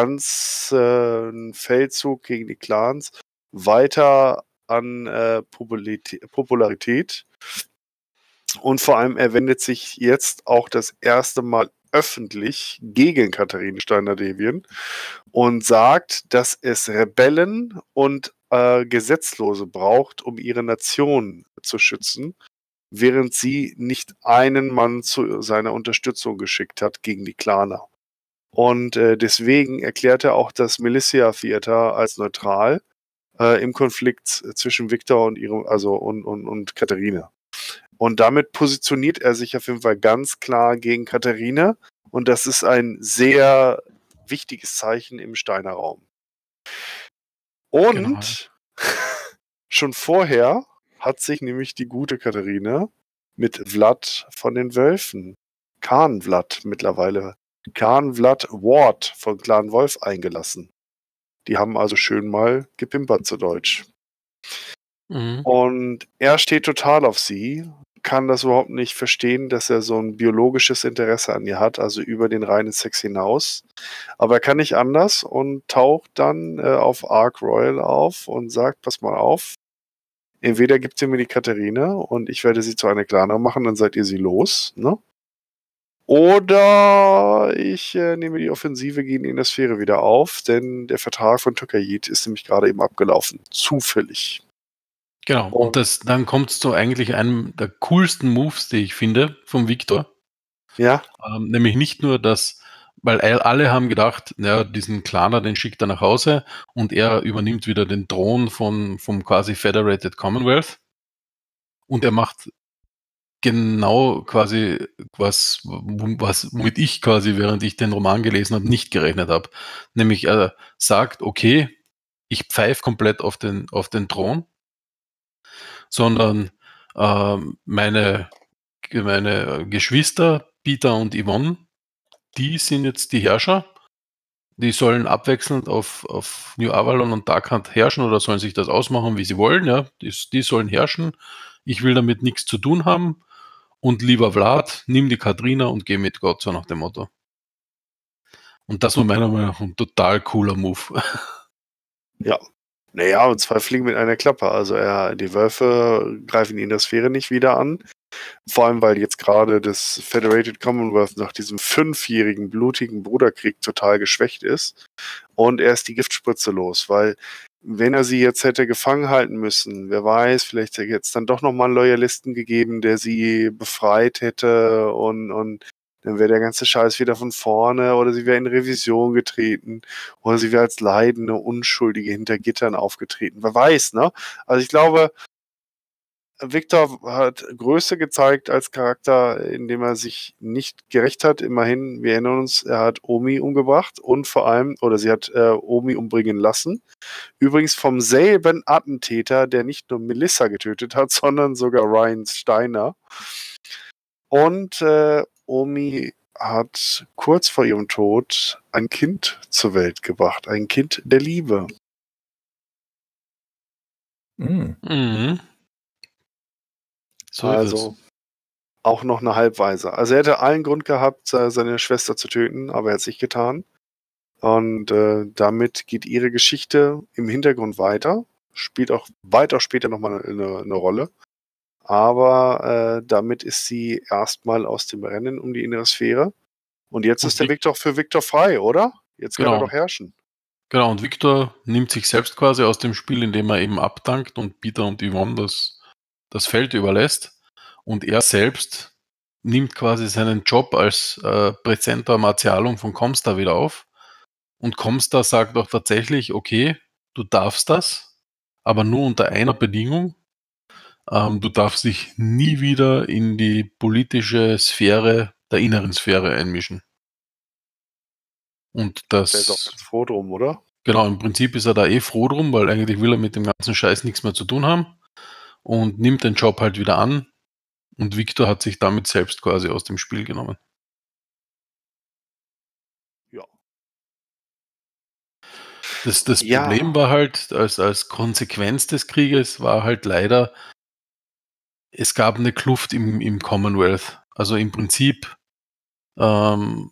ganzen Feldzug gegen die Clans weiter an äh, Popularität, Popularität. Und vor allem, er wendet sich jetzt auch das erste Mal öffentlich gegen Katharine Steiner-Devien und sagt, dass es Rebellen und äh, Gesetzlose braucht, um ihre Nation zu schützen, während sie nicht einen Mann zu seiner Unterstützung geschickt hat gegen die Claner. Und äh, deswegen erklärt er auch das Militia Theater als neutral äh, im Konflikt zwischen Victor und ihrem, also und, und, und Katharine. Und damit positioniert er sich auf jeden Fall ganz klar gegen Katharine. Und das ist ein sehr wichtiges Zeichen im Steiner Raum. Und Genau. schon vorher hat sich nämlich die gute Katharine mit Vlad von den Wölfen, Khan Vlad mittlerweile, Khan Vlad Ward von Clan Wolf eingelassen. Die haben also schön mal gepimpert zu Deutsch. Mhm. Und er steht total auf sie, kann das überhaupt nicht verstehen, dass er so ein biologisches Interesse an ihr hat, also über den reinen Sex hinaus. Aber er kann nicht anders und taucht dann äh, auf Ark Royal auf und sagt, pass mal auf, entweder gibt ihr mir die Katharina und ich werde sie zu einer Klana machen, dann seid ihr sie los, ne? Oder ich äh, nehme die Offensive gegen die Innersphäre wieder auf, denn der Vertrag von Tokayit ist nämlich gerade eben abgelaufen. Zufällig. Genau. Und Und- das, dann kommt es zu eigentlich einem der coolsten Moves, die ich finde, vom Victor. Ja, Ähm, nämlich nicht nur, dass, weil all- alle haben gedacht, ja, diesen Klaner, den schickt er nach Hause und er übernimmt wieder den Thron von, vom quasi Federated Commonwealth. Und er macht genau quasi was, was, womit ich quasi, während ich den Roman gelesen habe, nicht gerechnet habe. Nämlich er sagt, okay, ich pfeife komplett auf den, auf den Thron, sondern ähm, meine, meine Geschwister, Peter und Yvonne, die sind jetzt die Herrscher. Die sollen abwechselnd auf, auf New Avalon und Darkhand herrschen oder sollen sich das ausmachen, wie sie wollen. Ja, die, die sollen herrschen. Ich will damit nichts zu tun haben. Und lieber Vlad, nimm die Katrina und geh mit Gott, so nach dem Motto. Und das war meiner Meinung nach ein total cooler Move. ja. Naja, und zwei Fliegen mit einer Klappe. Also er, die Wölfe greifen ihn in der Sphäre nicht wieder an. Vor allem, weil jetzt gerade das Federated Commonwealth nach diesem fünfjährigen blutigen Bruderkrieg total geschwächt ist. Und er ist die Giftspritze los, weil wenn er sie jetzt hätte gefangen halten müssen, wer weiß, vielleicht hätte es dann doch nochmal einen Loyalisten gegeben, der sie befreit hätte und, und dann wäre der ganze Scheiß wieder von vorne oder sie wäre in Revision getreten oder sie wäre als leidende Unschuldige hinter Gittern aufgetreten. Wer weiß, ne? Also ich glaube, Victor hat Größe gezeigt als Charakter, indem er sich nicht gerecht hat. Immerhin, wir erinnern uns, er hat Omi umgebracht und vor allem, oder sie hat äh, Omi umbringen lassen. Übrigens vom selben Attentäter, der nicht nur Melissa getötet hat, sondern sogar Ryan Steiner. Und äh, Omi hat kurz vor ihrem Tod ein Kind zur Welt gebracht. Ein Kind der Liebe. Mhm. Mhm. So ist Also es. auch noch eine Halbweise. Also er hätte allen Grund gehabt, se- seine Schwester zu töten, aber er hat es nicht getan. Und äh, damit geht ihre Geschichte im Hintergrund weiter. Spielt auch weiter später nochmal eine, eine Rolle. Aber äh, damit ist sie erstmal aus dem Rennen um die innere Sphäre. Und jetzt Und ist der Vic- Weg doch für Victor frei, oder? Jetzt kann er Genau. doch herrschen. Genau, und Victor nimmt sich selbst quasi aus dem Spiel, indem er eben abdankt und Peter und Yvonne das, das Feld überlässt. Und er selbst nimmt quasi seinen Job als äh, Präzentor Martialum von Comstar wieder auf. Und Comstar sagt auch tatsächlich, okay, du darfst das, aber nur unter einer Bedingung. Ähm, du darfst dich nie wieder in die politische Sphäre der inneren Sphäre einmischen. Und Der ist auch das, ganz froh drum, oder? genau, im Prinzip ist er da eh froh drum, weil eigentlich will er mit dem ganzen Scheiß nichts mehr zu tun haben und nimmt den Job halt wieder an. Und Victor hat sich damit selbst quasi aus dem Spiel genommen. Ja. Das, das Ja. Problem war halt, als, als Konsequenz des Krieges war halt leider, es gab eine Kluft im, im Commonwealth. Also im Prinzip, ähm,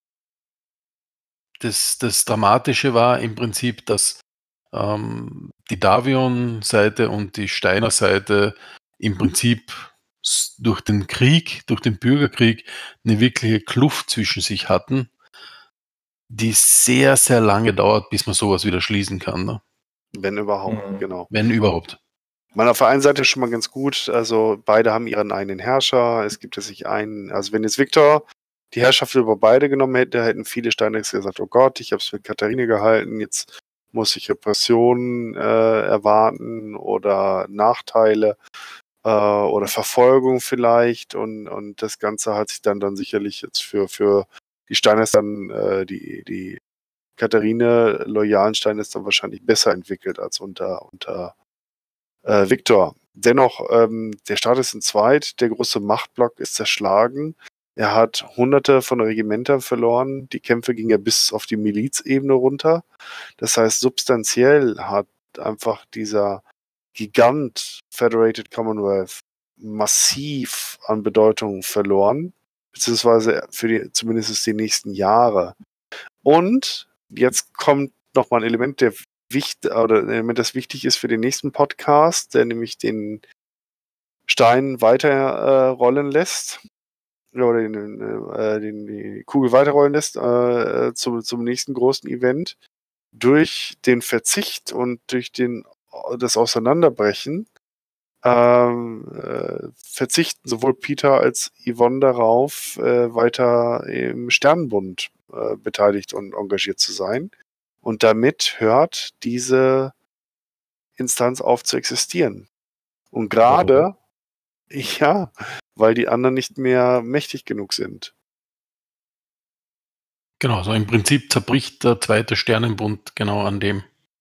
das, das Dramatische war im Prinzip, dass ähm, die Davion-Seite und die Steiner-Seite im Prinzip s- durch den Krieg, durch den Bürgerkrieg, eine wirkliche Kluft zwischen sich hatten, die sehr, sehr lange dauert, bis man sowas wieder schließen kann, ne? Wenn überhaupt, Mhm. genau. Wenn überhaupt. Man auf der einen Seite schon mal ganz gut, also beide haben ihren eigenen Herrscher, es gibt jetzt nicht einen, also wenn jetzt Victor die Herrschaft über beide genommen hätte, hätten viele Steinecks gesagt, oh Gott, ich habe es mit Katharine gehalten, jetzt muss ich Repressionen äh, erwarten oder Nachteile äh, oder Verfolgung vielleicht und, und das Ganze hat sich dann dann sicherlich jetzt für, für die Steiners dann, äh, die, die Katharine loyalen Steiners dann wahrscheinlich besser entwickelt als unter, unter äh, Victor. Dennoch, ähm, der Staat ist in zweit, der große Machtblock ist zerschlagen. Er hat hunderte von Regimentern verloren. Die Kämpfe gingen ja bis auf die Milizebene runter. Das heißt, substanziell hat einfach dieser Gigant Federated Commonwealth massiv an Bedeutung verloren, beziehungsweise für die, zumindest die nächsten Jahre. Und jetzt kommt nochmal ein Element, der wichtig, oder ein Element, das wichtig ist für den nächsten Podcast, der nämlich den Stein weiter äh, rollen lässt. Oder den, äh, den, die Kugel weiterrollen lässt äh, zum, zum nächsten großen Event. Durch den Verzicht und durch den, das Auseinanderbrechen ähm, äh, verzichten sowohl Peter als Yvonne darauf, äh, weiter im Sternenbund äh, beteiligt und engagiert zu sein. Und damit hört diese Instanz auf zu existieren. Und gerade, ja, weil die anderen nicht mehr mächtig genug sind. Genau, so im Prinzip zerbricht der zweite Sternenbund genau an dem.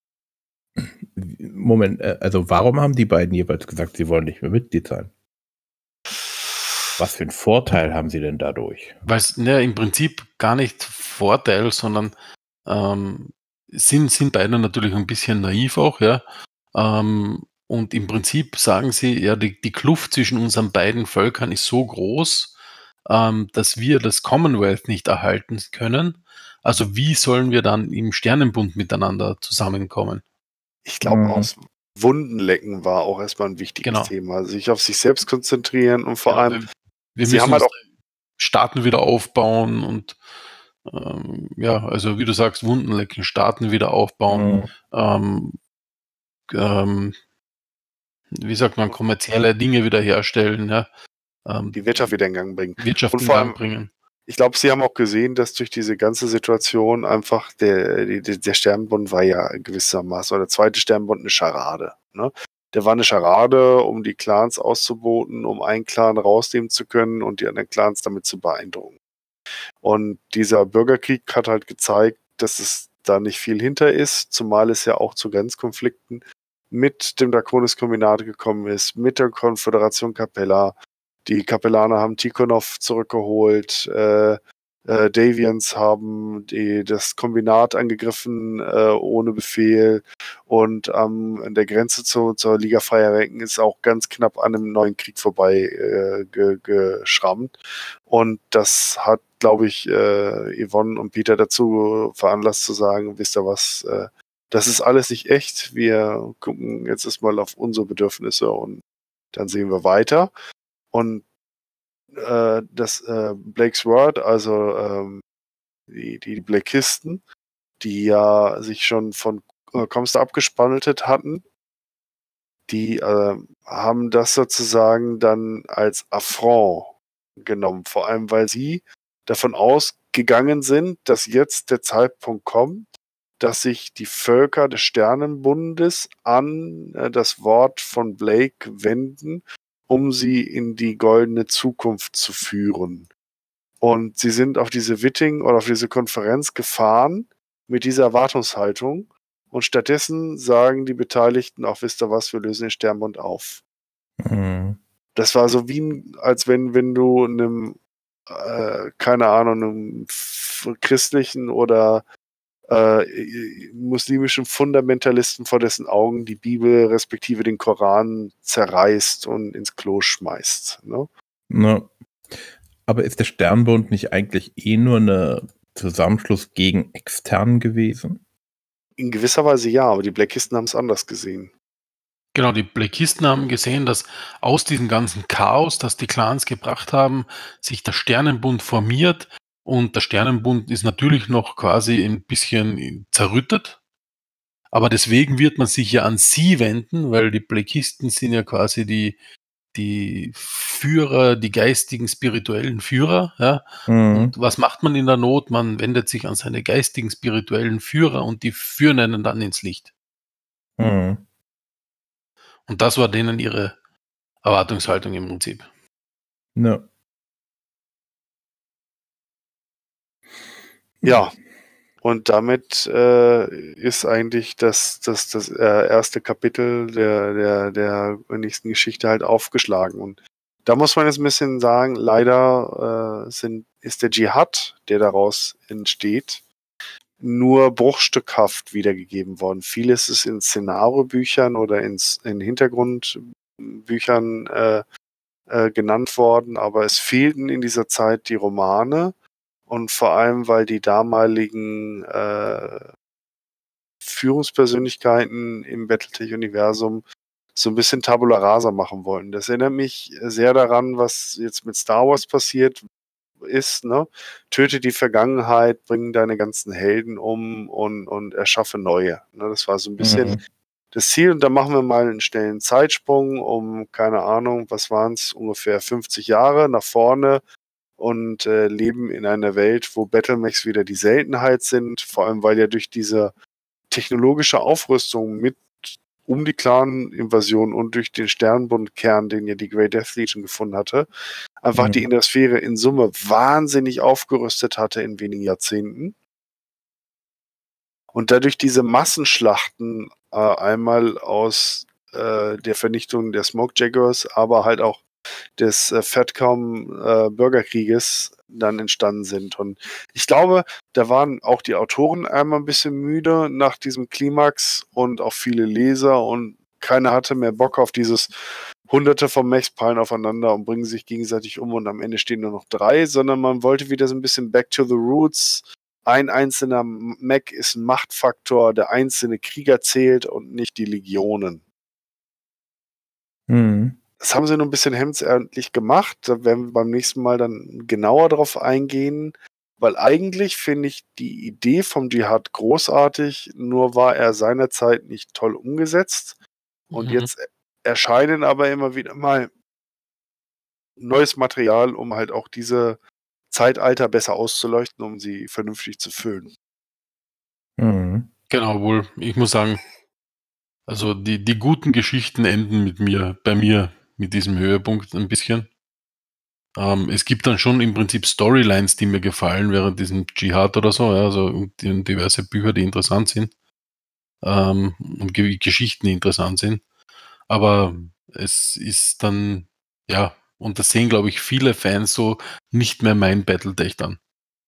Moment, äh, also warum haben die beiden jeweils gesagt, sie wollen nicht mehr Mitglied sein? Was für einen Vorteil haben sie denn dadurch? Weil es ne, im Prinzip gar nicht Vorteil, sondern ähm, sind, sind beide natürlich ein bisschen naiv auch, ja. Ähm, und im Prinzip sagen sie, ja, die, die Kluft zwischen unseren beiden Völkern ist so groß, ähm, dass wir das Commonwealth nicht erhalten können. Also wie sollen wir dann im Sternenbund miteinander zusammenkommen? Ich glaube, Mhm. aus Wundenlecken war auch erstmal ein wichtiges Genau. Thema. Sich auf sich selbst konzentrieren und vor Ja, allem, wir, wir sie müssen haben halt unsere auch, Staaten wieder aufbauen und ähm, ja, also wie du sagst, Wundenlecken, Staaten wieder aufbauen, Mhm. ähm, ähm, wie sagt man, kommerzielle Dinge wiederherstellen, ja, ähm, die Wirtschaft wieder in Gang bringen. Wirtschaft Und in vor Gang allem, bringen. ich glaube, sie haben auch gesehen, dass durch diese ganze Situation einfach der, die, der Sternenbund war ja gewissermaßen, oder der zweite Sternenbund eine Scharade. Ne? Der war eine Scharade, um die Clans auszuboten, um einen Clan rausnehmen zu können und die anderen Clans damit zu beeindrucken. Und dieser Bürgerkrieg hat halt gezeigt, dass es da nicht viel hinter ist, zumal es ja auch zu Grenzkonflikten mit dem Draconis-Kombinat gekommen ist, mit der Konföderation Capella. Die Kapellaner haben Tikhonov zurückgeholt, äh, äh, Davians haben die, das Kombinat angegriffen äh, ohne Befehl und ähm, an der Grenze zu, zur Liga Freier Renken ist auch ganz knapp an einem neuen Krieg vorbei äh, ge, geschrammt. Und das hat, glaube ich, äh, Yvonne und Peter dazu veranlasst zu sagen, wisst ihr was, äh, das ist alles nicht echt, wir gucken jetzt erstmal auf unsere Bedürfnisse und dann sehen wir weiter. Und äh, das äh, Blake's Word, also ähm, die, die Blakisten, die ja sich schon von äh, Comstar abgespaltet hatten, die äh, haben das sozusagen dann als Affront genommen, vor allem weil sie davon ausgegangen sind, dass jetzt der Zeitpunkt kommt, dass sich die Völker des Sternenbundes an äh, das Wort von Blake wenden, um sie in die goldene Zukunft zu führen. Und sie sind auf diese Witting oder auf diese Konferenz gefahren mit dieser Erwartungshaltung. Und stattdessen sagen die Beteiligten auch, wisst ihr was, wir lösen den Sternbund auf. Mhm. Das war so wie, ein, als wenn, wenn du einem, äh, keine Ahnung, einem christlichen oder äh, muslimischen Fundamentalisten vor dessen Augen die Bibel respektive den Koran zerreißt und ins Klo schmeißt. Ne? Na, aber ist der Sternbund nicht eigentlich eh nur ein Zusammenschluss gegen extern gewesen? In gewisser Weise ja, aber die Blakisten haben es anders gesehen. Genau, die Blakisten haben gesehen, dass aus diesem ganzen Chaos, das die Clans gebracht haben, sich der Sternenbund formiert. Und der Sternenbund ist natürlich noch quasi ein bisschen zerrüttet. Aber deswegen wird man sich ja an sie wenden, weil die Blakisten sind ja quasi die, die Führer, die geistigen, spirituellen Führer. Ja? Mhm. Und was macht man in der Not? Man wendet sich an seine geistigen, spirituellen Führer und die führen einen dann ins Licht. Mhm. Und das war denen ihre Erwartungshaltung im Prinzip. Na. Ja, und damit äh, ist eigentlich das, das, das äh, erste Kapitel der, der, der nächsten Geschichte halt aufgeschlagen. Und Da muss man jetzt ein bisschen sagen, leider äh, sind, ist der Dschihad, der daraus entsteht, nur bruchstückhaft wiedergegeben worden. Vieles ist in Szenariobüchern oder ins, in Hintergrundbüchern äh, äh, genannt worden, aber es fehlten in dieser Zeit die Romane und vor allem, weil die damaligen äh, Führungspersönlichkeiten im Battletech-Universum so ein bisschen Tabula Rasa machen wollten. Das erinnert mich sehr daran, was jetzt mit Star Wars passiert ist, ne? Töte die Vergangenheit, bring deine ganzen Helden um und, und erschaffe neue. Ne? Das war so ein bisschen Mhm. das Ziel. Und da machen wir mal einen schnellen Zeitsprung um, keine Ahnung, was waren es, ungefähr fünfzig Jahre nach vorne und äh, leben in einer Welt, wo Battlemechs wieder die Seltenheit sind, vor allem weil ja durch diese technologische Aufrüstung mit um die Clan-Invasion und durch den Sternbundkern, den ja die Grey Death Legion gefunden hatte, einfach Mhm. die Innersphäre in Summe wahnsinnig aufgerüstet hatte in wenigen Jahrzehnten. Und dadurch diese Massenschlachten äh, einmal aus äh, der Vernichtung der Smoke Jaguars, aber halt auch des äh, Fatcom äh, Bürgerkrieges dann entstanden sind. Und ich glaube, da waren auch die Autoren einmal ein bisschen müde nach diesem Klimax und auch viele Leser und keiner hatte mehr Bock auf dieses Hunderte von Mechs prallen aufeinander und bringen sich gegenseitig um und am Ende stehen nur noch drei, sondern man wollte wieder so ein bisschen back to the roots. Ein einzelner Mech ist ein Machtfaktor, der einzelne Krieger zählt und nicht die Legionen. Mhm. Das haben sie nur ein bisschen hemdsärmlich gemacht. Da werden wir beim nächsten Mal dann genauer drauf eingehen, weil eigentlich finde ich die Idee vom Dschihad großartig, nur war er seinerzeit nicht toll umgesetzt. Und Mhm. jetzt erscheinen aber immer wieder mal neues Material, um halt auch diese Zeitalter besser auszuleuchten, um sie vernünftig zu füllen. Mhm. Genau, wohl. Ich muss sagen, also die, die guten Geschichten enden mit mir, bei mir, mit diesem Höhepunkt ein bisschen. Ähm, es gibt dann schon im Prinzip Storylines, die mir gefallen während diesem Dschihad oder so, ja, also die, diverse Bücher, die interessant sind. Ähm, und Ge Geschichten, die interessant sind. Aber es ist dann, ja, und das sehen, glaube ich, viele Fans so, nicht mehr mein Battletech dann.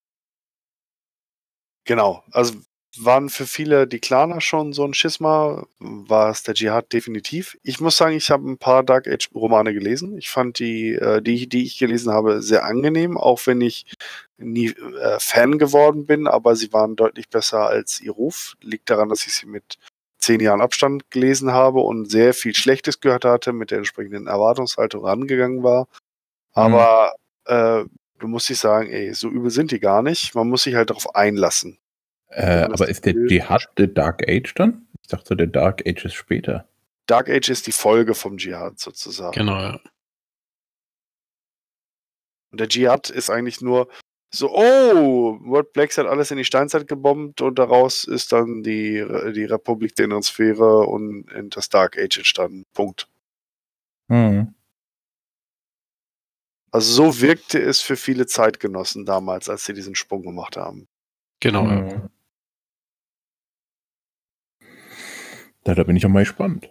Genau, also waren für viele die Claner schon so ein Schisma, war es der Dschihad definitiv. Ich muss sagen, ich habe ein paar Dark Age Romane gelesen. Ich fand die, äh, die, die ich gelesen habe, sehr angenehm, auch wenn ich nie äh, Fan geworden bin, aber sie waren deutlich besser als ihr Ruf. Liegt daran, dass ich sie mit zehn Jahren Abstand gelesen habe und sehr viel Schlechtes gehört hatte, mit der entsprechenden Erwartungshaltung rangegangen war. Aber äh, du musst dich sagen, ey, so übel sind die gar nicht. Man muss sich halt darauf einlassen. Äh, man das aber ist der will- Dschihad der Dark Age dann? Ich dachte, der Dark Age ist später. Dark Age ist die Folge vom Dschihad sozusagen. Genau, ja. Und der Dschihad ist eigentlich nur so, oh, World Blacks hat alles in die Steinzeit gebombt und daraus ist dann die, die Republik der Inneren Sphäre und in das Dark Age entstanden. Punkt. Mhm. Also so wirkte es für viele Zeitgenossen damals, als sie diesen Sprung gemacht haben. Genau, ja. Mhm. Ja, da bin ich auch mal gespannt,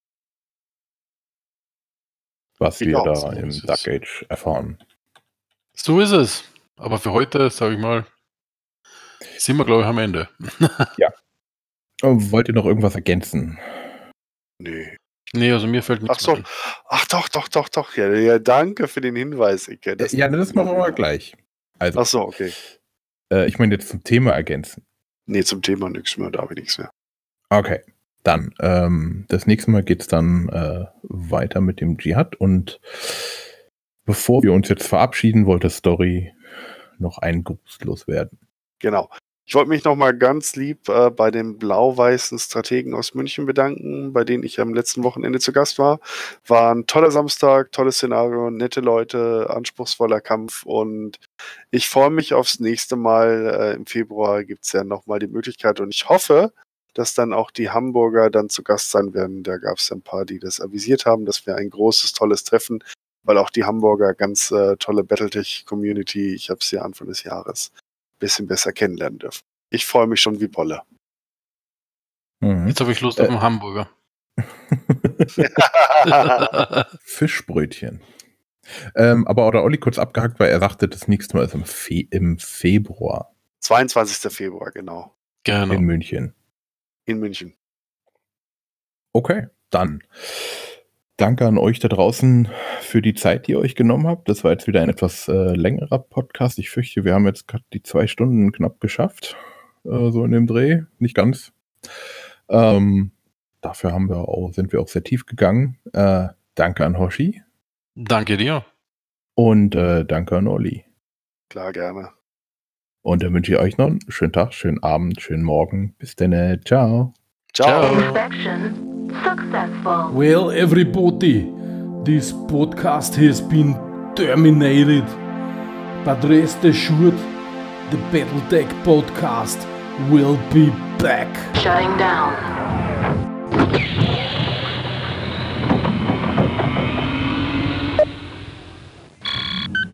was Ich wir auch, da so im ist es. Dark Age erfahren. So ist es. Aber für heute, sage ich mal, sind wir, glaube ich, am Ende. Oh, wollt ihr noch irgendwas ergänzen? Nee. Nee, also mir fällt nichts Ach so. mehr ein. Ach doch, doch, doch, doch. Ja, ja, danke für den Hinweis, Icke. Das, Äh, ja, das machen wir mal gleich. Also, Ach so, okay. äh, ich meine jetzt zum Thema ergänzen. Nee, zum Thema nichts mehr, da habe ich nichts mehr. Okay, dann. Ähm, das nächste Mal geht es dann äh, weiter mit dem Dschihad. Und bevor wir uns jetzt verabschieden, wollte Story noch einen Gruß loswerden. Genau. Ich wollte mich nochmal ganz lieb äh, bei den blau-weißen Strategen aus München bedanken, bei denen ich am letzten Wochenende zu Gast war. War ein toller Samstag, tolles Szenario, nette Leute, anspruchsvoller Kampf und ich freue mich aufs nächste Mal. Äh, Im Februar gibt es ja nochmal die Möglichkeit und ich hoffe, dass dann auch die Hamburger dann zu Gast sein werden. Da gab es ein paar, die das avisiert haben. Das wäre ein großes, tolles Treffen, weil auch die Hamburger ganz äh, tolle Battletech-Community, ich habe sie Anfang des Jahres ein bisschen besser kennenlernen dürfen. Ich freue mich schon wie Bolle. Mhm. Jetzt habe ich Lust Äh. auf einen Hamburger. Fischbrötchen. Ähm, aber der Olli kurz abgehakt, weil er sagte, das nächste Mal ist im, Fe im Februar. zweiundzwanzigsten Februar, genau. Genau. In München. In München. Okay, dann danke an euch da draußen für die Zeit, die ihr euch genommen habt. Das war jetzt wieder ein etwas äh, längerer Podcast. Ich fürchte, wir haben jetzt gerade die zwei Stunden knapp geschafft. Äh, so in dem Dreh. Nicht ganz. Ähm, dafür haben wir auch, sind wir auch sehr tief gegangen. Äh, danke an Hoshi. Danke dir. Und äh, danke an Olli. Klar, gerne. Und dann wünsche ich euch noch einen schönen Tag, schönen Abend, schönen Morgen. Bis dann. Ciao. Ciao. Inspection successful. Well, everybody, this podcast has been terminated. But rest assured, the Battletech podcast will be back. Shutting down.